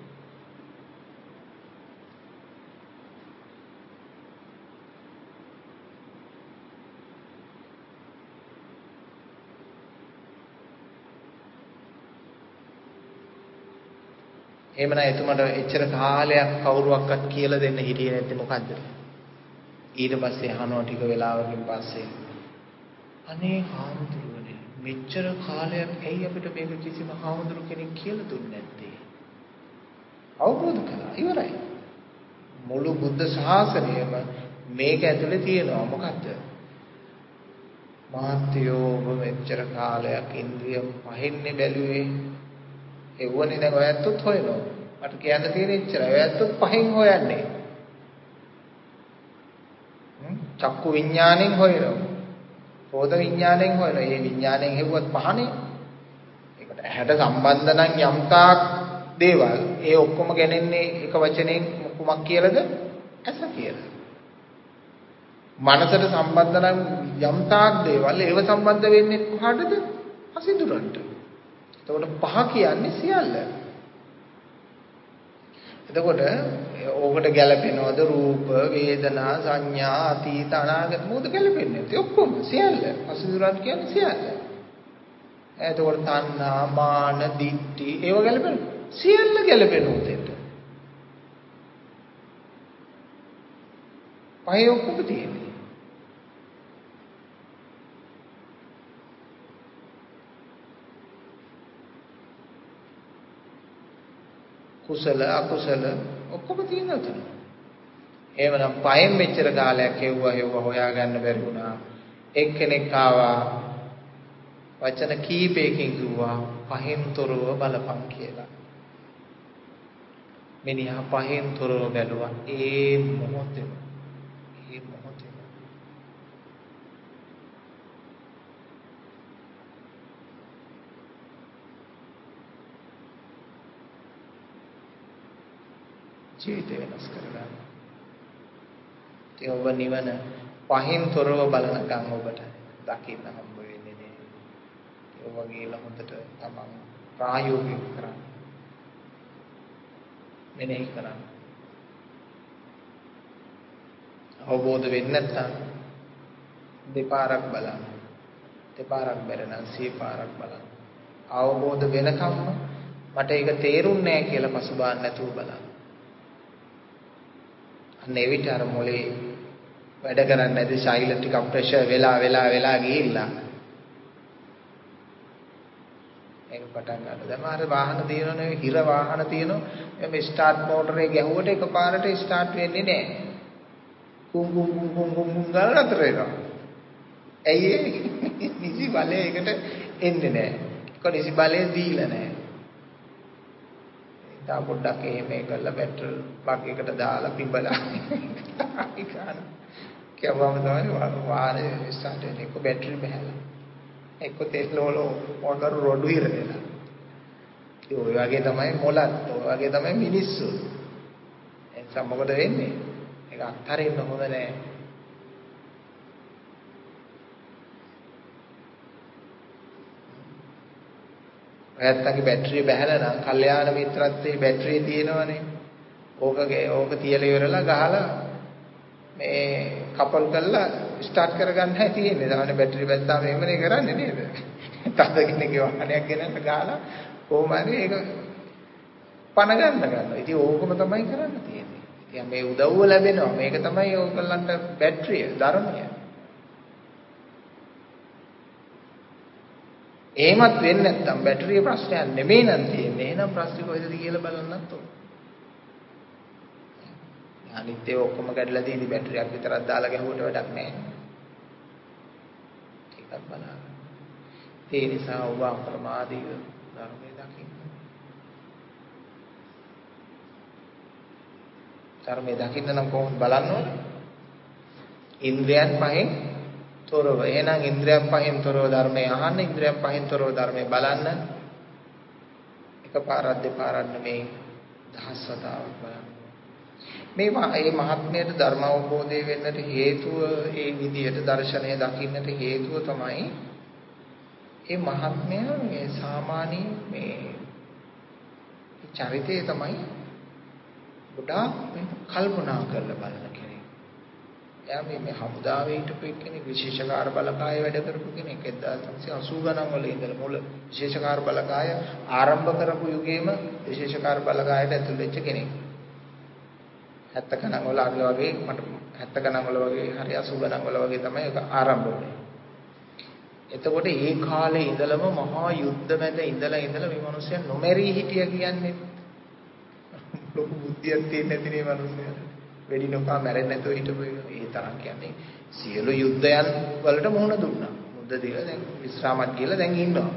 එහෙම නැත්නම් එතුමට එච්චර කාලයක් කවුරුවක්වත් කියලා දෙන්න හිටියේ නැත්තේ මොකද්ද? ඊට පස්සේ අහනවා ටික වෙලාවකින් පස්සේ අනේ හාමුදුරුවනේ මෙච්චර කාලයක් ඇයි අපිට මේක කිසිම හාමුදුරු කෙනෙක් කියලා දුන්නේ නැත්තේ? අවබෝධ කළා ඉවරයි. මුළු බුද්ධ ශාසනයම මේක ඇතුලේ තියෙනවා මොකද්ද? මහත්යෝ ඔබ මෙච්චර කාලයක් ඉන්ද්‍රිය පහෙන්නේ බැලුවේ එවුවනේ දැන් ඔයත්තුත් හොයනවා. මට කියන්න තියෙන ඉච්චරයි. ඔයත්තුත් පහෙන් හොයන්නේ. හ්ම් චක්කු විඥාණයෙන් හොයනවා. සෝත විඥාණයෙන් හොයනවා. මේ විඥාණයෙන් හෙව්වත් පහනේ. ඒකට ඇහැට සම්බන්ධ නම් යම්තාක් දේවල් ඒ ඔක්කොම ගැනෙන්නේ එක වචනෙන් කුමක් කියලාද? ඇස කියලා. මනසට සම්බන්ධ නම් යම්තාක් දේවල් ඒව සම්බන්ධ වෙන්නේ කොහටද? අසිතුරන්ට. එතකොට පහ කියන්නේ සියල්ල. එතකොට ඕකට ගැලපෙනවද රූප, වේදනා, සංඥා, අතීත, අනාගත මොකද ගැලපෙන්නේ? ඒ ඔක්කොම සියල්ල. අසුරන් කියන්නේ සියල්ල. එතකොට තණ්හා, මාන, දිට්ඨි ඒව ගැලපෙනවද? සියල්ල ගැලපෙනවා උතෙන්ට. පහේ ඔක්කොම තියෙන්නේ. කුසල අකුසල ඔක්කොම තියෙනවා එතන. එහෙමනම් පහෙන් මෙච්චර කාලයක් හෙව්වා හෙව්වා හොයාගන්න බැරි වුණා. එක්කෙනෙක් ආවා වචන කීපයකින් කිව්වා පහෙන් තොරව බලපං කියලා. මිනිහා පහෙන් තොරව බැලුවා ඒ මොහොතේ. ඒ මොහොතේ. ජීවිතය වෙනස් කරගන්න. ඒ ඔබ නිවන පහින් තොරව බලනකම් ඔබට දකින්න හම්බ වෙන්නේ නෑ. වගේ ලහොතට තමන් ප්‍රායෝගික කරන්න. මෙනෙහි කරන්න. අවබෝධ වෙන්නේ නැත්නම් දෙපාරක් බලන්න. දෙපාරක් බැරනම් සිය පාරක් බලන්න. අවබෝධ වෙනකම්ම මට ඒක තේරුන්නේ නැහැ කියලා පසුබාන්න නැතුව බලන්න. අන්න ඒ විතර අර මොලේ වැඩ කරන්නේ නැති ශෛල ටික ප්‍රෙෂර් වෙලා වෙලා වෙලා ගිහිල්ලා ඒක පටන් ගන්නවා. දැන් මාර වාහන තියෙනවනේ හිර වාහන තියෙනවා. මේ ස්ටාර්ට් මෝටරේ ගැහුවට එකපාරට ස්ටාර්ට් වෙන්නේ නැහැ. කුම් කුම් කුම් කුම් කුම් කුම් ගාලා නතර වෙනවා. ඇයි ඒ? නිසි බලය එකට එන්නේ නැහැ. ඒක නිසි බලය දීලා නැහැ. තා පොඩ්ඩක් එහෙම කරලා පෙට්‍රල් ප්ලග් එකට දාලා පිඹලා ඉකාන කියවම තමයි වාහනේ ස්ටාර්ට් වෙන්නේ. එක්ක බැටරි බහැලා. එක්ක තෙල් වල මොටර රොඩු ඉර වෙලා. ඒ වගේ තමයි මොලත්. ඔය වගේ තමයි මිනිස්සු. එතන මොකද වෙන්නේ? ඒක අත්හරින්න හොඳ නැහැ. ඔයත්තගේ බැටරිය බහැලා නම් කල්යාණ මිත්‍රත්වයේ බැටරිය තියෙනවනේ. ඕකගේ ඕක තියලා ඉවරලා ගහලා මේ කපල් කරලා ස්ටාර්ට් කරගන්න හැටි තියෙන්නේ. තමයි බැටරි බැස්සාම එමනේ කරන්නේ නේද? තද කෙනෙක්ගේ වාහනයක් ගෙනල්ලා ගහලා කොහොම හරි ඒක පණ ගන්න ගන්නවා. ඉතින් ඕකම තමයි කරන්න තියෙන්නේ. ඉතින් මේ උදව්ව ලැබෙනවා. මේක තමයි ඕගොල්ලන්ට බැටරිය, ධර්මය. එහෙමත් වෙන්නේ නැත්නම් බැටරිය ප්‍රශ්නයක් නෙමෙයි නම් තියෙන්නේ. එහෙනම් ප්‍රශ්නේ කොහෙද කියලා බලන්නත් ඕන. අනිත් ඒවා ඔක්කොම කැඩලා තියෙදි බැටරියක් විතරක් දාලා ගැහුවට වැඩක් නැහැ. ඒකත් බලන්න. ඒ නිසා ඔබ අප්‍රමාදීව ධර්මයේ දකින්න. ධර්මයේ දකින්න නම් කොහොමද බලන්න ඕනේ? ඉන්ද්‍රයන් පහෙන් තොරව. එහෙනම් ඉන්ද්‍රයන් පහෙන් තොරව ධර්මයේ අහන්න, ඉන්ද්‍රයන් පහෙන් තොරව ධර්මයේ බලන්න. එකපාරක් දෙපාරක් නෙමෙයි දහස් වතාවක් බලන්න. මේ මේ මහත්මයට ධර්ම අවබෝධය වෙන්නට හේතුව ඒ විදියට දර්ශනය දකින්නට හේතුව තමයි මේ මහත්මය මේ සාමාන්‍ය මේ චරිතය තමයි ගොඩාක් කල්පනා කරලා බලන කෙනෙක්. එයා මේ මේ හමුදාවේ හිටපු කෙනෙක්, විශේෂකාර බලකාය වැඩ කරපු කෙනෙක්. එක්දාස් නවසිය අසූ ගණන් වල ඉඳලා මුල විශේෂකාර බලකාය ආරම්භ කරපු යුගයේම විශේෂකාර බලකායට ඇතුල් වෙච්ච කෙනෙක්. හැත්ත ගණන් වල අග වගේ මට හැත්ත ගණන් වල වගේ හරි අසූ ගණන් වල වගේ තමයි ඒක ආරම්භ වුනේ. එතකොට ඒ කාලේ ඉඳලම මහා යුද්ධ මැද ඉඳලා ඉඳලා මේ මිනිස්සුන් නොමැරී හිටියා කියන්නේ ලොකු බුද්ධියක් තියෙන නැති නේ මිනිස්සුන්ට. වෙඩි නොකා මැරෙන්නේ නැතුව හිටපු ඒ තරම් කියන්නේ සියලු යුද්ධයන් වලට මුහුණ දුන්නා. මුද්ද දීලා දැන් විශ්‍රාමත් කියලා දැන් ඉන්නවා.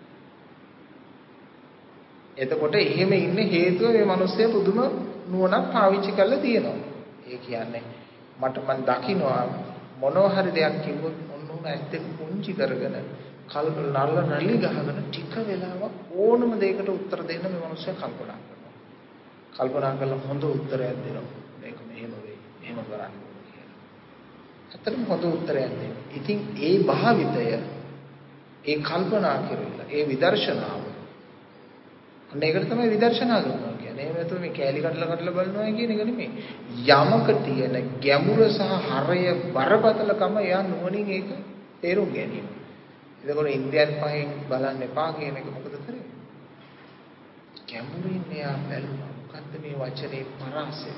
එතකොට එහෙම ඉන්න හේතුව මේ මිනිස්සු පුදුම නුවණක් පාවිච්චි කරලා තියෙනවා. ඒ කියන්නේ මට මන් දකින්නවා මොනවා හරි දෙයක් කිව්වොත් ඔන්නෝම ඇස් දෙක පුංචි කරගෙන කල් නල්ල රැලි ගහගෙන ටික වෙලාවක් ඕනම දෙයකට උත්තර දෙන්න මේ මිනිස්සු කල්පනා කරනවා. කල්පනා කරලා හොඳ උත්තරයක් දෙනවා. මේක මෙහෙම වෙයි. මෙහෙම කරන්න ඕනේ කියලා. ඇත්තටම හොඳ උත්තරයක් දෙනවා. ඉතින් ඒ භාවිතය ඒ කල්පනා කරලා ඒ විදර්ශනාව අන්න ඒකට තමයි විදර්ශනා කරනවා කියන්නේ. එහෙම නැතුව මේ කෑලි කඩලා කඩලා බලනවා කියන එක නෙමෙයි. යමක තියෙන ගැඹුර සහ හරය බරපතලකම එයා නුවණින් ඒක තේරුම් ගැනීම. එතකොට ඉන්ද්‍රියන් පහෙන් බලන්න එපා කියන එක මොකද කරන්නේ? ගැඹුරින් එයා බැලුවා. මොකද්ද මේ වචනේ පරාසය?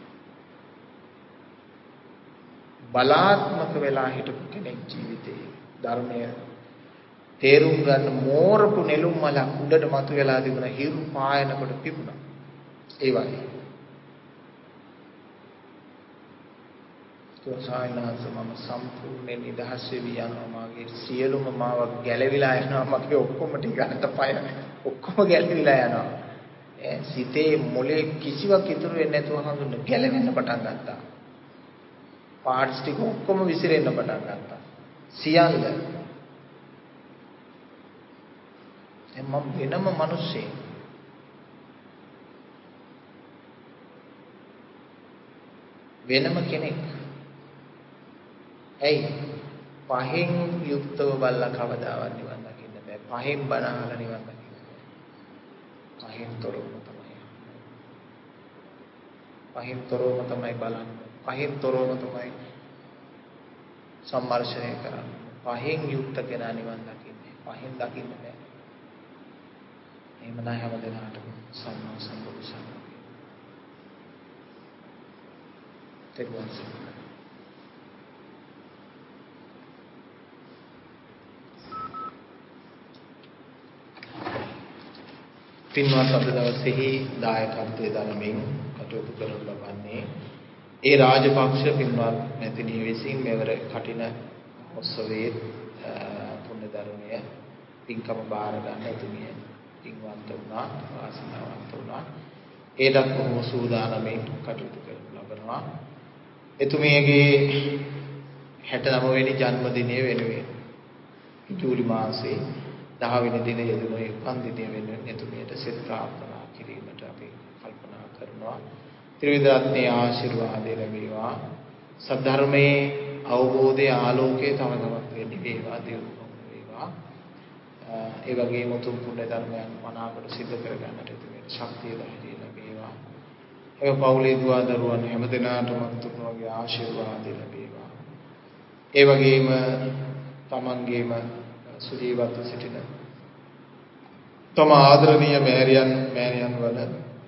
බලාත්මක වෙලා හිටපු කෙනෙක් ජීවිතේ ධර්මය තේරුම් ගන්න මෝරපු නෙළුම් මල උඩට මතුවලා තිබුණ හිරු පායනකොට පිපුණා. ඒ වගේ. තෝසායනාස මම සම්පූර්ණ නිදහස් වෙවි යනවා. මාගේ සියලුම මාවක් ගැලවිලා යනවා. මගේ ඔක්කොම ටික අතපය ඔක්කොම ගැලවිලා යනවා. ඒ සිතේ මොලේ කිසිවක් ඉතුරු වෙන්නේ නැතුව හඳුන්න ගැලවෙන්න පටන් ගත්තා. පාර්ට්ස් ටික ඔක්කොම විසිරෙන්න පටන් ගත්තා. සියල්ල මම වෙනම මිනිස්සෙක්. වෙනම කෙනෙක්. ඇයි? පහෙන් යුක්තව බලලා කවදාවත් නිවන් දකින්න බෑ. පහෙන් බණ අහලා නිවන් දකින්න. පහෙන් තොරවම තමයි. පහෙන් තොරවම තමයි බලන්නේ. පහෙන් තොරවම තමයි සම්මර්ෂණය කරන්නේ. පහෙන් යුක්ත කෙනා නිවන් දකින්නේ. පහෙන් දකින්න බෑ. එහෙම නැහැ හැම දිනාටම සම්මා සම්බුදු සරණයි. තෙරුවන් සරණයි. පින්වත් අද දවසේහි දායකත්වයේ දරමින් කටයුතු කරනු ලබන්නේ ඒ රාජපක්ෂ පින්වත් මැතිණිය විසින් මෙවර කටින උත්සවයේ පුණ්‍ය ධර්මය පින්කම බාර ගන්න එතුමිය පින්වන්ත වුණා වාසනාවන්ත වුණා. ඒටත් බොහෝ සූදානමින් කටයුතු කරනු ලබනවා. එතුමියගේ හැට නව වෙනි ජන්මදිනය වෙනුවෙන් ජූලි මාසයේ දහ වෙනි දිනේ යෙදුණු උපන් දිනය වෙනුවෙන් එතුමියට සෙත් ප්‍රාර්ථනා කිරීමට අපි කල්පනා කරනවා. ත්‍රිවිධ රත්නයේ ආශිර්වාදය ලැබේවා. සද්ධර්මයේ අවබෝධයේ ආලෝකයේ තව තවත් වැඩි වේවා, දියුණු වේවා. ඒ වගේම උතුම් පුණ්‍ය ධර්මයන් මනාකොට සිද්ධ කර ගන්නට එතුමියට ශක්තිය ධෛර්යය ලැබේවා. ඒ පවුලේ දුවා දරුවන් හැමදෙනාටම උතුම් වගේ ආශිර්වාද ලැබේවා. ඒ වගේම තමන්ගේම සුජීවත්ව සිටින තම ආදරණීය මෑරියන් මෑරියන් වන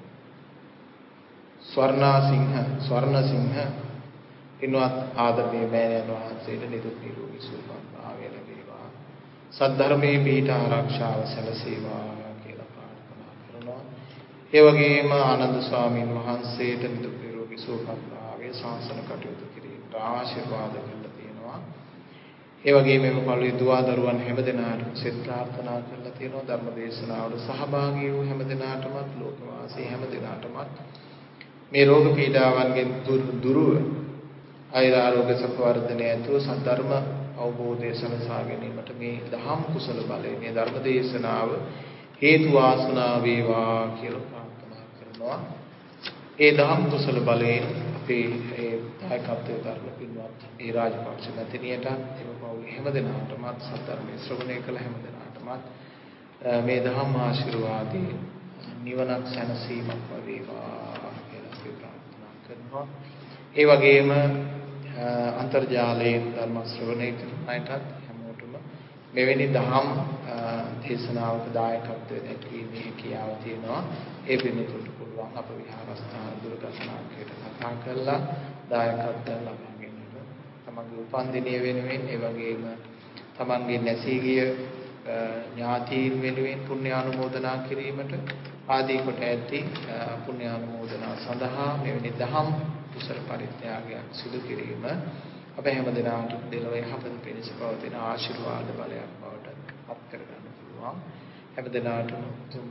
ස්වර්ණාසිංහ ස්වර්ණසිංහ පින්වත් ආදරණීය මෑරියන් වහන්සේට නිදුක් නිරෝගී සුවපත් භාවය ලැබේවා. සද්ධර්මයේ පීඨ ආරක්ෂාව සැලසේවා කියලා ප්‍රාර්ථනා කරනවා. ඒ වගේම ආනන්ද ස්වාමීන් වහන්සේට නිදුක් නිරෝගී සුවපත් භාවය ශාසන කටයුතු කිරීමට ආශිර්වාද කරලා තියෙනවා. ඒ වගේම මේ පළවෙනි දුවා දරුවන් හැමදෙනාටම සෙත් ප්‍රාර්ථනා කරලා තියෙනවා. ධර්ම දේශනාවට සහභාගී වූ හැමදෙනාටමත් ලෝකවාසී හැමදෙනාටමත් මේ රෝග පීඩාවන්ගෙන් දුරුව ආයුරාෝග්‍ය සම්පවර්ධනය ඇතුව සද්ධර්ම අවබෝධය සලසා ගැනීමට මේ දහම් කුසල බලය මේ ධර්ම දේශනාව හේතු වාසනා වේවා කියලා ප්‍රාර්ථනා කරනවා. ඒ දහම් කුසල බලයෙන් අපේ ඒ දායකත්වයේ ධර්ම පින්වත් ඒ රාජපක්ෂ මැතිණියට එම පවුලේ හැමදෙනාටමත් සද්ධර්මයේ ශ්‍රවණය කළ හැමදෙනාටමත් මේ දහම් ආශිර්වාදේ නිවනක් සැනසීමක් වේවා කියලා අපි ප්‍රාර්ථනා කරනවා. ඒ වගේම අන්තර්ජාලයෙන් ධර්ම ශ්‍රවණය කරන අයටත් හැමෝටම මෙවැනි දහම් දේශනාවක දායකත්වයේ දැක්වීමේ හැකියාව තියෙනවා. ඒ පිළිතුරට පුළුවන් අප විහාරස්ථාන දුරකථන අංකයට කතා කරලා දායකත්වය ලබා ගැනීම. තමන්ගේ උපන් දිනය වෙනුවෙන් ඒ වගේම තමන්ගේ නැසී ගිය ඥාතීන් වෙනුවෙන් පුණ්‍ය ආනුමෝදනා කිරීමට ආදී කොට ඇති පුණ්‍ය ආනුමෝදනා සඳහා මෙවැනි දහම් කුසල පරිත්‍යාගයක් සිදු කිරීම අප හැම දිනකට දෙලොව යහපත පිණිස පවතින ආශිර්වාද බලයක් බවට පත් කර ගන්න පුළුවන්. හැම දිනකටම උතුම්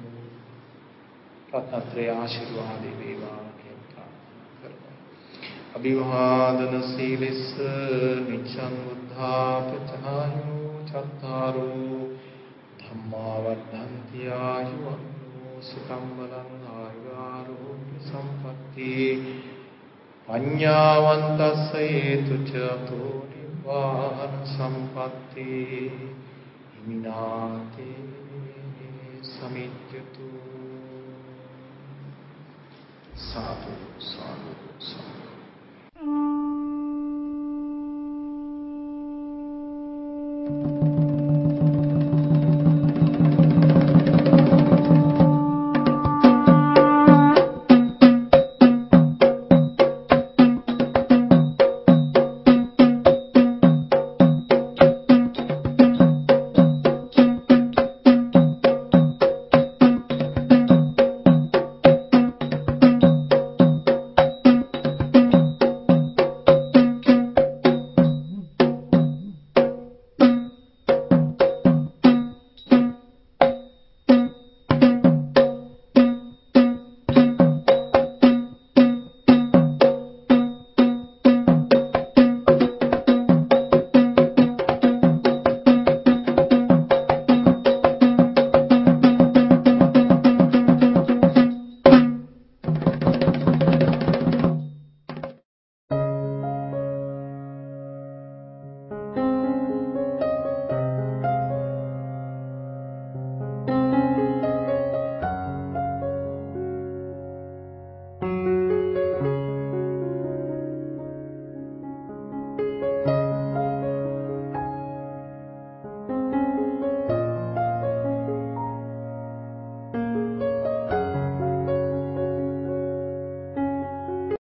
රත්නත්‍රයේ ආශිර්වාද වේවා කියලා ප්‍රාර්ථනා කරනවා. අභිවාදන සීලස්ස නිච්ඡං බුද්ධාපචායෝ චත්තාරෝ ධම්මා වර්ධන්ති ආයුවන්නෝ සුඛං බලං ආයුරෝග්‍ය සම්පatti අඤ්ඤාවන්තස්ස හේතුච අතෝ නිවාන සම්පatti හිමිනාතේ සමිච්ඡතු සාදු සාදු